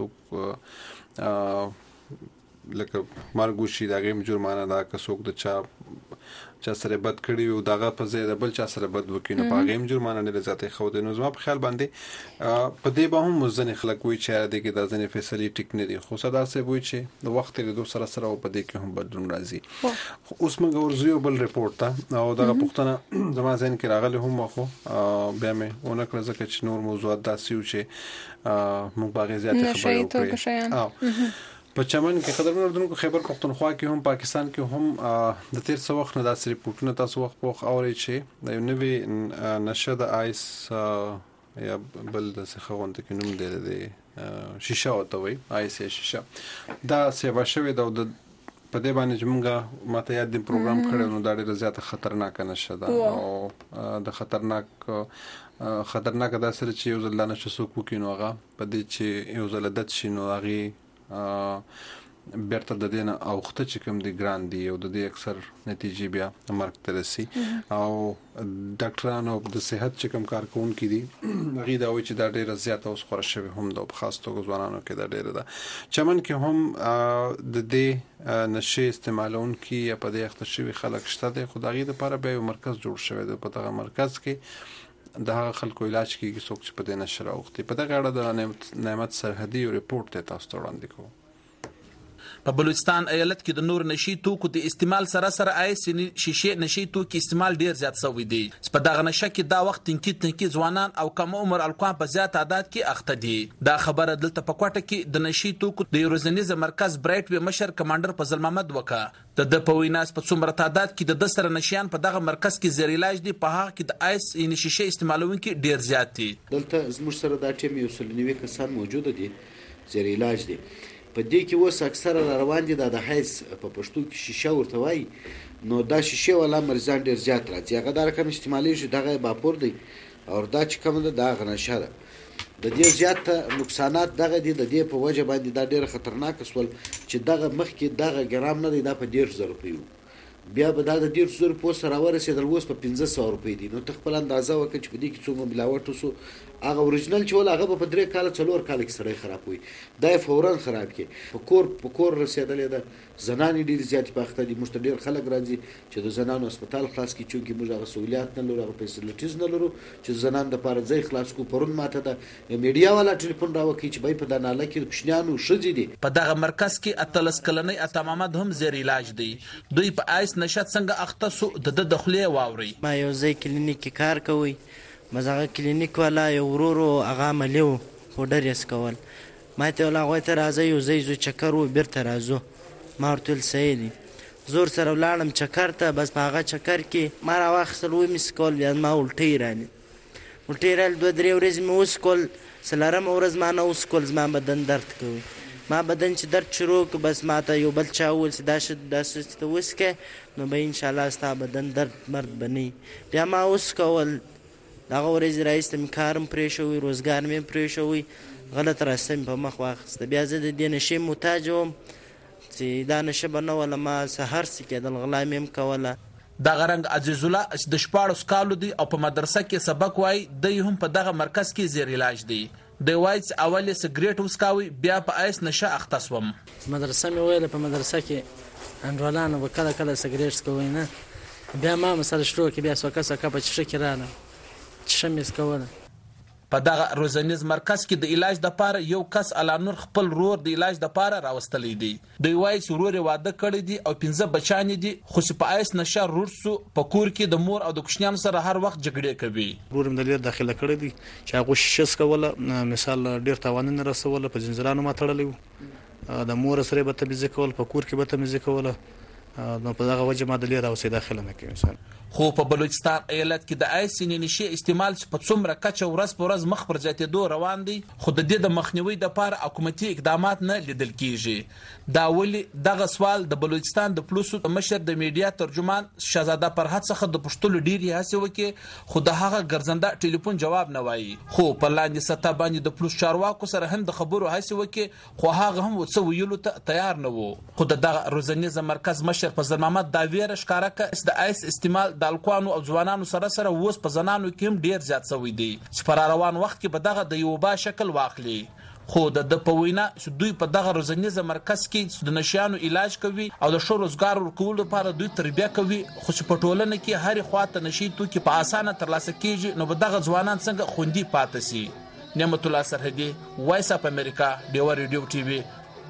لکه مارګوشي دغه جرمانه دا کسو د چا سره بد کړی او دغه په ځای د بل چا سره بد وکینو پاغه جرمانه نه ذاتي خو د نظام په خیال باندې په دې به هم مزنه خلک وي چې د کې د ځنې فیصله ټیک نه دي خو صدا سه وي چې د وخت له دوه سره په دې کې هم بدلون راځي. اوس موږ ورزيو بل ریپورت ته او دغه پښتنه زما ځین کې راغله هم خو بیا مې اونکړه ځکه چې نور موضوعات داسې و چې موږ باغې زیات خبرې وکړو. په چمن کې قدرمن اردوونکو خیبر پختونخوا کې هم پاکستان کې هم د تیر څو وخت نه داسې ریپورتونه تاسو وخت په اوري چې د نوې نشه د آیس یا بل د څخهونته کې نوم دی شیشه او توي آیس شیشه دا سیوا شوی د په دې باندې چې موږ ماته یاد دی پروګرام کړو نو دا ډېر زیات خطرناک نشه ده او د خطرناک دا سره چې یو ځل نه شسو کو کینو هغه په دې چې یو ځل دت شینو هغه بیرته د دینه اوخته چې کوم دی ګران دی او د دې اکثر نتیجې بیا مرګ ته رسي او ډاکټرانو د صحت چې کوم کارکونکو دي هغه دا وایي چې دا ډېر زیات اوس خورش شوی هم د خاص توګه ځوانانو کې دا ډېر ده چمن کې هم د دې نشه استعمالونکو یا په دې اخته شوی خلک شته د خدایي لپاره به یو مرکز جوړ شوی دی په دغه مرکز کې د هغه خلکو علاج کیږي څوک چې په دې نشه راوختي په دغه اړه د نعمت سرحدي ریپورت ته تاسو وړاندې کوم. په بلوچستان ایالت کې د نور نشي توکو د استعمال سره آیس شیشه نشي توکو استعمال ډیر زیات شوی دی. په دغه نشه کې دا وخت تنکي ځوانان او کم عمر الکوان په زیات تعداد کې اخته دي. دا خبره دلته په کوټه کې د نشي توکو د یوروزنیز مرکز برایټ وی مشر کمانډر فضل محمد وکا د پویناس په څومره تعداد کې د سره نشيان په دغه مرکز کې زیر علاج دي په هغه کې د آیس شیشه استعمالونکو ډیر زیات دي. دلته زموږ سره دا ټیم یو سلنوي کسان موجود دي زیر علاج دي په دې کې وس اکثره روان دي د حیث په پښتو کې شیشه ورته وای نو دا شیشه ولا مرزان ډیر زیات راځي هغه دا رقم استعمالي شي دغه باپور دی او دا چې کوم ده غنشه ده د دې زیات نقصانات دغه دي د دې په وجه باندې دا ډیر خطرناک سول چې دغه مخکې دغه ګرام نه دی دا په 10000 روپیو بیا به دا د 10000 روپیو سره ورسېدل اوس په 1500 روپۍ دي نو تخپل اندازه وکړي چې په دې کې څومره ملاوت وسو هغه اوریجنل چې ول هغه په 3 کال 4 کال کې سره خراب وي دا فورا خراب کی په کور رسیدلې ده زنانې ډیر زیات پخته دي مشت ډیر خلک راځي چې د زنانو هسپتال خلاص کی چونکی موږ هغه سہولیات نه لرو هغه فیسیلیټیز نه لرو چې زنان د پاره ځای خلاص کو پرون ماته ده میډیا والا ټلیفون راوکي چې بای په داناله کې پښنیانو شذې دي. په دغه مرکز کې اتلس کلنۍ اتمامد هم زیر علاج دی. دوی په آیس نشات څنګه اخته سو د دخلې واوري ما یو ځای کلینیک کې کار کوي مزه کلینیک والا یو ورورو هغه مليو پودر یې سکول ما ته ولا غوته راځي یو ځای زو چکر و بیرته راځو ما ورتل سیدی زور سره ولانم چکر ته بس په هغه چکر کې ما را واخسل و می سکول بیا ما ولټی رال 2-3 ورځې مې وسکول سلارم ورځ ما نه وسکول زما بدن درد کوي ما بدن چې درد شروع که بس ما ته یو بل چا وویل چې دا څه ته وڅښې نو به انشاءالله ستا بدن درد مرد به نه بیا ما وڅښول دغه ورځې راایسته مې کار هم پرېښوی روزګار مې پرېښوی غلط راسته مې په مخ واخیسته بیا زه د دې نشې محتاج وم چې دا نشه به نه وله ما سهار څه کېدل غلا مې هم کوله دغه رنګ عزیز الله د 14 کالو دی او په مدرسه کې سبق وای دی هم په دغه مرکز کې زیر علاج دی د وایس اول سګریټ وسکاوي بیا په ایس نشه اخته سوم مدرسه مې ویله په مدرسه کې انډولانو به کله کله سګریټ څکوي نه بیا ما مسله شروع کې بیا سوکه په چشه کې راغله چشه مې څکوله په دغه روزنیز مرکز کې د علاج لپاره یو کس الانور خپل رور د علاج لپاره راوستلی دی دوی وایي چې رور واده کړی دی او 15 بچان دي خو چې په ایس نشه رورسو په کور کې د مور او د کوشنیانو سره هر وخت جګړې کوي رورم د لیر داخله کړی دی چې هغه شیش کوله مثال ډیر توانونه رسوله په زنجیرانو ما تړلی د مور سره به تمیز کول په کور کې به تمیز کوله نو په دغه وجه ما د لیر اوسې داخله نه کوي مثال خو په بلوچستان ایالت کې د آیس نشي استعمال چې په څومره کچه ورځ په ورځ مخ پر زیاتېدو روان دي خو د دې د مخنیوي لپاره حکومتي اقدامات نه لیدل کیږي دا ولي دغه سوال د بلوچستان د پلوسو مشر د میډیا ترجمان شهزاده فرحت څخه د پښتو ډیری هڅه وکړي خو د هغه ګرځنده ټلیفون جواب نه وایي خو په لاندې سطح باندې د پلوس چارواکو سره هم د خبرو هڅه وکړي خو هغه هم څه ویلو ته تیار نه وو خو دغه روزنیز مرکز مشر فضل محمد دا ویره ښکارا کړه د آیس استعمال د الکوانو او ځوانانو سره اوس په زنانو کې هم ډیر زیات شوی دی چې پر روان وخت کې په دغه د یو با شکل واخلي خو د په وینا چې دوی په دغه روزنیز مرکز کې د نشيانو علاج کوي او د شو روزګار ورکول لپاره دوی تربیه کوي خو چې په ټولنه کې هر خواته نشي توکي په اسانه ترلاسه کیږي نو به دغه ځوانان څنګه خوندي پاتې سي نعمت الله سرحدي وایس اپ امریکا ډیو ریډیو ټي وي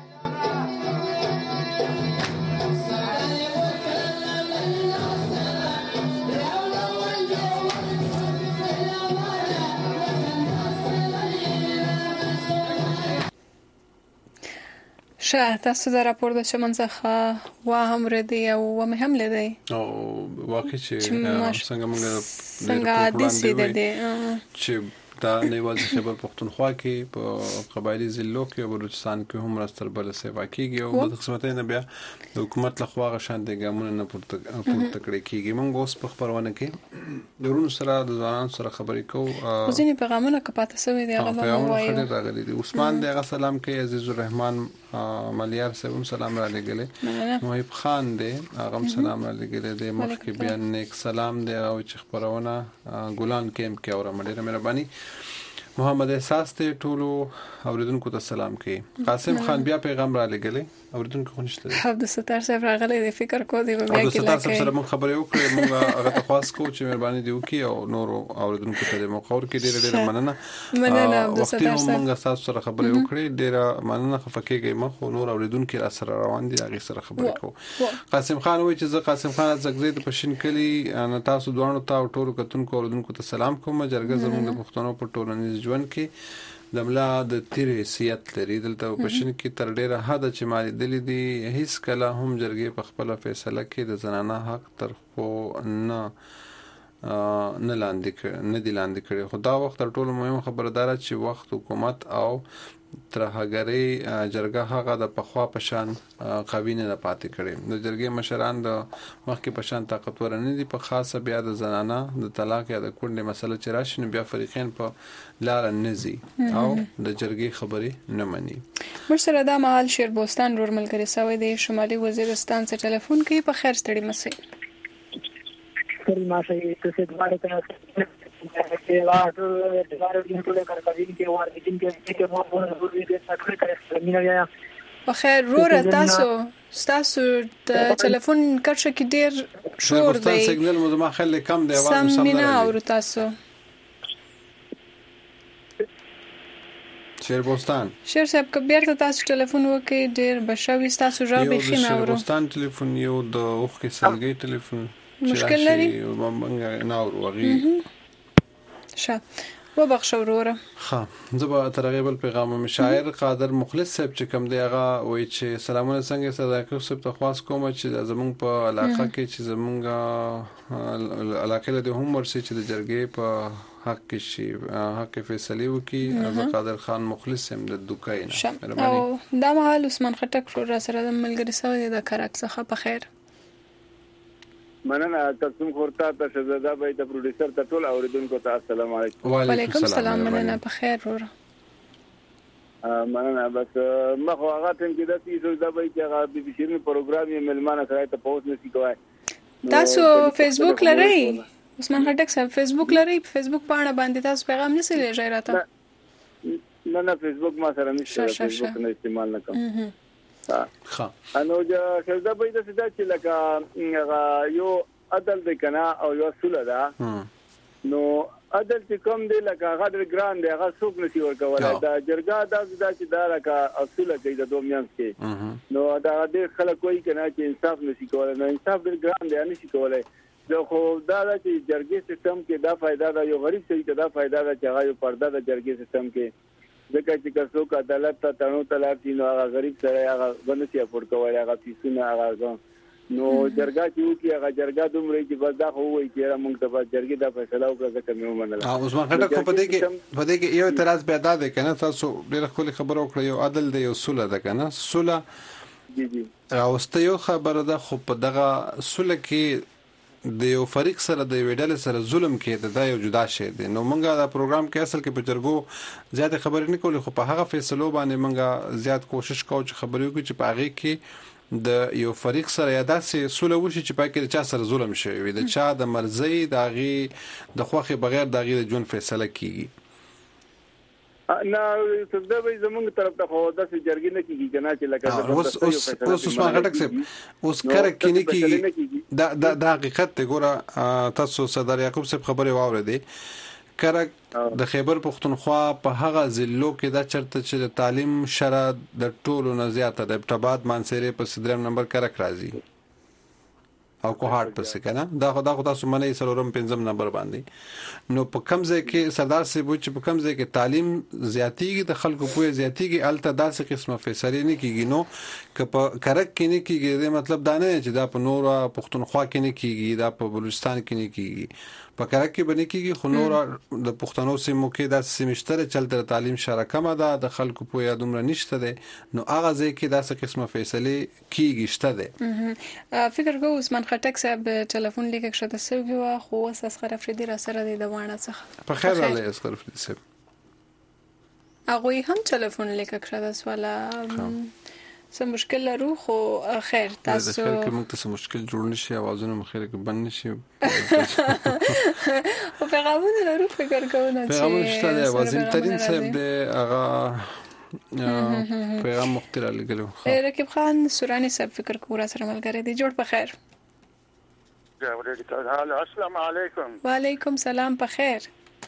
تاسو دا راپور د چمن څخه وا هم ردی او مې هم لیدای او واقعي چې څنګه د سیده دی چې دا نه یوازې خیبر پختونخوا کې په قبایلی ضلعو کې او بلوچستان کې هم راستر بل سیوا کیږي او د خدمتونو بیا د حکومت لخوا غشان د ګامونو نه پورته کړی کیږي موږ اوس په خبرونه کې درونو سره د ځوانانو سره خبرې کوو ځینې پیغامونه کپاته سوي دی هغه به وایو راغلي دي عثمان دغه سلام کوي عزیز الرحمن ملیار صاحب سلام را لګلې محب خان دې هغه سلام را لګلې دې مخکې بیا نیک سلام دې او چې خبرونه ګلان کېم کې اور مډه مهرباني محمد احساس ته ټولو اوریدونکو ته سلام کوي قاسم خان بیا پیغام را لګلې اوریدونکو خو نشته عبد الستار صاحب راغلی دی فکر کو دی بیا کې عبد الستار سره موږ خبرې وکړې موږ هغه تخواس کو چې مهرباني دی وکي او نور اوریدونکو ته موږ خور کې ډېر مننه عبد الستار صاحب موږ تاسو سره خبرې وکړې ډېر مننه خفکیږي مخ نور اوریدونکو را سره روان دي هغه سره خبرې کو قاسم خان وایي چې زه قاسم خان زګزید په شینکلی ان تاسو دوه ته ټولو کتونکو اوریدونکو ته سلام کوم جرګه زموږ د پښتنو په ټولنیز ژوند کې د ملا د تیر حیثیت لري دلته په شین کې تر ډیره حد چې مالي دلی دي هیڅ کله هم جرګې په خپل فیصله کې د زنانه حق تر خو نه لاندې کړي خو دا وخت تر ټولو مهم خبردار چې وخت حکومت او ترهګری جرګه هغه د پخوا پشان قوی نه پاتې کړي د جرګې مشران د مخکې پشان طاقتور نه دي په خاصه بیا د زنانه د طلاق یا د کونډې مسله چې راشي بیا فریقین په لار نزي او د جرګې خبرې نه مني مرسره دا مهال شیر بوستان رور ملګری سوی دی شمالي وزیرستان څخه ټلیفون کوي په خیر ستړي مسي کری ما سي ته دواره ته के वाट दीवार दिन को लेकर कभी के वार दिन के मो ضرور دې څخه کړی مینه یا بخیر رور تاسو د ټلیفون کرشه کې ډیر شور دی سیګنل مو ما خلې کم دی आवाज مسم نه اور تاسو شیر بوستان شیر صاحب کبیر ته تاسو ټلیفون وکړئ ډیر بشوي تاسو جواب یې نه اورو شیر بوستان ټلیفون یو د اوخ کې سلګي ټلیفون مشکل لري مونږ نه اورو وغي وبخښه وروره. ښه زه به تر هغې بل پیغام شاعر قادر مخلص صاحب چې کوم دی هغه وایي چې سلامونه څنګه صدر یعقوب صاحب ته خواست کوم چې زمونږ په علاقه کې چې زمونږ علاقې له دې هم ورسي چې د جرګې په حق کې شي حق فیصلې وکړي. زه قادر خان مخلص یم د دوکۍ نه. او دا مهال عثمان خټک را سره د ملګري سوی د کرک څخه په خیر. مننه تاسو خورتا ته شهزاده بای د پروډوسر ته ټول اوریدونکو ته السلام علیکم. وعلیکم السلام. مننه په خیر وروره. مننه بس مخه هغه ټیم کې د شهزاده بای چې هغه بي بي سي پروګرام یې ملمانه سره ته پوسټ نشي کوای. تاسو فیسبوک لرئ عثمان خټک صاحب؟ فیسبوک لرئ؟ فیسبوک باندې باندې تاسو پیغام نشئ لېږئ راته؟ نه فیسبوک ما سره نشته. فیسبوک نه استعمال نه کوم. ښه انو شهزاده بای د سدا چې لکه یو عدل د کنا او یو اصول ده. نو عدل چې کوم دی لکه هغه د ګران دی هغه څوک نشي ورکولای. دا جرګه دا چې دا لکه اصول کوي د دوه میانس کې. نو دا د خلک کوئی کنا چې انصاف نشي کولای. نو انصاف د ګران دی نشي کولای. زه خو دا چې جرګې سیستم کې دا فائدہ دا یو غریب سړي ته دا فائدہ دا چې هغه یو پرده د جرګې سیستم کې ځکه چې څوک عدالت ته تړو تلارتي نو هغه غریب سره هغه باندې افورد کوي هغه پیسونه هغه نو جرګه چې وکي هغه جرګه دومره چې بس دا خو وایي چې موږ ته جرګې دا فیصله وکړه ځکه مې ومنله. عثمان خټک په دې کې یو اعتراض پیدا دی کنه تاسو ډېر خپل خبرو وکړه یو عدل دی یو صلح ده کنه صلح راوسته یو خبره ده خو په دغه صلح کې د یو فریق سره د ویډل سره ظلم کې دا یو جدا شی دی. نو مونږه دا پروګرام کې اصل کې په جرګو زیات خبرې نه کولې خو په هغه فیصلو باندې مونږه زیات کوشش کوو چې خبرې وکړو چې په هغه کې د یو فریق سره یا داسې صلح وشي چې پای کې چا سره ظلم شوی وي د چا د مرزي داغي د خوخي بغیر داغي د جون فیصله کیږي. نه څنګه به زمونږ طرف ته خو داسې جرګې نه کیږي کنه چې لکه اوس عثمان خټک صاحب اوس کار کې نه کیږي. دا حقیقت ته ګوره تاسو صدر یعقوب صاحب خبره واورېدې کرک د خیبر پختونخوا په هغه ضلعو کې دا چرته چې تعلیم شره د ټولو نه زیاته د ابتباد مانسيره په 3 نمبر کرک راځي او کوهاټ پسې کنه دا خو تاسو منې سلورم 5 نمبر باندې. نو په کم ځای کې سردار صاحب چې په کم ځای کې تعلیم زیاتیږي د خلکو په زیاتیږي الته داسې قسمه فیصله نه کیږي. نو که په کرک کې نه کیږي مطلب دا نه چې دا په نور پختونخوا کې نه کیږي دا په بلوچستان کې نه کیږي په کرک کې باندې کیږي خو نور د پښتنو سیمو کې د سیمشتره چلته تعلیم شراکمه ده د خلکو په یادومره نشته ده. نو هغه ځای کې داسې قسمه فیصله کیږي شته ده. فکر کوم عثمان خټک صاحب ټلیفون لیکه شته سوي وا خو اساس خرافریدي را سره د وانه څخه په خیر علي اس خرافریدي صاحب هغه هم ټلیفون لیکه شته سواله سم مشکل لرو خو خیر تاسو خیر کې موږ ته مشکل جوړ نشي اوازونه مخیره کې بند نشي او پیغامونه لرو فکر کوم چې پیغامونه شته وزیر ترين صاحب د هغه پیغام مختار لګلو رکیب خان سورانی صاحب فکر کوم را سره ملګری دی جوړ په خیر. السلام علیکم. وعلیکم سلام په خیر.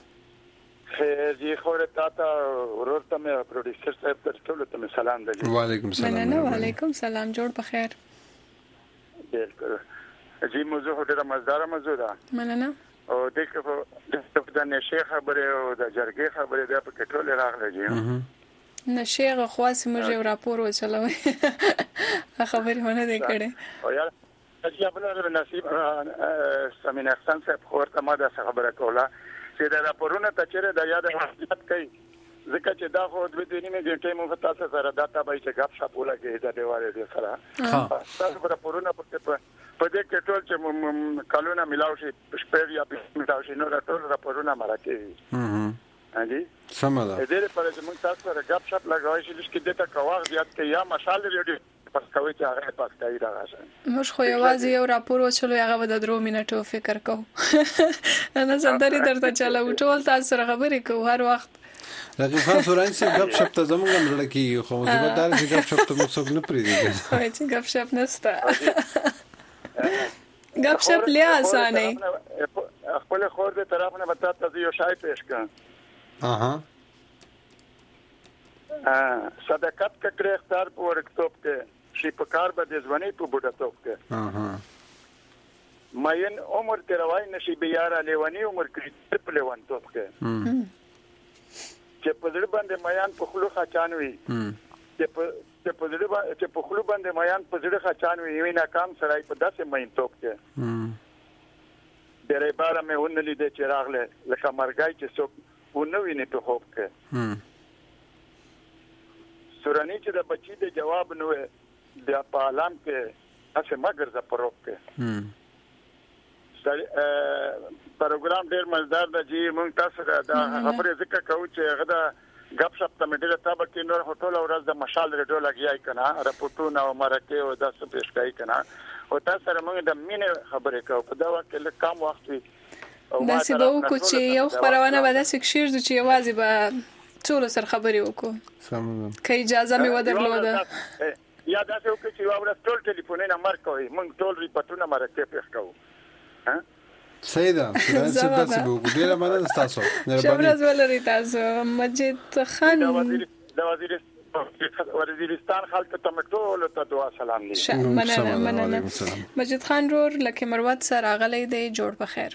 جی خور تاتا ورته مې پروډوسر صاحب ته ټول ته سلام دی. وعلیکم سلام. مننه وعلیکم سلام جوړ په خیر. بالکل جی موضوع ډیره مزدار موضوع ده. مننه او د نشه خبره او د جرګې خبره ده په ټول راغله جی نشه خاص موږ یو راپور وچلوي خبرې ونه دی کړې او یا چې خپل نصیب سمین احسان صاحب خورته ما د خبره کوله چې دا راپورونه ته چیرې د یاد حقیقت کوي ځکه چې دا خو د دې نیمه ګټې مو په تاسو سره دا تابع چې غاب شپ ولګي دا دیواله دې سره تاسو په راپورونه په دې کې ټول چې کلونه ملاوي شي شپږ یا 5 ملاوي شي نو ټول راپورونه مرکه هغه سمه ده دې لپاره چې موږ تاسو سره غاب شپ لګوي چې لږ کې دته کواغ زیات کې یا مشال ریډي پس کوي چې هغه پاس کوي دا راځي موږ خو یوازې یو راپور وچلو هغه د 2 منټو فکر کوو انا زندري درته چلاو ټول تاسو سره خبرې کوو هر وخت لکه خاص وران سي غب شپ ته زمونږ مړ کیږي خو زبردار چې غب شپ ته موږ څوک نه پریږدي وای چې غب شپ نسته غب شپ لیا اسانه خپل خور دې طرف نه وتا ته یو شای پېښ کړ صداقت کړه اختیار په ورکتوب کې شي په کار به د ځواني په بوډاتوب کې ماین عمر تیروای نشي بیاره لیوانی عمر کې په لیوانتوب کې چې په ځړ باندې میان په خلو خاچانوي چې په خلو باندې میان په ځړ خاچانوي یوه ناکام سړی په داسې مین توک کې ډېرې بار مې ونلې د چراغله لکه مرګای چې څوک ونوي نه په خوب کې سورانی چې د بچی د جواب نو بیا په عالم کې هڅه مگر ز پروب کې پروګرام ډېر مزدار دی چې موږ تاسو دا خبرې ذکر کوو چې هغه د غپ شپ ته مډه تابه کې نور هوټل او ورځ د مشال ریډیو لګیای کنه راپورټونه او مرکه او داسې پیش کوي کنه او تاسو سره موږ د مینه خبرې کوو په دا وخت کې کم وخت وي دا چې به وکړو چې یو خبرونه به داسې کشیر چې یوازې به ټول سره خبرې وکړو که اجازه مې ودرلوده یا داسې وکړو چې یو ورځ ټول ټلیفونونه نمبر کوي موږ ټول ریپورټونه مرکه پیش کوو صحیح ده څه به ډیره مننه تاسو شبرز ولري تاسو مجید خان د وزیرستان خلک ته ټول ته دعا سلام دي مننه مجید خان رور لکه مروت سره غلې دی جوړ په خیر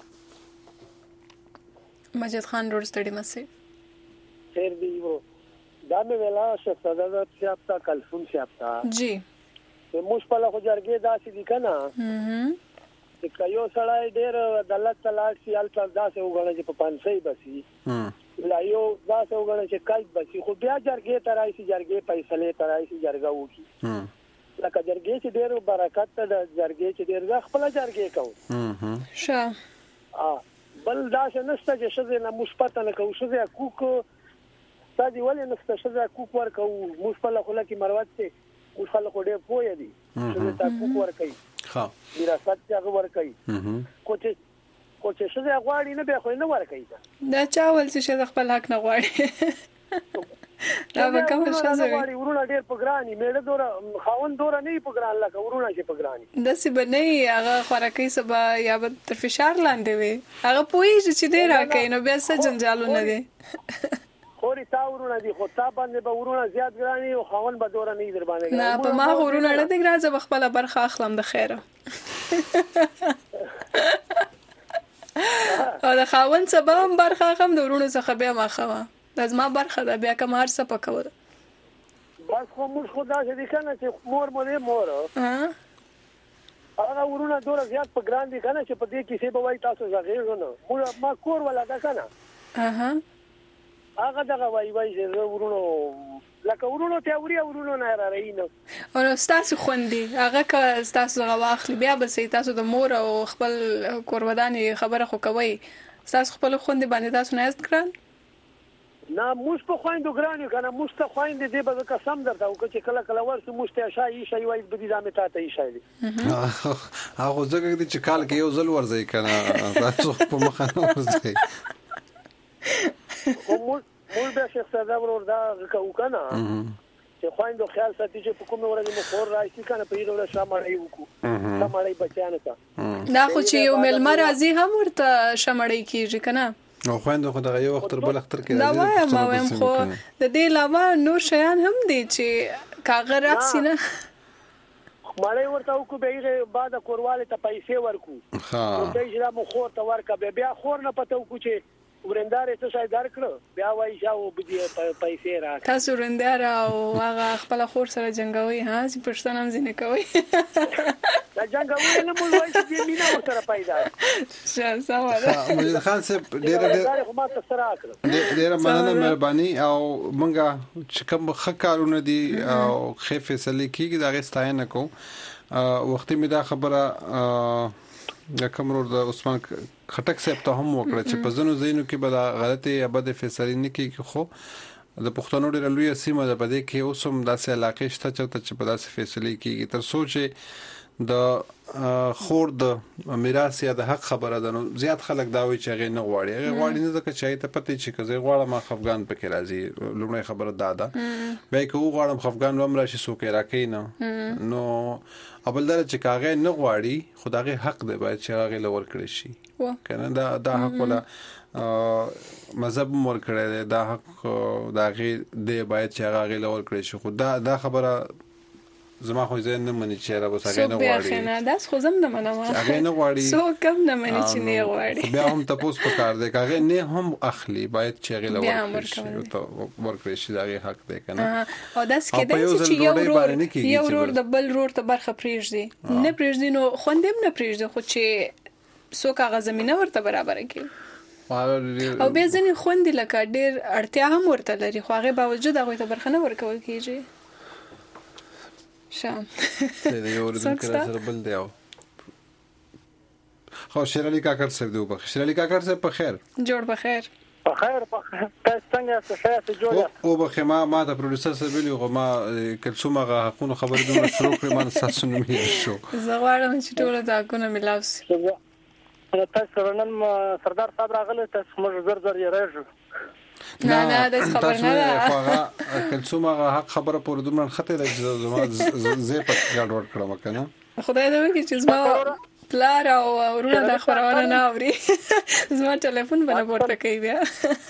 مجید خان رور ستړي مسي خیر دی وو دا مې ویلا شفاعت سیاپتا کلفون سیاپتا جی موږ په لغه جرګې داسې دي کنه چې یو سړی ډېر عدالت طلاق سي الته داسې وګڼي چې په پانسي بسي لا یو داسې وګڼي چې کال بسي خو بیا جرګې ترای سي جرګې فیصله ترای سي جرګه وکي لکه جرګې چې ډېر برکت د جرګې چې ډېر خپل جرګې کوي ښه بل داسې نشته چې شزه نه مثبت نه کوي شزه کوک سادي ولې نشته شزه کوک ورکو مثبت خلک کی مروت ته خلک ډېر پوهه دي شزه تا کوک ورکي ها میراثت هغه ورکي کوچ شزه غواړي نه به خو نه ورکي دا چاول چې خپل حق نه غواړي دا به کوم شزه غواړي ورونه ډېر پګراني مېړه دورا خاون دورا نه پګران لکه ورونه چې پګراني داسې به نه هغه خوراکي سبا یا به تر فشار لاندې وي هغه پوهیږي چې ډېر راکې نو بیا څه جنجالونه دي خوري تا ورونه دي خو تا باندې به ورونه زیات ګراني او خاون به دورا نه در باندې نه په ما ورونه نه دي ګرازه بخپله برخه اخلم د خیره او د خاون سبا هم برخه اخلم د ورونو څخه بیا ما خوا از ما برخه ده بیا کوم هر څه پکول بس خو موږ خدا دې کنه چې مور مور هغه ورونه دورا زیات په ګران دي کنه چې په دې کې څه به وای تاسو زغیرونه ما کور ولا ده کنه هغه دغه وای چې ورونو لکه ورونو ته ورونو نه راړینو او تاسو خوندي هغه که تاسو غواخلی بیا به سي تاسو د مور او خپل کوروداني خبره خو کوي تاسو خپل خوندي باندې تاسو نه است ګران نه موږ په خويندو ګرانو کنه موږ ته خويند دي به قسم درته او چې کله کله ورسې موږ ته شای شي وای به دې زمې ته شای دي هغه ځکه چې کال کې یو ځل ورځي کنه تاسو په مخه نه ورځي موږ به شیخ صاحب وردا کو کنه چې خويندو خیال ساتي چې په کومه ورځ مو خور راځي کنه په یوه ورځ شامړې وکړو شامړې بچانه تا دا خو چې یو ملمر راځي هم ورته شامړې کیږي کنه او خويندو خو دغه یو وخت بل اختر کې راځي دا وایم ما هم خو د دې علاوه نور شیان هم دي چې کاغذ راسي نه مړې ورته وکړو به بعد کورواله ته پیسې ورکو ها ته چې را مو خور ته ورکا بیا خور نه پته وکړو چې ورندار ته شای درکړو بیا وای شاو بده پیسې راک تاسو ورندار او هغه خپل خور سره جنگوي ها چې پښتون هم ځینې کوي دا جنگوي نه مو وای چې مینا سره پیدا سمه مجید خان صاحب ډېر مننه مهرباني او مونږه چې کوم خکارونه دي او خې فیصله کیږي دا غستاینه کو وختي می دا خبره کومرور د عثمان خټک صاحب ته هم وکړه چې په زنو زینو کې به غلطي یا بد فیصله نه کیږي خو د پښتنو ډېر لوی سیمه ده په دې کې اوسم داسې علاقې شته چې په داسې فیصله کیږي تر سوچ د خور د میراث یا د حق خبره ده نو زیات خلک دا وایي چې هغه نه غواړي نه ځکه چې ته پته چې کزه غواړم افغان پکې راځي لومړی خبره ده به کو غواړم افغان لوم راشي سو کې راکې نه نو ابلدار چې کاغه نه غواړي خدای حق دی باید چې هغه لور کړی شي کنه دا حق ولا مذهب مور کړی دا حق دا غي دی باید چې هغه لور کړی شي خو دا خبره زما خو ځین نه مني چې را وسه نه غواړي نه داس خو زم نه منم هغه نه غواړي سو کم نه مني چې نه غواړي بیا هم تاسو په کار دی هغه نه هم اخلي باید چې هغه ورکړي شي دغه حق دی کنه او داس کې د چې یو ورور د بل ورور ته برخه پریږدي نه پریږدي نو خوندم نه پریږدي خو چې سو کاغه زمينه ورته برابر کړي او بیا ځنې خوندې لکه ډېر اړتیا هم ورته لري خو هغې باوجود هغوی ته برخه نه ورکول کېږي څوک سره بل دی خو شیر علي کاکړ صاحب دی وبخښه شیر علي کاکړ صاحب په خیر جوړ په خیر تاسو څنګه یاست جوړ او بخې ما ته پروډوسر صاحب ویلو ما کلثوم هغه حقونه خبرې دومره شروع کړې ما تاسو نه مې شو زه غواړم چې ټول دا حقونه ملاو شي تاسو نن سردار صاحب راغله تاسو موږ زر یې راځو نه د خبر نه هغه کلثوم هغه حق خبره پور دومره خطه د زما زه په ګډ ور کړم کنه خدای دې وکړي چې زما پلار او ورونه د خبرونه نه اوري زما ټلیفون باندې ورته کوي بیا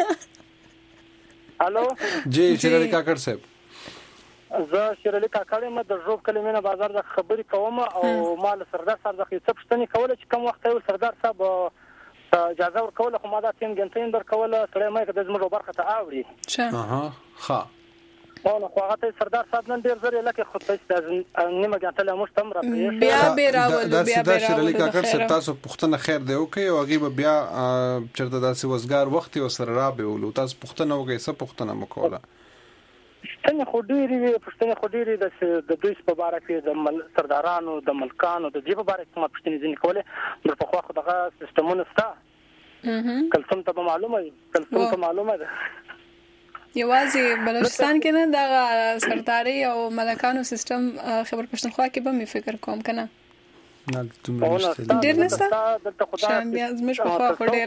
الو جی شیر علي کاکړ صاحب زه شیر علي کاکړ یم د ژوب کلمې نه بازار د خبرې کوم او مال سردار صاحب د څه پښتني کوله چې کوم وخت یو سردار صاحب اجازه ورکوله خو ما دا 3 غنټې در کوله سړی مې د زموږ برخه ته اوري ها او خو هغه سردار صاحب نن ډیر زری لکه خو تاسو نیمه غنټه له مشتم را پېښ بیا به راول بیا شیر علي کاکړ صاحب تاسو پښتنه خیر دی او کوي او هغه بیا چرته داسې وزګار وخت او سره را به ولو تاسو پښتنه وګي څه پښتنه مکوله پښتنه خو ډېری د دوی په باره کې د سردارانو د ملکانو د دې په باره کې ما پښتنې ځینې کولې نو په خو دغه سیستمونه ستا کلثوم ته معلومه ده یوازې بلوچستان کې نه د سرداري او ملکانو سیستم خبر پښتونخوا کې به می فکر کوم کنه نه ډېر نسته شام بیا زموږ په خوا خو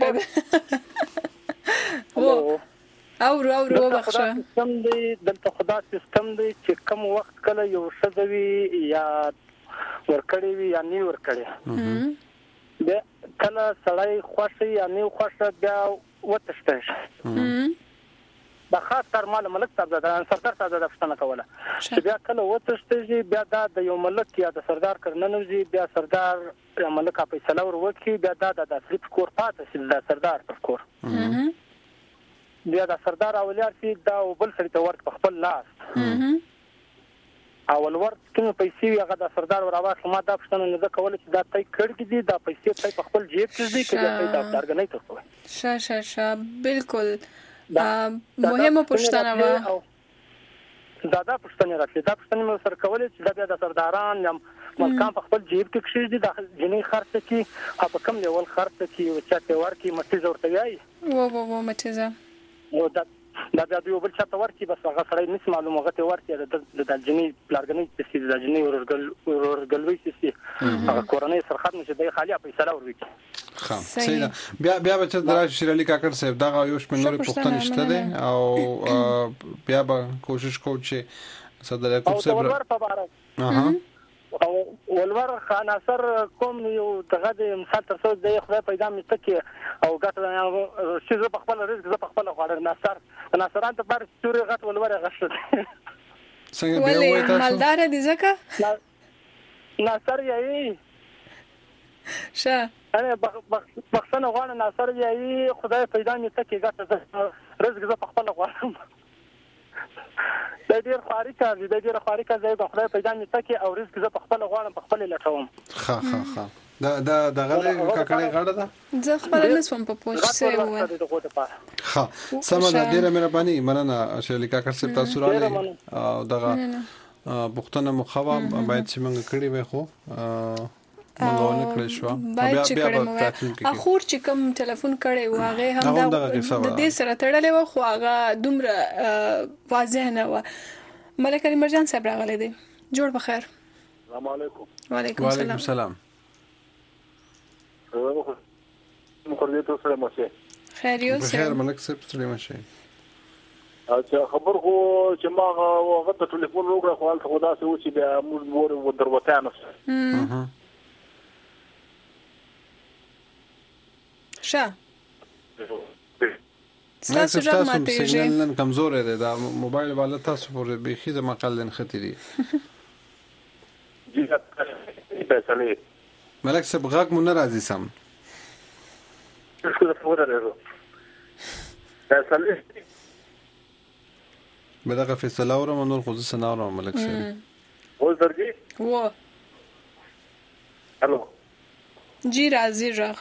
ډېر او بخښه سیستم دی دلته خدا سیستم دی چې کوم وخت کله یو شذوي یا ورکړی وي یا نی ورکړی بیا کله سړی خوښي یا نی خوښه بیا وتشته دا خاص کار مال ملک صاحب د سردار صاحب د پښتنه کوله چې بیا کله وتشته بیا د یو ملک یا د سردار کرننوزي بیا سردار یا ملک په فیصله وروکي بیا د اصلي کور پاتې شي د سردار پر کور بیا د سردار اولیار سي دا بل سړي ته ورته خپل لاس اول ورته کوم پیسې هغه د سردار ورواخ ما دا پښتنه نه کول چې دا تای کړی دي دا پیسې په خپل جیب کې دي چې دا درګنې ته شه بالکل مهمه پښتنه و دا پښتنه راځي دا پښتنه مې سره کول چې دا بیا د سرداران یا ملکان په خپل جیب کې کښې دي د جنې خرڅ کی په کوم لیول خرڅ کی او چاته ورکی مټیز ورته وایي و مټیزه او دا دوی بل چاته ورکی بس هغه سړی نس معلومه غته ورکی د جنې پلارګنې چې د جنې ورګلوي چې هغه کورنۍ سرخت نشي د خالي په فیصله وروي صحیح بیا بچ درا شیر علي کاکړ صاحب دا یو شمن نور پښتون شته دي او بیا به کوشش کوو چې صدر یعقوب صاحب او ولور خان اثر کوم یو دغه د مثال تر څو د خدای پیدا مست کې او ګټه چې زه په خپل رزق زه په خپل غواړم ناصران ته بار ستوري غټ ولور غشت څنګه بیا وای تاسو مالدار دي ځکه ناصر یې انا بخښنه غواړم ناصر یې خدای پیدا مست کې ګټه رزق زه په خپل غواړم د ډیر خاري کار دی د ډیر خاري کار دی د خدای پیدا مې تکي او رزق زه په خپل غواړم په خپل لټوم ها دا غلې کاکړې غاړه ده زه خپل نسوم په پوښ سه و سم ده ډیره مهرباني مننه شیلی کاکړ صاحب تاسو راغلی او دغه پښتنه مخاوه باید چې موږ کړی وای خو مونږ کړی شو بیا اخور چې کوم ټلیفون کړي و هغه هم د دې سره تړلې و خو هغه دومره واضح نه و ملک علي مرجان صاحب راغلی دی جوړ بخیر السلام علیکم وعلیکم السلام مخرجته سره مشه خیر یو بخیر ملک صاحب سره مشه اچھا خبر خو چې ما هغه ته ټلیفون وکړ خو حالت خدا سه و چې بیا موږ ور دروته شه تاسو ځم ماته سیګنال کمزور دی دا موبایل والا تاسو پر به خیزه مقال لن خطري فیصله ملک صاحب غږ مو نه راځي سم څه څه راځي فیصله بدغه فیصله اورم نور خو څه نه اورم ملک صاحب و درځي و الو جی راځي راغ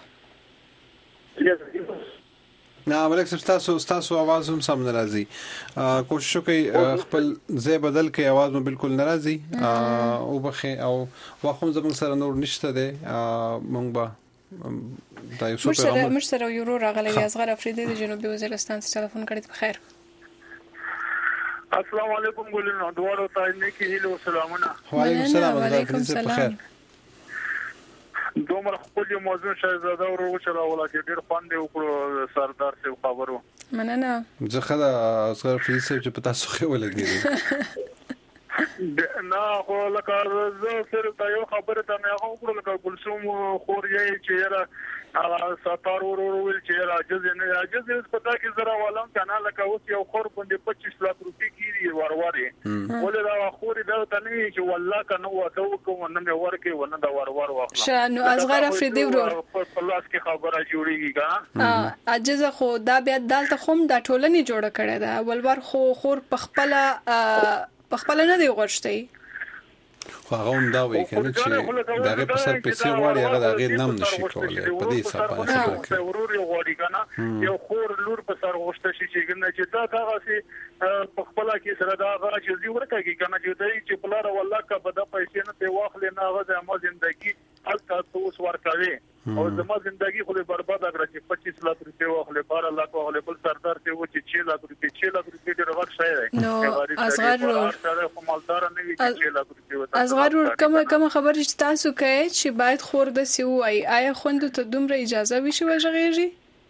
نه ملک صاحب تاسو आवाज هم سم نه راځي کوشش وکړئ خپل ځای بدل کړئ आवाज مو بالکل نه راځي او بخې او واخم زموږ سره نور نشته دی مونږ به دا یو څه پیغام مش سره یو راغلی اصغر افریدی د جنوبي وزیرستان څخه ټلیفون کړی په خیر السلام علیکم ګلونو دوړو ته نیکی هیلو سلامونه وعلیکم السلام دومره خپل موضوع شهزاده ورو چلاوله چې ډېر خوند وکړو سردار څه خبرو مننه زه خدا اصغر فیصد چې پتا سوخه ولګی نه خو لکه زه صرف دا یو خبره ته مې هغه وکړل لکه ګلسوم خور یې چې را ستار ورو ویل چې راجز نه راجز پتا کې زرا ولم کنه لکه اوس یو خور باندې 25 لک روپۍ کیږي وروري ولې دا خوري دا ته نه چې والله کنه وته کوم نه مې ورکه ونه دا ورور واخلا شنو اصغر افریدی ورور په لاس کې خبره جوړیږي کا عجز خو دا بیا دالته خوم د ټولنې جوړه کړه دا ولور خو خور پخپل نه دی غوښتي خو هغه هم دا وایي کنه چې دغه په سر پیسې غواړي هغه دغه نام نشي کولای په دې حساب باندې ورور یو غواړي کنه یو خور لور په سر غوښته شي چې کنه چې دا هغه سي په خپل کې سره دا هغه چې دی ورکه کنه چې دای چې بلاره والله کا بده پیسې نه ته واخلې نه هغه د ما ژوندۍ حالت تاسو ورکوي او زما ژوندۍ خو برباد کړه چې 25 لک روپۍ واخلې 12 لک واخلې بل سردار ته و چې 6 لک روپۍ ډېر وخت شي نو اصغر خو مالدار نه وي چې 6 لک روپۍ اصغر کوم خبر چې تاسو کوي چې باید خور د سی وای آیا خوند ته دومره اجازه وشي وژغېږي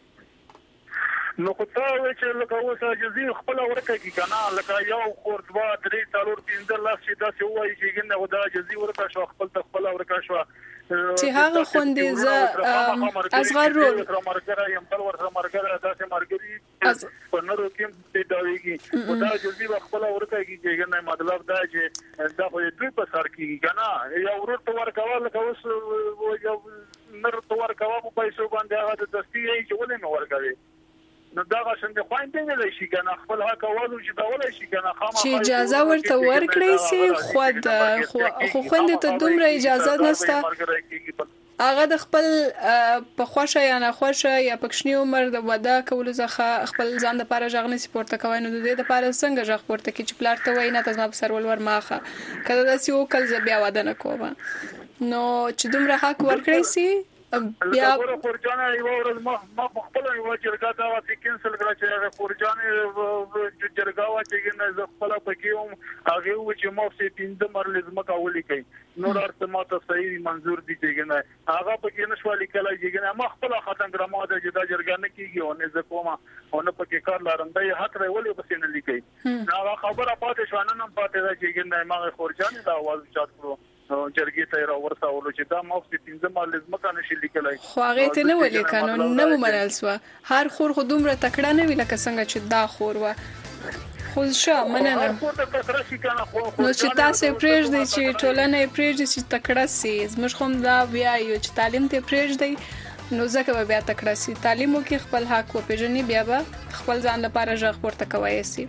نو خو تا و چې لکه اوس اجازه خپل ورکه کی کنه لکه یو خور 2 3 4 15 لک چې دا سی وای چې ګنه خدا اجازه ورکه شو خپل ورکه شو چې هغه خوندې ز اصغر رو مرګره یم بل ورته مرګره داسې مرګري په نورو کې ته داویږي خدا جزي خپل ورکه کی چې نه مطلب دا چې دا خو دوی په سر کې کنه یو ورته ورکول کوس یو نر تو ورکوا په پیسو باندې هغه د دستي چې ولې نو ورکوي نو دا غشن د خوانته نه شي کنه خپل حق اولو چې دا ولې شي کنه خامخا چې اجازه ورته ورکړي سي خو خوند ته دومره اجازه نشته هغه د خپل په خوښه یا نه خوښه یا پښنی عمر د ودا کول ځخه خپل ځان د پاره ژغنه سپورت کوي نو د دې لپاره څنګه ژغ پورته کی چې پلار ته وای نه تاسو په سرول ور ماخه کله دا سی وکل ز بیا ودا نه کوم نو چې دومره حق ورکړي سي بیا خورجانه یو ورځ ما خپل یو جرګه دا وتی کینسل کړه چې خورجانه جرګه وا چې نه ز خپل پکې هغه و چې مو سي پیند مرلز مکه ولي کوي نو راته ما ته صحیح منظور دي چې نه هغه پکې نشوالي کله چې ما خپل ختم کړه ما د جدا جرګه نه کیږي او نه ز کومه او نه پکې کار لارم دی حق ری ولي بس نه لیکي هغه خبره پاتې شو نه پاتې چې نه ما خورجانه دا आवाज چات کړو جرګې ته را ورسولو چې دا مفت 15 مال لازمه نشي لیکلای خو هغه ته نه ولې قانون نه منل سو هر خور خو دومره تکړه نه وی لکه څنګه چې دا خور و خو شه مننه نو چې تاسو پرېږدئ چې ټولنه پرېږدي چې تکړه سي زموږ کوم دا بیا یو چې تعلیم ته پرېږدئ نو ځکه به بیا تکړه سي تعلیم وکي خپل حق و پیژني بیا به خپل ځان لپاره ژغ پورته کوي سي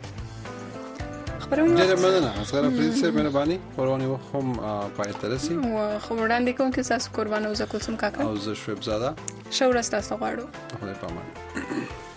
ډېر مننه اصغر افریدی صاحب مهرباني قرباني وخم پای ته رسي خو وړاندې کوم کې تاسو قربانو زکوسم کاکا او زه شعیب زاده شو ورسته تاسو غواړو خدای پامان